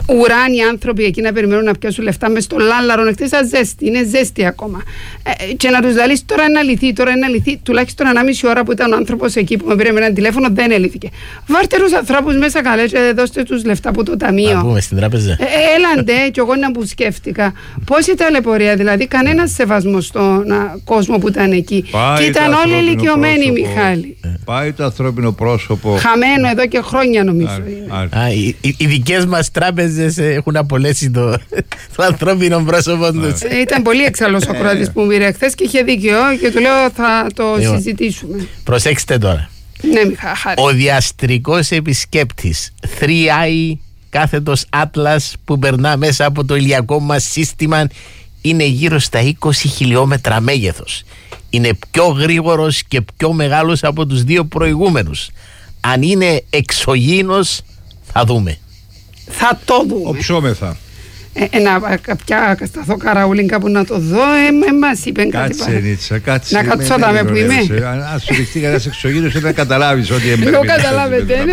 ουράνιοι άνθρωποι εκεί να περιμένουν να πιάσουν λεφτά μες στο λάλαρο, εχθές ζέστη, είναι ζέστη ακόμα. Ε, και να τους λαλείς τώρα είναι αληθή, τώρα είναι αληθή. Τουλάχιστον ανάμιση ώρα που ήταν ο άνθρωπος εκεί που με πήρε με ένα τηλέφωνο δεν έλυθηκε. Βάρτε τους ανθρώπους μέσα καλέ και δώστε τους λεφτά από το ταμείο. Να πούμε στην τράπεζα. Ε, έλαντε, κι εγώ να που σκέφτηκα. Πόση ταλαιπωρία, δηλαδή κανένα σεβασμό στον κόσμο που ήταν εκεί. Πάει και ήταν όλοι ηλικιωμένοι, Μιχάλη. Πάει το ανθρώπινο πρόσωπο. Χαμένο εδώ και χρόνια νομίζω. Α, α, οι, οι δικές μας τράπεζες έχουν απολέσει το, το ανθρώπινο πρόσωπο τους. Ε, ήταν πολύ εξαλλός ο ακροατής που μου πήρε χθες και είχε δίκιο και του λέω θα το ε, συζητήσουμε. Προσέξτε τώρα. Ναι, Μιχά, χάρη. Ο διαστρικός επισκέπτης θρι άι κάθετος Atlas που περνά μέσα από το ηλιακό μας σύστημα είναι γύρω στα είκοσι χιλιόμετρα μέγεθος. Είναι πιο γρήγορος και πιο μεγάλος από τους δύο προηγούμενους. Αν είναι εξωγήινος θα δούμε. Θα το δούμε. Οψόμεθα. Ε, να κάποια σταθώ καραούλιν κάπου να το δω, ε, ε, μας είπεν κάτι κάτσε, Νίτσα, κάτσε. Να κάτσω τα με που είμαι. Αν σου δειχτεί κανένας εξωγήινος δεν θα καταλάβεις ότι εμπέρμει. Δεν καταλάβετε, ναι.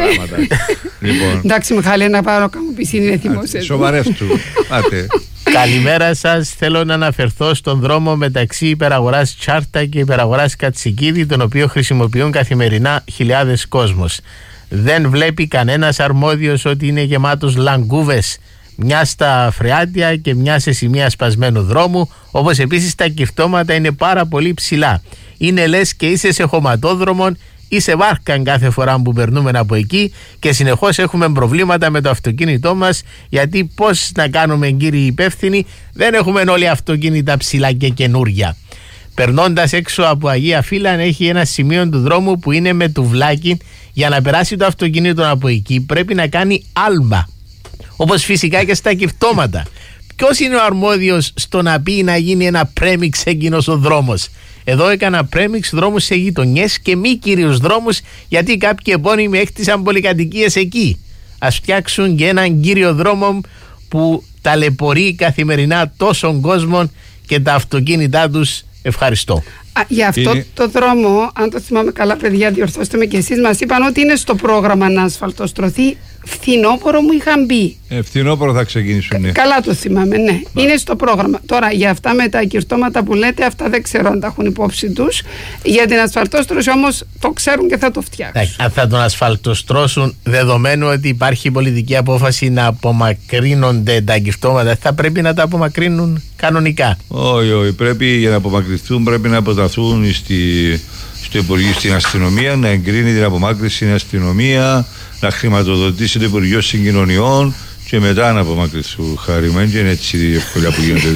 Λοιπόν. Εντάξει, Μιχάλη, να πάρω κάμω πισίνη, είναι θυμός. Σοβαρεύτου, πάτε. Καλημέρα σας. Θέλω να αναφερθώ στον δρόμο μεταξύ υπεραγοράς Τσάρτα και υπεραγοράς Κατσικίδη, τον οποίο χρησιμοποιούν καθημερινά χιλιάδες κόσμος. Δεν βλέπει κανένας αρμόδιος ότι είναι γεμάτος λαγκούβες, μια στα φρεάτια και μια σε σημεία σπασμένου δρόμου, όπως επίσης τα κυρτώματα είναι πάρα πολύ ψηλά. Είναι λες και είσαι σε χωματόδρομο ή σε βάρκαν κάθε φορά που περνούμε από εκεί και συνεχώς έχουμε προβλήματα με το αυτοκίνητό μας, γιατί πώς να κάνουμε, κύριοι υπεύθυνοι, δεν έχουμε όλοι αυτοκίνητα ψηλά και καινούρια. Περνώντας έξω από Αγία Φύλαν έχει ένα σημείο του δρόμου που είναι με τουβλάκι. Για να περάσει το αυτοκίνητο από εκεί πρέπει να κάνει άλμα, όπως φυσικά και στα κυρτώματα. Ποιος είναι ο αρμόδιος στο να πει να γίνει ένα πρέμιξ εκείνος ο δρόμος? Εδώ έκανα πρέμιξ δρόμους σε γειτονιές και μη κυρίους δρόμους, γιατί κάποιοι επώνυμοι έκτισαν πολυκατοικίες εκεί. Ας φτιάξουν και έναν κύριο δρόμο που ταλαιπωρεί καθημερινά τόσων κόσμων και τα αυτοκίνητά τους. Ευχαριστώ. Α, για αυτό είναι... το δρόμο, αν το θυμάμαι καλά, παιδιά, διορθώστε με και εσείς, μας είπαν ότι είναι στο πρόγραμμα να ασφαλτοστρωθεί. Φθινόπωρο μου είχαν μπει. Ε, φθινόπωρο θα ξεκινήσουν. Ναι. Καλά το θυμάμαι, ναι. Μα. Είναι στο πρόγραμμα. Τώρα για αυτά με τα κυρτώματα που λέτε, αυτά δεν ξέρω αν τα έχουν υπόψη τους. Για την ασφαλτόστρωση όμως το ξέρουν και θα το φτιάξουν. Αν θα τον ασφαλτοστρώσουν, δεδομένου ότι υπάρχει πολιτική απόφαση να απομακρύνονται τα κυρτώματα, θα πρέπει να τα απομακρύνουν κανονικά. Όχι, όχι. Πρέπει για να απομακρυνθούν, πρέπει να αποταθούν στη, στο Υπουργείο, στην αστυνομία, να εγκρίνει την απομάκρυνση στην αστυνομία, να χρηματοδοτήσει το Υπουργείο Συγκοινωνιών και μετά να απομακρυνθούν. Χαριμέν και είναι έτσι η ευκολία που γίνεται.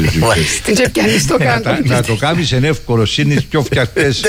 Να το κάνεις είναι εύκολο, είναι πιο φτιαχτές.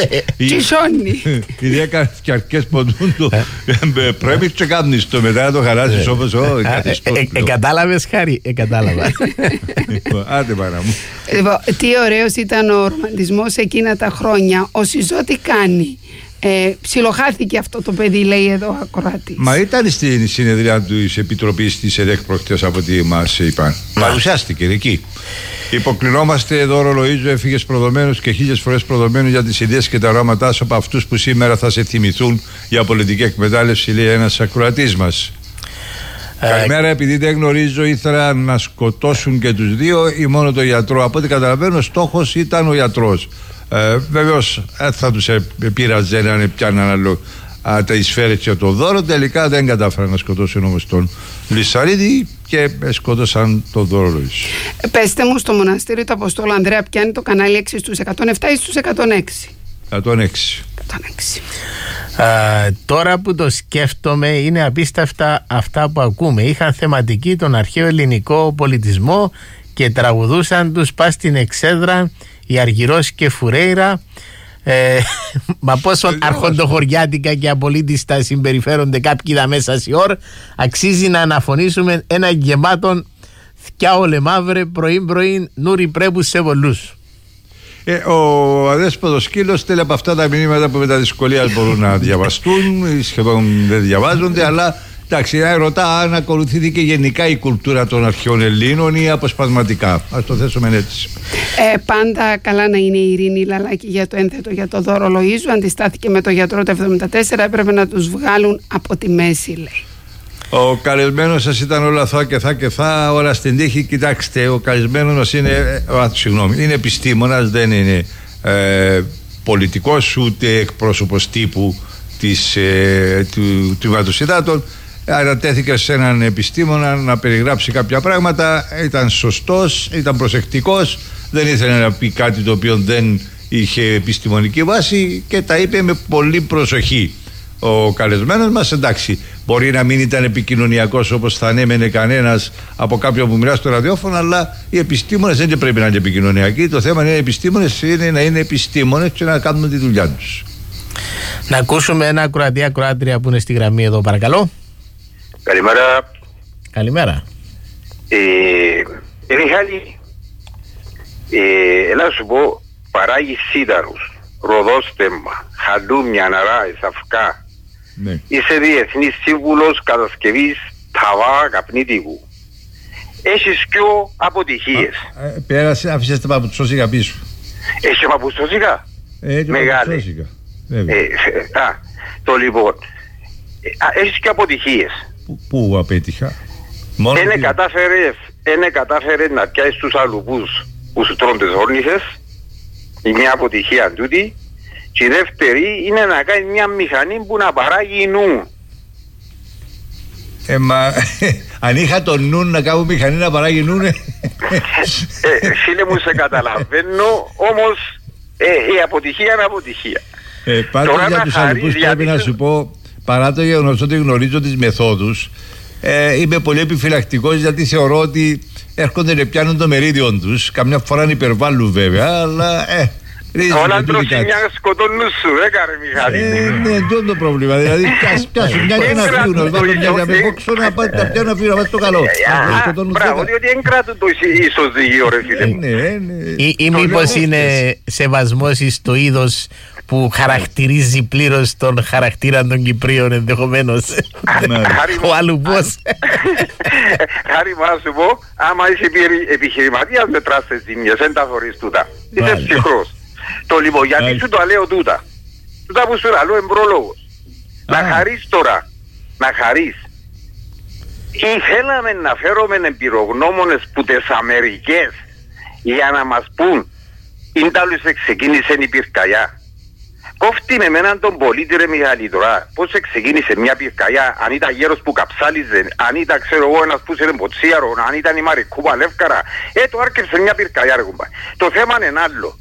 Οι δέκα φτιαχτές ποντούν το πρέπει και κάνεις το μετά να το χαλάσεις όπως εκατάλαβες, Χάρη, εκατάλαβα. Άντε παρά μου. Τι ωραίος ήταν ο ρομαντισμός εκείνα τα χρόνια. Ο Σιζό τι κάνει? Ε, ψιλοχάθηκε αυτό το παιδί, λέει εδώ ο ακροατής. Μα ήταν στην συνεδρία της Επιτροπής της ΕΔΕΚ προχτές από ό,τι μας είπαν. Παρουσιάστηκε εκεί. Υποκλεινόμαστε δώρο Λοΐζο, έφυγες προδομένος και χίλιες φορές προδομένος για τις ιδέες και τα οράματά σου από αυτούς που σήμερα θα σε θυμηθούν για πολιτική εκμετάλλευση, λέει ένας ακροατής μας. Ε, Καλημέρα, επειδή δεν γνωρίζω, ήθελα να σκοτώσουν και τους δύο ή μόνο τον γιατρό. Από ό,τι καταλαβαίνω, ο στόχος ήταν ο γιατρός. Ε, βεβαίως θα τους πείραζε να πιάνουν άλλο τα σφαίρες και το δώρο. Τελικά δεν κατάφεραν να σκοτώσουν όμως τον Λυσαρίδη και σκότωσαν τον δώρο. Ε, πέστε μου, στο μοναστήρι του Αποστόλου Ανδρέα πιάνει το κανάλι έξι στους εκατόν επτά ή στους εκατόν έξι? εκατόν έξι. εκατόν έξι. Α, τώρα που το σκέφτομαι, είναι απίστευτα αυτά που ακούμε. Είχαν θεματική τον αρχαίο ελληνικό πολιτισμό και τραγουδούσαν τους πας στην Εξέδρα, η Αργυρός και Φουρέιρα. Ε, μα πόσο αρχοντοχωριάτικα και απολύτιστα συμπεριφέρονται κάποιοι δα μέσα σε ώρα. Αξίζει να αναφωνήσουμε ένα γεμάτον θκιάολε μαύρε πρωί πρωί νούρι πρέπους σε βολούς. Ε, ο αδέσποτος σκύλος θέλει από αυτά τα μηνύματα που με τα δυσκολία μπορούν να διαβαστούν, σχεδόν δεν διαβάζονται, αλλά εντάξει, ρωτά αν ακολουθήθηκε γενικά η κουλτούρα των αρχαίων Ελλήνων ή αποσπασματικά. Ας το θέσουμε έτσι. Ε, πάντα καλά να είναι η Ειρήνη Λαλάκη για το ένθετο για το δώρο Λοΐζου. Αντιστάθηκε με το γιατρό το εβδομήντα τέσσερα, έπρεπε να τους βγάλουν από τη μέση, λέει. Ο καλεσμένος σας ήταν όλα θα και θα και θα, όλα στην τύχη. Κοιτάξτε, ο καλεσμένος μας είναι, α, συγγνώμη, είναι επιστήμονας, δεν είναι ε, πολιτικός ούτε εκπρόσωπος τύπου της, ε, του Τμήματος Υδάτων. Ανατέθηκε σε έναν επιστήμονα να περιγράψει κάποια πράγματα. Ήταν σωστός, ήταν προσεκτικός, δεν ήθελε να πει κάτι το οποίο δεν είχε επιστημονική βάση και τα είπε με πολύ προσοχή. Ο καλεσμένος μας, εντάξει, μπορεί να μην ήταν επικοινωνιακός όπως θα ανέμενε κανένας από κάποιον που μιλά στο ραδιόφωνο, αλλά οι επιστήμονες δεν πρέπει να είναι επικοινωνιακοί. Το θέμα είναι οι επιστήμονες είναι να είναι επιστήμονες και να κάνουν τη δουλειά τους. Να ακούσουμε ένα ακροατή ακροάτρια που είναι στη γραμμή εδώ, παρακαλώ. Καλημέρα. Καλημέρα. Ε, ε Μιχάλη, ε, έλα σου πω, παράγει σίδαρους, ροδόστεμμα, χαλούμια, ναρά, εσαυκά. Ναι. Είσαι διεθνής σύμβουλος κατασκευής ταβά καπνίτικου. Έχεις πιο αποτυχίες. Α, ε, πέρασε, άφησες τα παπουτσόσικα πίσω. Έχει παπουτσόσικα. Ε, μεγάλη. Ε, α, το λοιπόν. Ε, έχεις και αποτυχίες. Πού, πού απέτυχα. Ένε κατάφερες, ένε κατάφερες να πιάσεις τους αλουπούς που σου τρώνε τις όρνηθες. Είναι μια αποτυχία τούτη. Και η δεύτερη είναι να κάνει μια μηχανή που να παράγει νου. Ε, μα, αν είχα το νου να κάνω μηχανή να παράγει νου, ναι. ε, φίλε μου, σε καταλαβαίνω, όμως ε, η αποτυχία είναι αποτυχία. Ε, πάντως για τους αλουπούς πρέπει να σου πω, παρά το γεγονός ότι γνωρίζω τις μεθόδους, ε, είμαι πολύ επιφυλακτικός, γιατί θεωρώ ότι έρχονται να πιάνουν το μερίδιο τους. Καμιά φορά υπερβάλλουν βέβαια, αλλά ε, όλα τροσινιά σκοτώνουν σου, έκαρε Μιχάλη. Ε, ναι, αυτό το πρόβλημα. Δηλαδή, πιάσουν μια και να φύγουν, να βάλουν μια για μεκόξο, να πάει τα πιάνουν να φύγουν, να πάει στο καλό. Μπράβο, διότι δεν κράτουν το ισοζύγιο, ρε φίλε μου. Ή μήπως είναι σεβασμός στο είδος που χαρακτηρίζει πλήρως τον χαρακτήρα των Κυπρίων ενδεχομένως. Ο αλουπός. Χάρη μου, να σου πω, άμα είσαι επιχειρηματίας μετράς τις ζημιές, δεν τα φορείς τούτα. Είσαι ψυχρός. Το λοιπόν, γιατί σου το λέω τούτα. Τούτα που σου λέω εμπρόλογος. Να χαρείς τώρα. Να χαρείς. Ήθελαμε να φέρουμε εμπειρογνώμονες που τις Αμερικές για να μας πούν ίνταλους ξεκίνησε η πυρκαγιά. Κόφτει με έναν τον πολίτη, ρε Μιχάλη, τώρα πώς ξεκίνησε μια πυρκαγιά, αν ήταν γέρος που καψάλιζε, αν ήταν ξέρω εγώ ένας που σε ποτσίαρο, αν ήταν η Μαρικού Παλεύκαρα, ε το άρκεψε μια πυρκαγιά, ρε κουμπά. Το θέμα είναι ένα άλλο.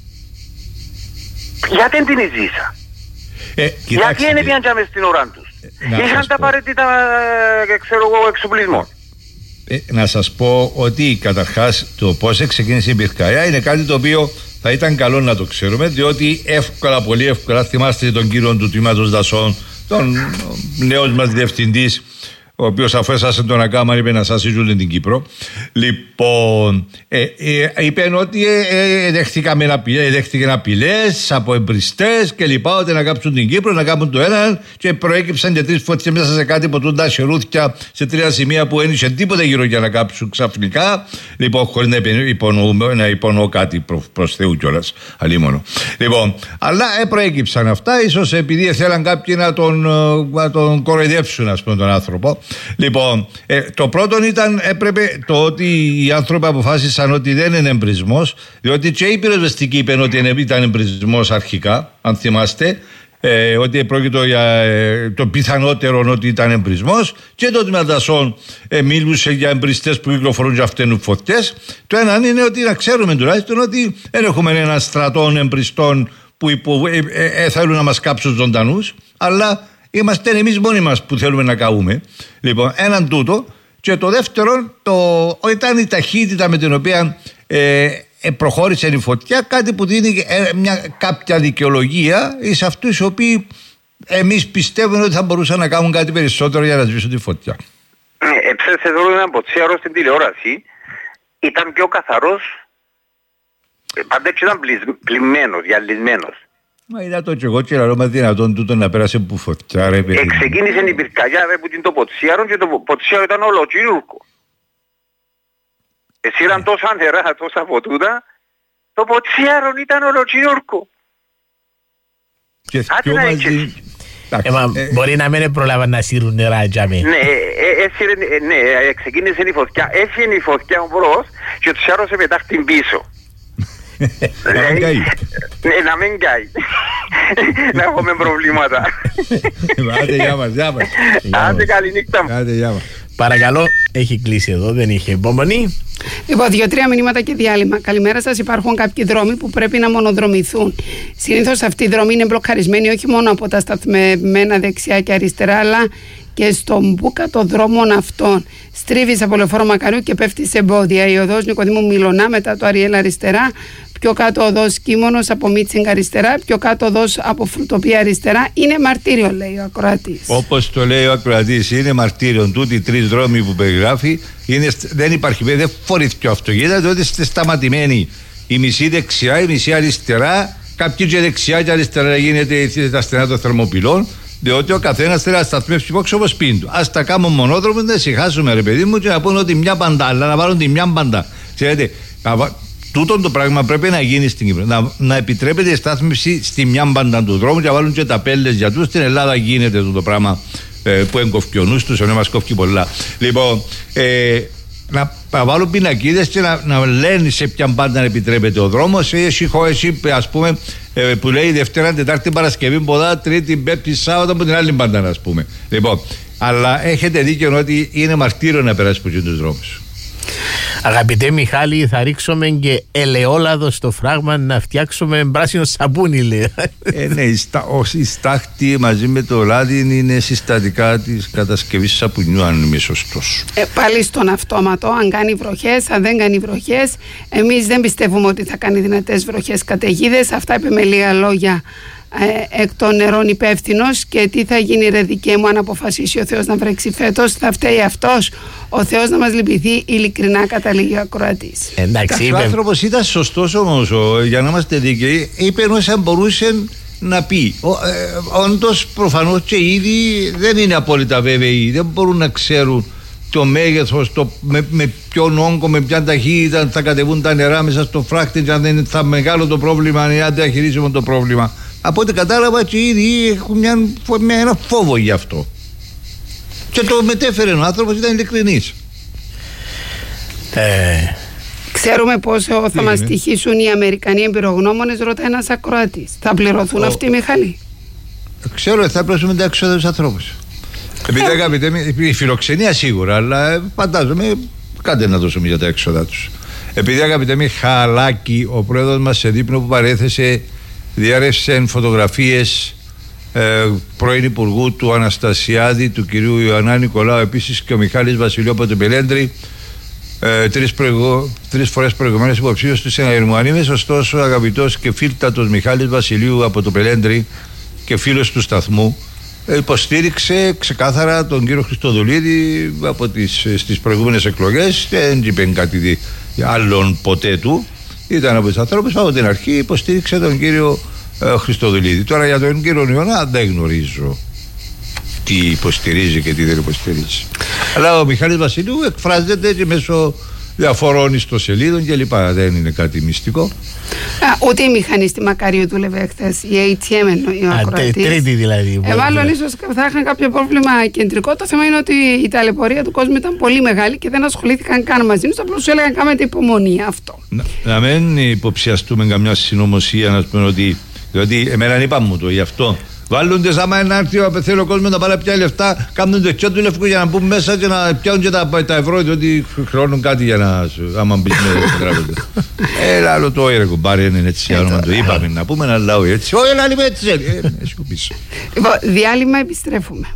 Γιατί δεν την ζήσα. Ε, γιατί δεν πιάντζαμε στην ώρα τους. Ε, είχαν τα απαραίτητα, ξέρω εγώ, εξοπλισμό. Ε, να σας πω ότι καταρχάς το πώς ξεκίνησε η πυρκαγιά είναι κάτι το οποίο θα ήταν καλό να το ξέρουμε, διότι εύκολα, πολύ εύκολα, θυμάστε τον κύριο του Τμήματος Δασών, τον νέος μας διευθυντής, ο οποίος αφού έσασε τον Ακάμα είπε να σασίζουν την Κύπρο. Λοιπόν, ε, ε, είπε ότι ε, ε, δέχτηκαν απειλές από εμπριστές και λοιπά, ότι να κάψουν την Κύπρο, να κάνουν το έναν, και προέκυψαν και τρεις φωτιές μέσα σε κάτι που τούντα σερούθια σε τρία σημεία που ένιωσε τίποτα γύρω για να κάψουν ξαφνικά. Λοιπόν, χωρίς να υπονοούμε, να υπονοώ κάτι προ, προς Θεού κιόλας, αλίμονο. Λοιπόν, αλλά ε, προέκυψαν αυτά, ίσως επειδή θέλαν κάποιοι να τον, να τον κοροϊδεύσουν, ας πούμε, τον άνθρωπο. Λοιπόν, ε, το πρώτο ήταν, έπρεπε το ότι οι άνθρωποι αποφάσισαν ότι δεν είναι εμπρισμός, διότι και η πυροσβεστική είπε ότι ήταν εμπρισμός αρχικά, αν θυμάστε, ε, ότι πρόκειτο για ε, το πιθανότερο ότι ήταν εμπρισμός, και το Τμήμα Δασών ε, μίλησε για εμπριστές που κυκλοφορούν και αυταίνουν φωτιές. Το ένα είναι ότι να ξέρουμε τουλάχιστον ότι δεν έχουμε έναν στρατό εμπριστών που υπο, ε, ε, ε, θέλουν να μας κάψουν ζωντανούς, αλλά είμαστε εμείς μόνοι μας που θέλουμε να καούμε. Λοιπόν, έναν τούτο. Και το δεύτερο το, ήταν η ταχύτητα με την οποία ε, ε, προχώρησε η φωτιά, κάτι που δίνει ε, μια, κάποια δικαιολογία εις αυτούς οι οποίοι εμείς πιστεύουμε ότι θα μπορούσαν να κάνουν κάτι περισσότερο για να σβήσουν τη φωτιά. Έψες εδώ έναν ποτσίαρο στην τηλεόραση, ήταν πιο καθαρός, πάντα ήταν πλημμένος, γυαλισμένος. Μα είδα το και εγώ και λαρώ μα δυνατόν τούτο να πέρασε που φωτιά, ρε παιδί. Εξεκίνησε η πυρκαγιά, ρε, που είναι το ποτσίαρο, και το ποτσίαρο ήταν ολοκλήρουρκο. Εσύ ήταν τόσα νερά, τόσα ποτούτα, το ποτσίαρο ήταν ολοκλήρουρκο. Και πιο μαζί, Ε, μα, ε, μπορεί να μην προλάβαν να σύρουν νερά τζάμι. Ναι, ε, ε, ναι, ξεκίνησε η φωτιά, έφυγε η φωτιά μπρος και τους άρρωσε μετά την πίσω. Να μην καεί. Ναι, να μην καεί. Να έχουμε προβλήματα. Άντε, γεια μας, γεια μας. Άντε, καλή νύχτα μου. Άντε, γεια μας. Παρακαλώ, έχει κλείσει εδώ, δεν είχε υπομονή. Λοιπόν, δύο-τρία μηνύματα και διάλειμμα. Καλημέρα σας. Υπάρχουν κάποιοι δρόμοι που πρέπει να μονοδρομηθούν. Συνήθως αυτοί οι δρόμοι είναι μπλοκαρισμένοι όχι μόνο από τα σταθμεμένα δεξιά και αριστερά, αλλά και στον μπούκα των δρόμων αυτών. Στρίβεις από Λεωφόρο Μακαριού και πέφτει σε εμπόδια. Η οδός Νικοδήμου Μιλωνά, μετά το Αριέλ αριστερά. Πιο κάτω οδός Κίμωνος από Μίτσινγκ αριστερά. Πιο κάτω οδός από Φρουτοπία αριστερά. Είναι μαρτύριο, λέει ο ακροατής. Όπως το λέει ο ακροατής, είναι μαρτύριο. Τούτοι οι τρεις δρόμοι που περιγράφει είναι, δεν υπάρχει, δεν φορήθηκε αυτοκίνητα, διότι είστε σταματημένοι. Η μισή δεξιά, η μισή αριστερά. Κάποιοι και δεξιά και αριστερά γίνεται τα στενά των θερμοπυλών. Διότι ο καθένας θέλει να σταθμεύσει υπόψη όπως σπίτι του. Ας τα κάνουμε μονόδρομο, να ησυχάσουμε, ρε παιδί μου, και να πούνε ότι μια μπαντά, αλλά να βάλουν τη μια μπαντά. Ξέρετε, τούτο το πράγμα πρέπει να γίνει στην Κύπρο. Να, να επιτρέπεται η στάθμευση στη μια μπαντά του δρόμου και να βάλουν και τα πέλες για τους. Στην Ελλάδα γίνεται το πράγμα ε, που εγκοφκεί ο νους τους, ενώ μας κοφκεί πολλά. Λοιπόν, ε, να, να βάλουν πινακίδες και να, να λένε σε ποια μπάντα επιτρέπεται ο δρόμος. Εσύ, εσύ ας πούμε, ε, που λέει Δευτέρα, Τετάρτη, Παρασκευή, Ποδά, Τρίτη, Πέμπτη, Σάββατο από την άλλη μπάντα, ας πούμε. Λοιπόν, αλλά έχετε δίκιο ότι είναι μαρτύριο να περάσει από τους δρόμους. Αγαπητέ Μιχάλη, θα ρίξουμε και ελαιόλαδο στο φράγμα να φτιάξουμε πράσινο σαπούνι, λέει. Ε, ναι, η, στα, ο, η στάχτη μαζί με το λάδι είναι συστατικά της κατασκευής σαπουνιού, αν είμαι σωστός. Ε, πάλι στον αυτόματο, αν κάνει βροχές, αν δεν κάνει βροχές. Εμείς δεν πιστεύουμε ότι θα κάνει δυνατές βροχές, καταιγίδες. Αυτά είπε με λίγα λόγια ε, εκ των νερών υπεύθυνος. Και τι θα γίνει, ρε δικέ μου, αν αποφασίσει ο Θεός να βρέξει φέτος? Θα φταίει αυτός? Ο Θεός να μας λυπηθεί, ειλικρινά, καταλήγει ο ακροατής. Εντάξει, ο άνθρωπος ήταν σωστός όμως, για να είμαστε δίκαιοι, είπε όσα μπορούσε να πει. Ε, όντως, προφανώς και ήδη δεν είναι απόλυτα βέβαιοι, δεν μπορούν να ξέρουν το μέγεθος, το, με, με ποιον όγκο, με ποια ταχύτητα θα κατεβούν τα νερά μέσα στο φράχτη, και αν δεν είναι θα μεγάλο το πρόβλημα, αν δεν διαχειρίζουμε το πρόβλημα. Από ό,τι κατάλαβα και ήδη έχουν μια, μια, ένα φόβο γι' αυτό. Και το μετέφερε ο άνθρωπος, ήταν ειλικρινής. Ε... Ξέρουμε πόσο θα μας στοιχήσουν οι Αμερικανοί εμπειρογνώμονες, ρωτάει ένας ακροατής. Θα πληρωθούν ο... αυτοί, Μιχάλη? Ξέρω ότι θα πληρώσουμε τα έξοδα τους ανθρώπους. Επειδή αγαπητέ, η φιλοξενία σίγουρα, αλλά φαντάζομαι κάντε να δώσουμε για τα έξοδα τους. Επειδή αγαπητέ Μιχαλάκη, ο πρόεδρος μας σε δείπνο που παρέθεσε, διέρευσε φωτογραφίες ε, πρώην Υπουργού του Αναστασιάδη, του κυρίου Ιωαννά Νικολάου, επίσης και ο Μιχάλης Βασιλείου από τον Πελέντρη, ε, τρεις, προηγο, τρεις φορές προηγουμένως υποψήφιος του Σεναγερμού. Αν είμαι σωστός, ο αγαπητός και φίλτατος Μιχάλης Βασιλείου από τον Πελέντρη και φίλος του σταθμού, ε, υποστήριξε ξεκάθαρα τον κύριο Χριστοδουλίδη από τις, στις προηγούμενες εκλογές και δεν είπε κάτι άλλον ποτέ του. Ήταν από τους ανθρώπους που από την αρχή υποστήριξε τον κύριο ε, Χριστοδουλίδη. Τώρα για τον κύριο Ιωαννά δεν γνωρίζω τι υποστηρίζει και τι δεν υποστηρίζει. Αλλά ο Μιχάλης Βασιλείου εκφράζεται και μέσω διαφορών ιστοσελίδων κλπ. Δεν είναι κάτι μυστικό. Α, ούτε η μηχανή στη Μακάριο δούλευε χθες. Η έι τι εμ εννοεί ο ακροατής. Τρίτη δηλαδή. Ε, μάλλον ίσως θα είχαν κάποιο πρόβλημα κεντρικό. Το θέμα είναι ότι η ταλαιπωρία του κόσμου ήταν πολύ μεγάλη και δεν ασχολήθηκαν καν μαζί τους. Απλώς έλεγαν κάνετε υπομονή, αυτό. Να, να μην υποψιαστούμε καμιά συνωμοσία, να πούμε ότι. Διότι εμένα είπαμε μου το γι' αυτό. Βάλλονται άμα ένα έρθει ο θέλει ο κόσμος να πάρει πια λεφτά, κάνουν το τσιό του λευκού για να μπουν μέσα και να πιάνουν και τα, τα ευρώ, διότι χρεώνουν κάτι για να. Άμα μπει μέσα στο τράπεζα. Έλα, άλλο το έργο, μπάρε είναι έτσι, άμα το είπαμε να πούμε, να λαό έτσι. Όχι, έλα, λίγο έτσι. Ε, σκουπίσω. Λοιπόν, διάλειμμα, επιστρέφουμε.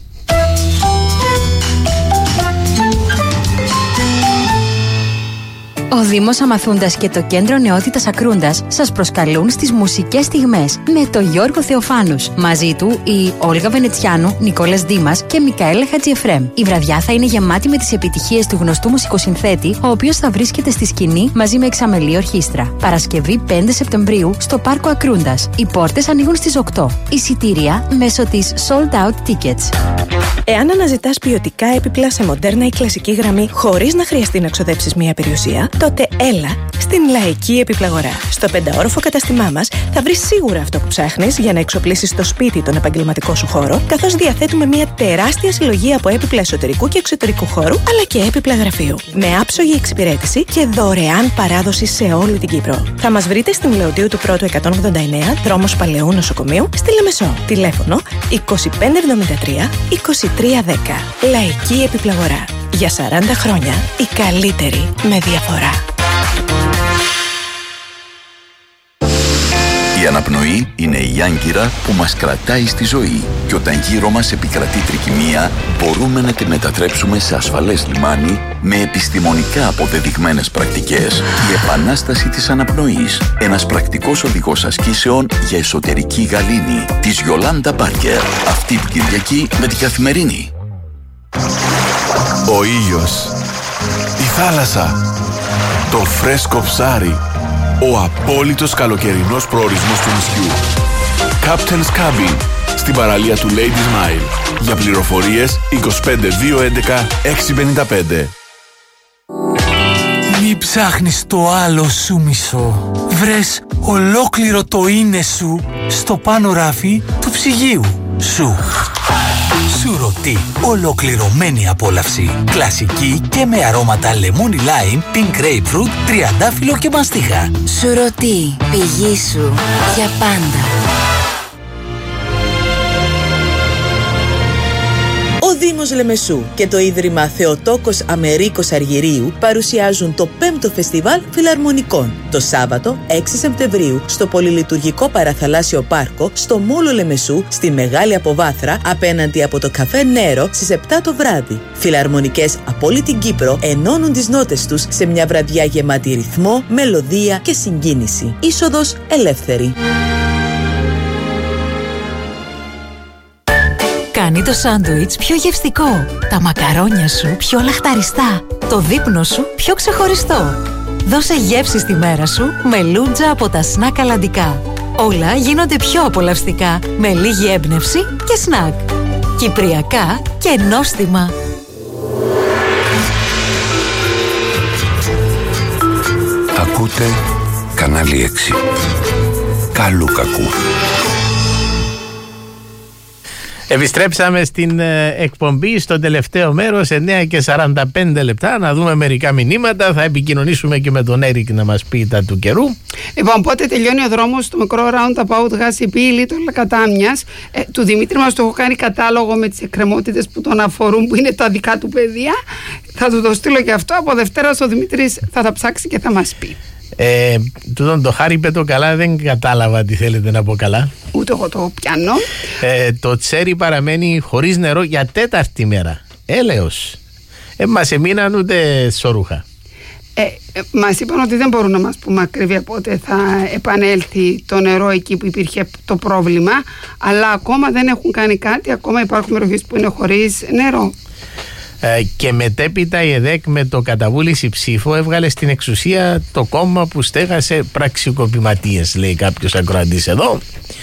Ο Δήμος Αμαθούντας και το Κέντρο Νεότητας Ακρούντας σας προσκαλούν στις μουσικές στιγμές με τον Γιώργο Θεοφάνους. Μαζί του η Όλγα Βενετσιάνου, Νικόλας Δήμας και Μικαέλ Χατζιεφρέμ. Η βραδιά θα είναι γεμάτη με τις επιτυχίες του γνωστού μουσικοσυνθέτη, ο οποίος θα βρίσκεται στη σκηνή μαζί με εξαμελή ορχήστρα. Παρασκευή πέντε Σεπτεμβρίου στο Πάρκο Ακρούντας. Οι πόρτες ανοίγουν στις οκτώ. Εισιτήρια μέσω της Sold Out Tickets. Εάν αναζητάς ποιοτικά έπιπλα σε μοντέρνα ή κλασική γραμμή χωρίς να χρειαστεί να ξοδέψεις μια περιουσία, τότε έλα στην Λαϊκή Επιπλαγορά. Στο πενταόροφο κατάστημά μας θα βρεις σίγουρα αυτό που ψάχνεις για να εξοπλίσεις το σπίτι τον επαγγελματικό σου χώρο, καθώς διαθέτουμε μια τεράστια συλλογή από έπιπλα εσωτερικού και εξωτερικού χώρου, αλλά και έπιπλα γραφείου. Με άψογη εξυπηρέτηση και δωρεάν παράδοση σε όλη την Κύπρο. Θα μας βρείτε στην Λεωτίου του Πρώτου εκατόν ογδόντα εννέα, δρόμος Παλαιού Νοσοκομείου, στη Λεμεσό. Τηλέφωνο είκοσι πέντε εβδομήντα τρία είκοσι τρία δέκα. Λαϊκή Επιπλαγορά. Για σαράντα χρόνια η καλύτερη με διαφορά. Η αναπνοή είναι η άγκυρα που μας κρατάει στη ζωή και όταν γύρω μας επικρατεί τρικυμία μπορούμε να τη μετατρέψουμε σε ασφαλές λιμάνι με επιστημονικά αποδεδειγμένες πρακτικές. Η επανάσταση της αναπνοής, ένας πρακτικός οδηγός ασκήσεων για εσωτερική γαλήνη της Γιολάντα Μπάρκερ. Αυτή την Κυριακή με την Καθημερινή. Ο ήλιος, η θάλασσα, το φρέσκο ψάρι, ο απόλυτος καλοκαιρινός προορισμός του νησιού. Captain's Cabin, στην παραλία του Ladies Mile. Για πληροφορίες είκοσι πέντε δύο έντεκα έξι πενήντα πέντε. Μη ψάχνεις το άλλο σου μισό. Βρες ολόκληρο το είναι σου στο πάνω ράφι του ψυγείου σου. Σουρωτή, ολοκληρωμένη απόλαυση. Κλασική και με αρώματα λεμόνι lime, pink grapefruit, τριαντάφυλλο και μαστίχα. Σουρωτή, πηγή σου για πάντα. Ο Δήμος Λεμεσού και το Ίδρυμα Θεοτόκος Αμερίκος Αργυρίου παρουσιάζουν το πέμπτο Φεστιβάλ Φιλαρμονικών το Σάββατο έξι Σεπτεμβρίου στο Πολυλειτουργικό Παραθαλάσσιο Πάρκο στο Μόλο Λεμεσού στη Μεγάλη Αποβάθρα απέναντι από το Καφέ Νέρο στις επτά το βράδυ. Φιλαρμονικές από όλη την Κύπρο ενώνουν τις νότες τους σε μια βραδιά γεμάτη ρυθμό, μελωδία και συγκίνηση. Είσοδος ελεύθερη. Κάνει το σάντουιτς πιο γευστικό, τα μακαρόνια σου πιο λαχταριστά, το δείπνο σου πιο ξεχωριστό. Δώσε γεύση στη μέρα σου με λούτζα από τα σνακ αλλαντικά. Όλα γίνονται πιο απολαυστικά με λίγη έμπνευση και σνακ. Κυπριακά και νόστιμα. Ακούτε κανάλι έξι. Καλού κακού. Επιστρέψαμε στην ε, εκπομπή στο τελευταίο μέρος, εννέα και σαράντα πέντε λεπτά, να δούμε μερικά μηνύματα. Θα επικοινωνήσουμε και με τον Έρικ να μας πει τα του καιρού. Λοιπόν, πότε τελειώνει ο δρόμος στο μικρό roundabout Γάση Πύλη, το Λακατάμιας. Ε, του Δημήτρη μας το έχω κάνει κατάλογο με τις εκκρεμότητες που τον αφορούν, που είναι τα δικά του παιδεία. Θα του το στείλω και αυτό. Από Δευτέρα ο Δημήτρης θα τα ψάξει και θα μας πει. Ε, τούτον το Χάρη είπε το καλά, δεν κατάλαβα τι θέλετε να πω καλά. Ούτε εγώ το πιάνω. Ε, το τσέρι παραμένει χωρίς νερό για τέταρτη μέρα. Έλεος. Ε, μας εμείναν ούτε σωρούχα. Ε, ε, μας είπαν ότι δεν μπορούν να μας πούμε ακριβή πότε θα επανέλθει το νερό εκεί που υπήρχε το πρόβλημα, αλλά ακόμα δεν έχουν κάνει κάτι. Ακόμα υπάρχουν περιοχές που είναι χωρίς νερό. Ε, και μετέπειτα η ΕΔΕΚ με το καταβούληση ψήφο έβγαλε στην εξουσία το κόμμα που στέγασε πραξικοπηματίες, λέει κάποιος ακροατής εδώ.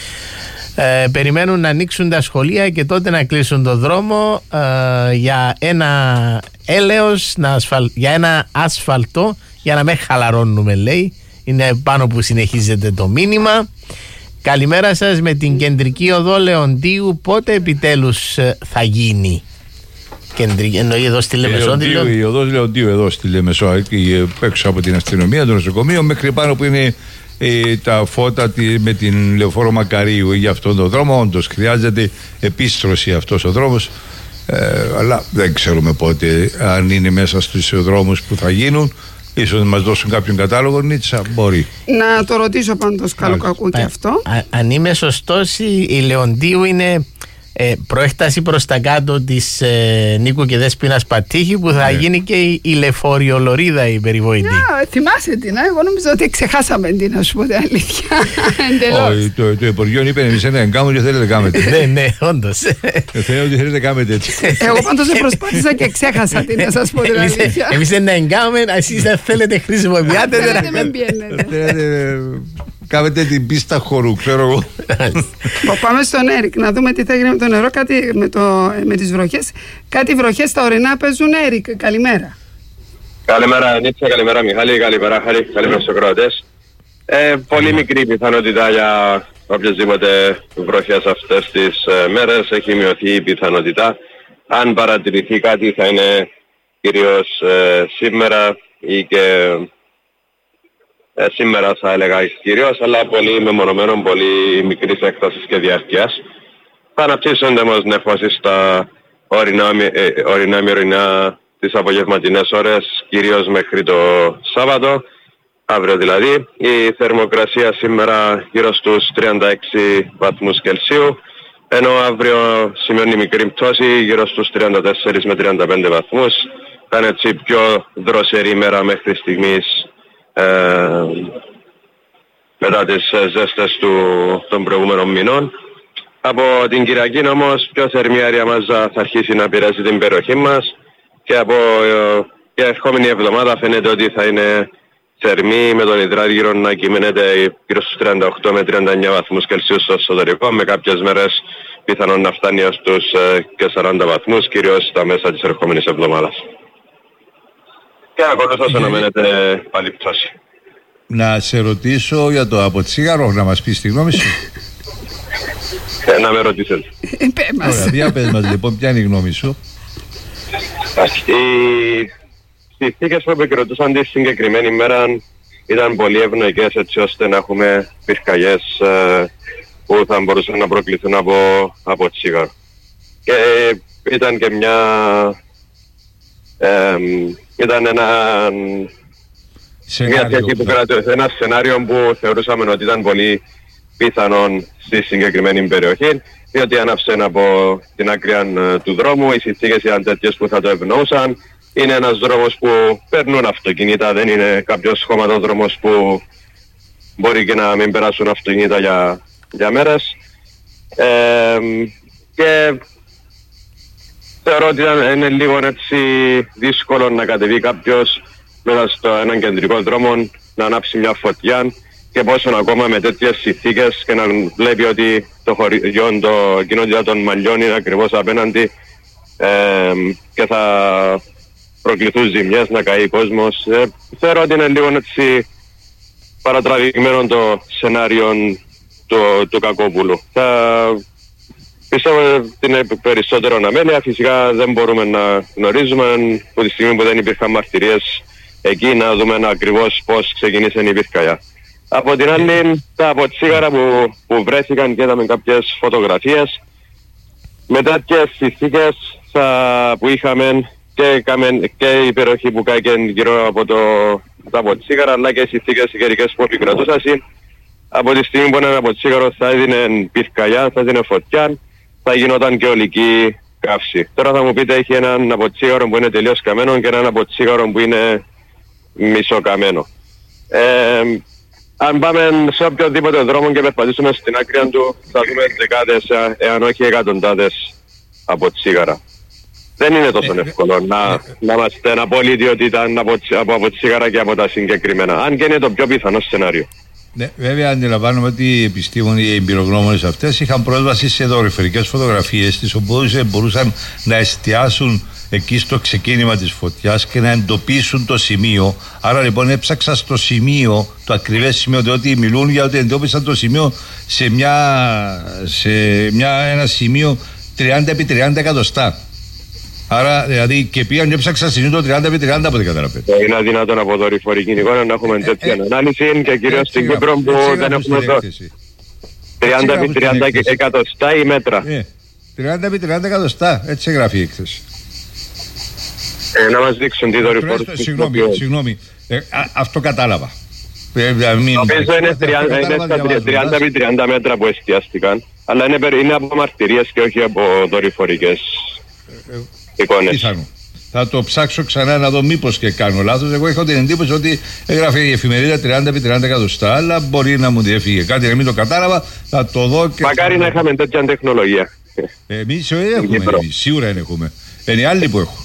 Ε, περιμένουν να ανοίξουν τα σχολεία και τότε να κλείσουν το δρόμο ε, για ένα έλεος, να ασφαλ, για ένα άσφαλτο, για να μην χαλαρώνουμε, λέει. Είναι πάνω που συνεχίζεται το μήνυμα. Καλημέρα σας, με την κεντρική οδό Λεοντίου πότε επιτέλους θα γίνει? Κεντρική, εννοεί εδώ στη Λεμεσό. Η οδός Λεοντίου εδώ στη Λεμεσό, έξω από την αστυνομία, το νοσοκομείο, μέχρι πάνω που είναι ε, τα φώτα τη, με την Λεωφόρο Μακαρίου για αυτόν τον δρόμο. Όντως χρειάζεται επίστρωση αυτός ο δρόμος, ε, αλλά δεν ξέρουμε πότε, αν είναι μέσα στους δρόμους που θα γίνουν. Ίσως να μας δώσουν κάποιον κατάλογο, Νίτσα, μπορεί. Να το ρωτήσω πάντως καλού κακού και αυτό. Α, αν είμαι σωστός, η, η Λεοντίου είναι ε, προέκταση προς τα κάτω της ε, Νίκου και Δέσποινας Πατήχη, που θα ναι. γίνει και η, η λεωφοριολορίδα η περιβόητη. Yeah, θυμάσαι την, εγώ νομίζω ότι ξεχάσαμε την, να σου πω την αλήθεια. Όχι, το, το Υπουργείο είπε εμείς ένα εγκάμουν και θέλετε κάμετε. Ναι, ναι, όντως. Θέλω ότι θέλετε κάμετε έτσι. Εγώ πάντως προσπάθησα και ξέχασα την, να σας πω την αλήθεια. Εμείς δεν εγκάμουν, εσείς δεν θέλετε χρησιμοποιάτε. Δεν με πιένετε. Κάμετε την πίστα χορού, ξέρω εγώ. Πάμε στον Έρικ να δούμε τι θα γίνει με το νερό, κάτι με, το, με τις βροχές. Κάτι βροχές στα ορεινά παίζουν, Έρικ. Καλημέρα. Καλημέρα Νίτσα, καλημέρα Μιχάλη, καλημέρα Χάρη, καλημέρα στους ακροατές. Ε, πολύ μικρή πιθανότητα για οποιασδήποτε βροχές αυτές τις ε, μέρες, έχει μειωθεί η πιθανότητα. Αν παρατηρηθεί κάτι θα είναι κυρίως ε, σήμερα ή και ε, σήμερα θα έλεγα κυρίως, αλλά πολύ μεμονωμένο, πολύ μικρής έκτασης και διάρκειας. Θα αναπτύσσονται όμως νεφώσεις στα ορεινά, ε, ορεινά μυρινά τις απογευματινές ώρες, κυρίως μέχρι το Σάββατο, αύριο δηλαδή. Η θερμοκρασία σήμερα γύρω στους τριάντα έξι βαθμούς Κελσίου, ενώ αύριο σημειώνει μικρή πτώση γύρω στους τριάντα τέσσερα με τριάντα πέντε βαθμούς. Θα είναι έτσι πιο δροσερή ημέρα μέχρι στιγμής ε, μετά τις ζέστες του, των προηγούμενων μηνών. Από την Κυριακή όμως πιο θερμή αριαμάζα θα αρχίσει να πειράζει την περιοχή μας και από και ερχόμενη εβδομάδα φαίνεται ότι θα είναι θερμή, με τον υδράργυρο να κυμαίνεται γύρω στους τριάντα οκτώ με τριάντα εννέα βαθμούς Κελσίου στο εσωτερικό, με κάποιες μέρες πιθανόν να φτάνει έως τους και σαράντα βαθμούς, κυρίως στα μέσα της ερχόμενης εβδομάδας. Και ακολουθώς αναμένεται πάλι πτώση. Να σε ρωτήσω για το αποτσίγαρο, να μας πεις τη γνώμη σου. Ε, να με ρωτήσετε. Ωραία, για πες μας λοιπόν, ποια είναι η γνώμη σου. Οι συνθήκες που επικρατούσαν τη συγκεκριμένη ημέρα ήταν πολύ ευνοϊκές, έτσι ώστε να έχουμε πυρκαγιές ε, που θα μπορούσαν να προκληθούν από, από τσίγαρο. Και ήταν και μια... Ε, ήταν ένα... Μια θέση που κρατούσε, ένα σενάριο που θεωρούσαμε ότι ήταν πολύ πιθανόν στη συγκεκριμένη περιοχή, διότι άναψε από την άκρη του δρόμου, οι συνθήκες ήταν τέτοιες που θα το ευνοούσαν. Είναι ένας δρόμος που παίρνουν αυτοκίνητα, δεν είναι κάποιος χωματόδρομος που μπορεί και να μην περάσουν αυτοκίνητα για, για μέρες. Ε, και θεωρώ ότι είναι λίγο έτσι δύσκολο να κατεβεί κάποιος μέσα στο έναν κεντρικό δρόμο, να ανάψει μια φωτιά, και πόσο ακόμα με τέτοιες συνθήκες και να βλέπει ότι το χωριό, το κοινότητα των Μαλλιών είναι ακριβώς απέναντι ε, και θα προκληθούν ζημιές, να καεί κόσμος. Ε, θεωρώ ότι είναι λίγο έτσι παρατραβηγμένο το σενάριο του, του Κακόπουλου. Θα πιστεύω ότι είναι περισσότερο αμέλεια. Φυσικά δεν μπορούμε να γνωρίζουμε από τη στιγμή που δεν υπήρχαν μαρτυρίες εκεί, να δούμε ακριβώς πώς ξεκινήσε η πυρκαγιά. Από την άλλη, τα αποτσίγαρα που, που βρέθηκαν και είδαμε κάποιες φωτογραφίες, με τέτοιες συνθήκες που είχαμε και, και η περιοχή που κάγεν γύρω από το, τα αποτσίγαρα, αλλά και οι συνθήκες οι καιρικές που επικρατούσαν, από τη στιγμή που ένα αποτσίγαρο θα έδινε πυρκαγιά, θα έδινε φωτιά, θα γινόταν και ολική καύση. Τώρα θα μου πείτε, έχει έναν αποτσίγαρο που είναι τελείως καμένο και έναν αποτσίγαρο που είναι μισοκαμένο. Ε, αν πάμε σε οποιοδήποτε δρόμο και περπατήσουμε στην άκρη του, θα δούμε δεκάδες, εάν όχι εκατοντάδες αποτσίγαρα. Δεν είναι τόσο εύκολο να, να είμαστε απόλυτοι ότι ήταν από, από αποτσίγαρα και από τα συγκεκριμένα, αν και είναι το πιο πιθανό σενάριο. Ναι, βέβαια αντιλαμβάνομαι ότι οι επιστήμονες, οι εμπειρογνώμονες αυτές είχαν πρόσβαση σε δορυφορικές φωτογραφίες, τις οποίες μπορούσαν να εστιάσουν εκεί στο ξεκίνημα της φωτιάς και να εντοπίσουν το σημείο. Άρα λοιπόν έψαξα στο σημείο, το ακριβές σημείο, διότι μιλούν για ότι εντόπισαν το σημείο σε, μια, σε μια, ένα σημείο τριάντα επί τριάντα εκατοστά. Άρα δηλαδή και πήγαν και έψαξα σημείο το τριάντα επί τριάντα, από ό,τι καταλαβαίνω. Είναι αδυνατόν από δορυφορική εικόνα να έχουμε τέτοια ανάλυση, και κυρίως στην Κύπρο που δεν έχουμε το τριάντα επί τριάντα εκατοστά ή μέτρα. τριάντα επί τριάντα εκατοστά, έτσι γράφει η έκθεση. Ε, να μας δείξουν τι δορυφορική. Συγγνώμη, συγγνώμη. Ε, α, αυτό κατάλαβα. Νομίζω είναι τριάντα επί τριάντα μέτρα που εστιάστηκαν, αλλά είναι, είναι από μαρτυρίες και όχι από δορυφορικές εικόνες. Πιθανό. Θα το ψάξω ξανά να δω μήπως και κάνω λάθος. Εγώ έχω την εντύπωση ότι έγραφε η εφημερίδα τριάντα επί τριάντα εκατοστά, αλλά μπορεί να μου διέφυγε κάτι, να μην το κατάλαβα. Θα το δω και... Μακάρι να είχαμε τέτοια τεχνολογία. Εμείς έχουμε, εμείς, σίγουρα έχουμε. Είναι οι άλλοι που έχουν.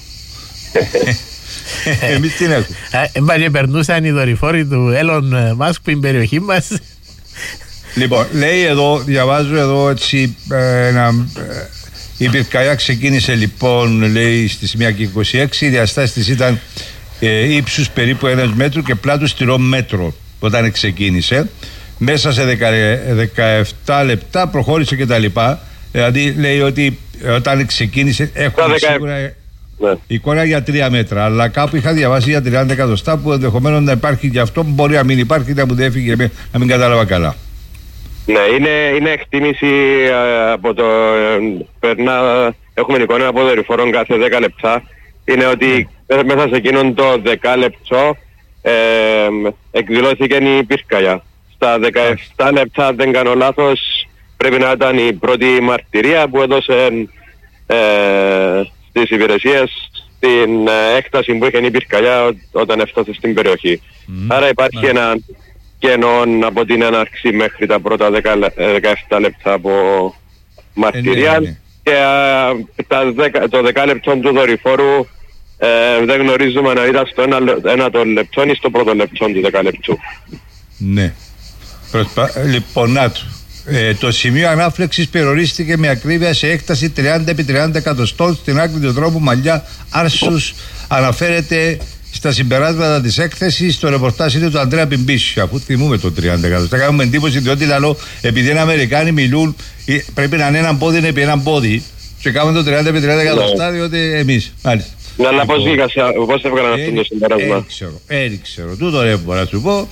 Εμείς τι έχουμε. Εμπάρει περνούσαν οι δορυφόροι του Elon Musk που είναι περιοχή μας. Λοιπόν, λέει εδώ, διαβάζω εδώ έτσι ένα... Η πυρκαγιά ξεκίνησε λοιπόν, λέει, στις μία και είκοσι έξι. Οι διαστάσεις της ήταν ε, ύψους περίπου ένας μέτρο και πλάτους τριών μέτρων όταν ξεκίνησε. Μέσα σε δεκαεπτά λεπτά προχώρησε και τα λοιπά. Δηλαδή λέει ότι όταν ξεκίνησε έχουμε σίγουρα ναι. εικόνα για τρία μέτρα, αλλά κάπου είχα διαβάσει για τριάντα εκατοστά που ενδεχομένως να υπάρχει και αυτό, μπορεί να μην υπάρχει, να μου δεν έφυγε, να μην κατάλαβα καλά. Ναι, είναι, είναι εκτίμηση ε, από το ε, περνά, έχουμε εικόνα από δορυφόρων κάθε δέκα λεπτά. Είναι ότι mm. μέσα σε εκείνον το δεκάλεπτο ε, εκδηλώθηκε η πυρκαγιά. Στα δεκαεπτά λεπτά, δεν κάνω λάθος, πρέπει να ήταν η πρώτη μαρτυρία που έδωσε ε, στις υπηρεσίες την ε, έκταση που είχε η πυρκαγιά ό, όταν έφτασε στην περιοχή. Mm. Άρα υπάρχει mm. ένα κενό από την έναρξη μέχρι τα πρώτα δεκαεπτά λεπτά από μαρτυρία ε, ναι, ναι. και α, τα δεκα, το δεκάλεπτο του δορυφόρου ε, δεν γνωρίζουμε αν ήταν στο ένα, ένα το λεπτό ή στο πρώτο λεπτό του δεκαλεπτού. Ναι. Προσπα... Λοιπόν, να του. Ε, το σημείο ανάφλεξης περιορίστηκε με ακρίβεια σε έκταση τριάντα επί τριάντα εκατοστών στην άκρη του δρόμου Μαλλιά Άρσους. Αναφέρεται στα συμπεράσματα της έκθεσης. Στο ρεπορτάζ είναι του Αντρέα Πιμπίσου. Αφού θυμούμε το τριάντα εκατοστά, κάνουμε εντύπωση διότι λαλό, επειδή οι Αμερικάνοι μιλούν, πρέπει να είναι έναν πόδι επί έναν πόδι. Και κάνουμε το τριάντα επί τριάντα εκατοστά, διότι εμείς. Μάλιστα. Να, αλλά πώς βγήκα, πώς έβγαλαν αυτό το συμπεράσμα. Δεν ξέρω, δεν ξέρω. Τούτο ρε μπορώ να σου πω.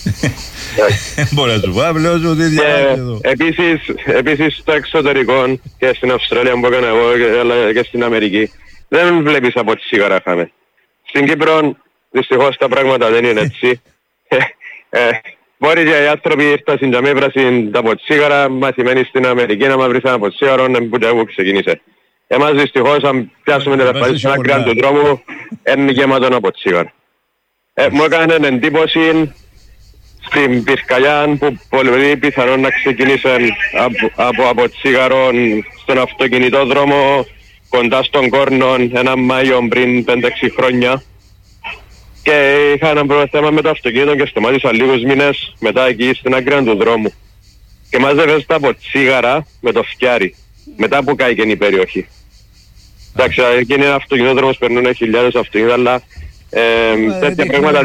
Μπορώ να σου πω, απλώς ότι διαβάζει εδώ. Επίσης, επίσης στο εξωτερικό και στην Αυστραλία που έκανα εγώ και στην Αμερική, δεν βλέπεις από τη σίγαρα χάμε. Στην Κύπρο δυστυχώς τα πράγματα δεν είναι έτσι. Μπορεί και οι άνθρωποι ήρθαν στην Τζαμίπραση τα ποτσίγαρα, μαθημένοι στην Αμερική να βρεις ένα ποτσίγαρο που που ξεκίνησε. Εμάς δυστυχώς αν πιάσουμε την εφαρμογή σε ένα κράν του δρόμου, είναι γεμάτο από ποτσίγαρο. Μου έκανε εντύπωση στην πυρκαγιά που πολύ πιθανόν να ξεκινήσει από, από ποτσίγαρο στον αυτοκινητόδρομο κοντά στον Κόρνο έναν Μάιο πριν πέντε έξι χρόνια. Και είχα ένα πρώτο θέμα με το αυτοκίνητο και σταμάτησα λίγους μήνες μετά εκεί στην άκρη του δρόμου. Και μάζευες τα ποτσίγαρα με το φτιάρι, μετά που κάει και η περιοχή. Εντάξει, εκεί είναι αυτοκινητόδρομος, περνούν χιλιάδες αυτοκίνητα, αλλά ε, τέτοια πράγματα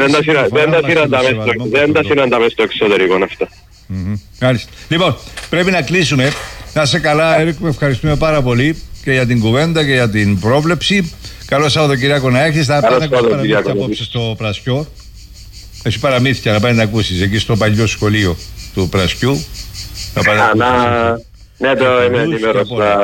δεν τα συναντάμε στο εξωτερικό αυτά. Μάλιστα. Λοιπόν, πρέπει να κλείσουμε. Να είσαι καλά, Έρικ, με ευχαριστούμε πάρα πολύ και για την κουβέντα και για την πρόβλεψη. Καλό Σαββατοκύριακο να έχεις. Θα πάνε να ακούσεις παραμύθια απόψε στο Πρασιό. Έχει παραμύθια να πάει να ακούσεις εκεί στο παλιό σχολείο του Πρασιού. Ναι, το είμαι ενημερός.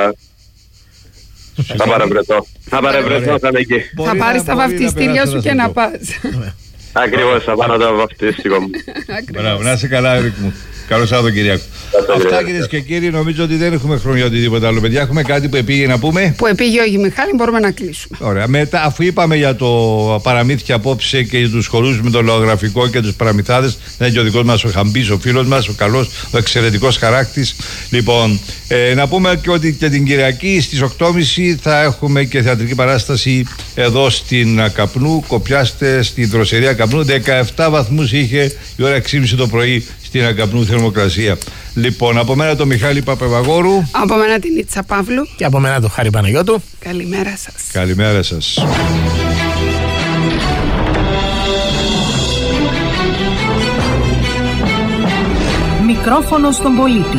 Θα παρευρεθώ. Θα παρευρεθώ, θα είμαι εκεί. Θα πάρεις τα βαφτιστήρια σου και να πας. Ακριβώς, θα πάρω το βαφτιστικό μου. Μπράβο, να είσαι καλά, Έρικ μου. Καλό Σαββατοκύριακο. Αυτά, κυρίες και κύριοι, νομίζω ότι δεν έχουμε χρόνο για οτιδήποτε άλλο. Παιδιά, έχουμε κάτι που επήγε να πούμε. Που επήγε ο Γιμιχάλη, μπορούμε να κλείσουμε. Ωραία. Μετά, αφού είπαμε για το παραμύθια απόψε και για τους χορούς με το λαογραφικό και τους παραμυθάδες, είναι και ο δικός μας ο Χαμπής, ο φίλος μας, ο καλός, ο εξαιρετικός χαράκτης. Λοιπόν, ε, να πούμε και ότι και την Κυριακή στις οκτώ και μισή θα έχουμε και θεατρική παράσταση εδώ στην Καπνού. Κοπιάστε στη δροσερία Καπνού. δεκαεπτά βαθμούς είχε η ώρα έξι και μισή το πρωί στην Ακαπνού θερμοκρασία. Λοιπόν, από μένα το Μιχάλη Παπεβαγόρου. Από μένα την Ίτσα Παύλου. Και από μένα το Χάρη Παναγιώτου. Καλημέρα σας. Καλημέρα σας. Μικρόφωνο στον πολίτη.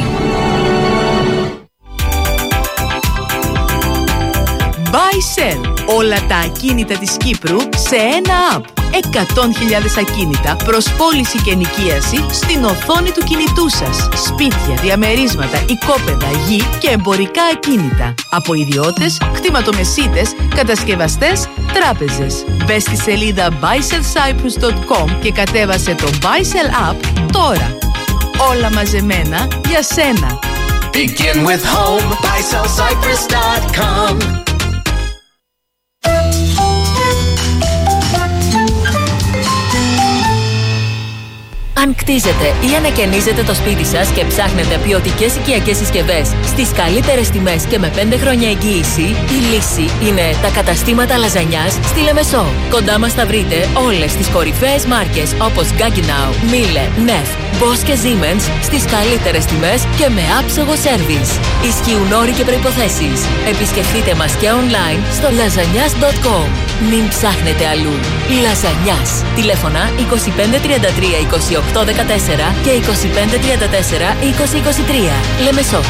Buy Sell. Όλα τα ακίνητα της Κύπρου σε ένα app. εκατό χιλιάδες ακίνητα προς πώληση και νοικίαση στην οθόνη του κινητού σας. Σπίτια, διαμερίσματα, οικόπεδα, γη και εμπορικά ακίνητα. Από ιδιώτες, κτηματομεσίτες, κατασκευαστές, τράπεζες. Μπες στη σελίδα buy sell cyprus dot com και κατέβασε το Buy Sell app τώρα. Όλα μαζεμένα για σένα. Begin with home, buy sell cyprus dot com. Αν κτίζετε ή ανακαινίζετε το σπίτι σας και ψάχνετε ποιοτικές οικιακές συσκευές στις καλύτερες τιμές και με πέντε χρόνια εγγύηση, η λύση είναι τα καταστήματα Λαζανιάς στη Λεμεσό. Κοντά μας θα βρείτε όλες τις κορυφαίες μάρκες όπως Gaggenau, Miele, Neff, Bosch και Siemens στις καλύτερες τιμές και με άψογο σέρβις. Ισχύουν όροι και προϋποθέσεις. Επισκεφτείτε μας και online στο λαζανιάς τελεία κομ. Μην ψάχνετε αλλού. Λαζανιάς. Τηλέφωνα είκοσι πέντε τριάντα τρία είκοσι οκτώ δεκατέσσερα και είκοσι πέντε τριάντα τέσσερα είκοσι είκοσι τρία. Λεμεσός.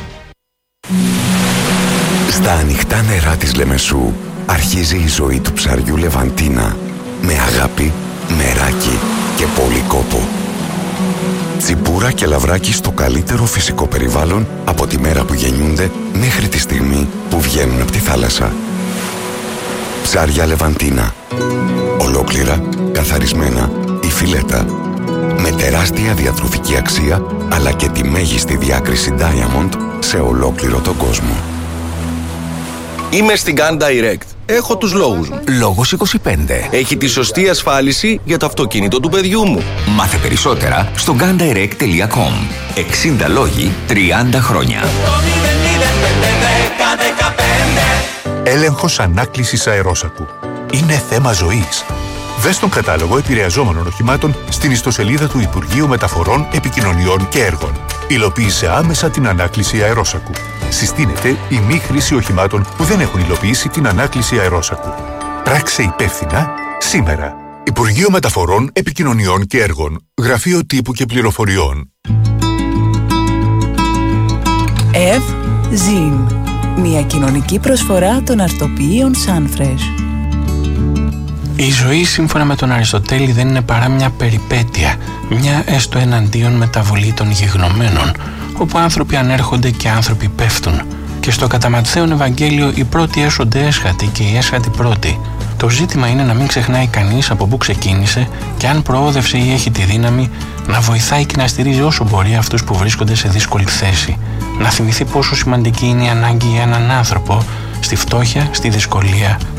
Στα ανοιχτά νερά της Λεμεσού αρχίζει η ζωή του ψαριού Λεβαντίνα. Με αγάπη, μεράκι και πολύ κόπο. Τσιπούρα και λαβράκι στο καλύτερο φυσικό περιβάλλον από τη μέρα που γεννιούνται μέχρι τη στιγμή που βγαίνουν από τη θάλασσα. Ψάρια Λεβαντίνα. Ολόκληρα, καθαρισμένα ή φιλέτα. Με τεράστια διατροφική αξία αλλά και τη μέγιστη διάκριση Diamond σε ολόκληρο τον κόσμο. Είμαι στην Gun Direct. Έχω τους λόγους μου. Λόγος είκοσι πέντε. Έχει τη σωστή ασφάλιση για το αυτοκίνητο του παιδιού μου. Μάθε περισσότερα στο gun direct τελεία com. εξήντα λόγοι, τριάντα χρόνια. Έλεγχος ανάκλησης αερόσακου. Είναι θέμα ζωής. Δες τον κατάλογο επηρεαζόμενων οχημάτων στην ιστοσελίδα του Υπουργείου Μεταφορών, Επικοινωνιών και Έργων. Υλοποίησε άμεσα την ανάκληση αερόσακου. Συστήνεται η μη χρήση οχημάτων που δεν έχουν υλοποιήσει την ανάκληση αερόσακου. Πράξε υπεύθυνα σήμερα. Υπουργείο Μεταφορών, Επικοινωνιών και Έργων. Γραφείο Τύπου και Πληροφοριών. Ευ-Ζιν. Μια κοινωνική προσφορά των αρτοποιείων Sunfresh. Η ζωή σύμφωνα με τον Αριστοτέλη δεν είναι παρά μια περιπέτεια, μια έστω εναντίον μεταβολή των γιγνωμένων, όπου άνθρωποι ανέρχονται και άνθρωποι πέφτουν. Και στο κατά Ματθαίον Ευαγγέλιο οι πρώτοι έσονται έσχατοι και οι έσχατοι πρώτοι. Το ζήτημα είναι να μην ξεχνάει κανείς από πού ξεκίνησε και αν προόδευσε ή έχει τη δύναμη να βοηθάει και να στηρίζει όσο μπορεί αυτούς που βρίσκονται σε δύσκολη θέση. Να θυμηθεί πόσο σημαντική είναι η ανάγκη για έναν άνθρωπο στη φτώχεια, στη δυσκολία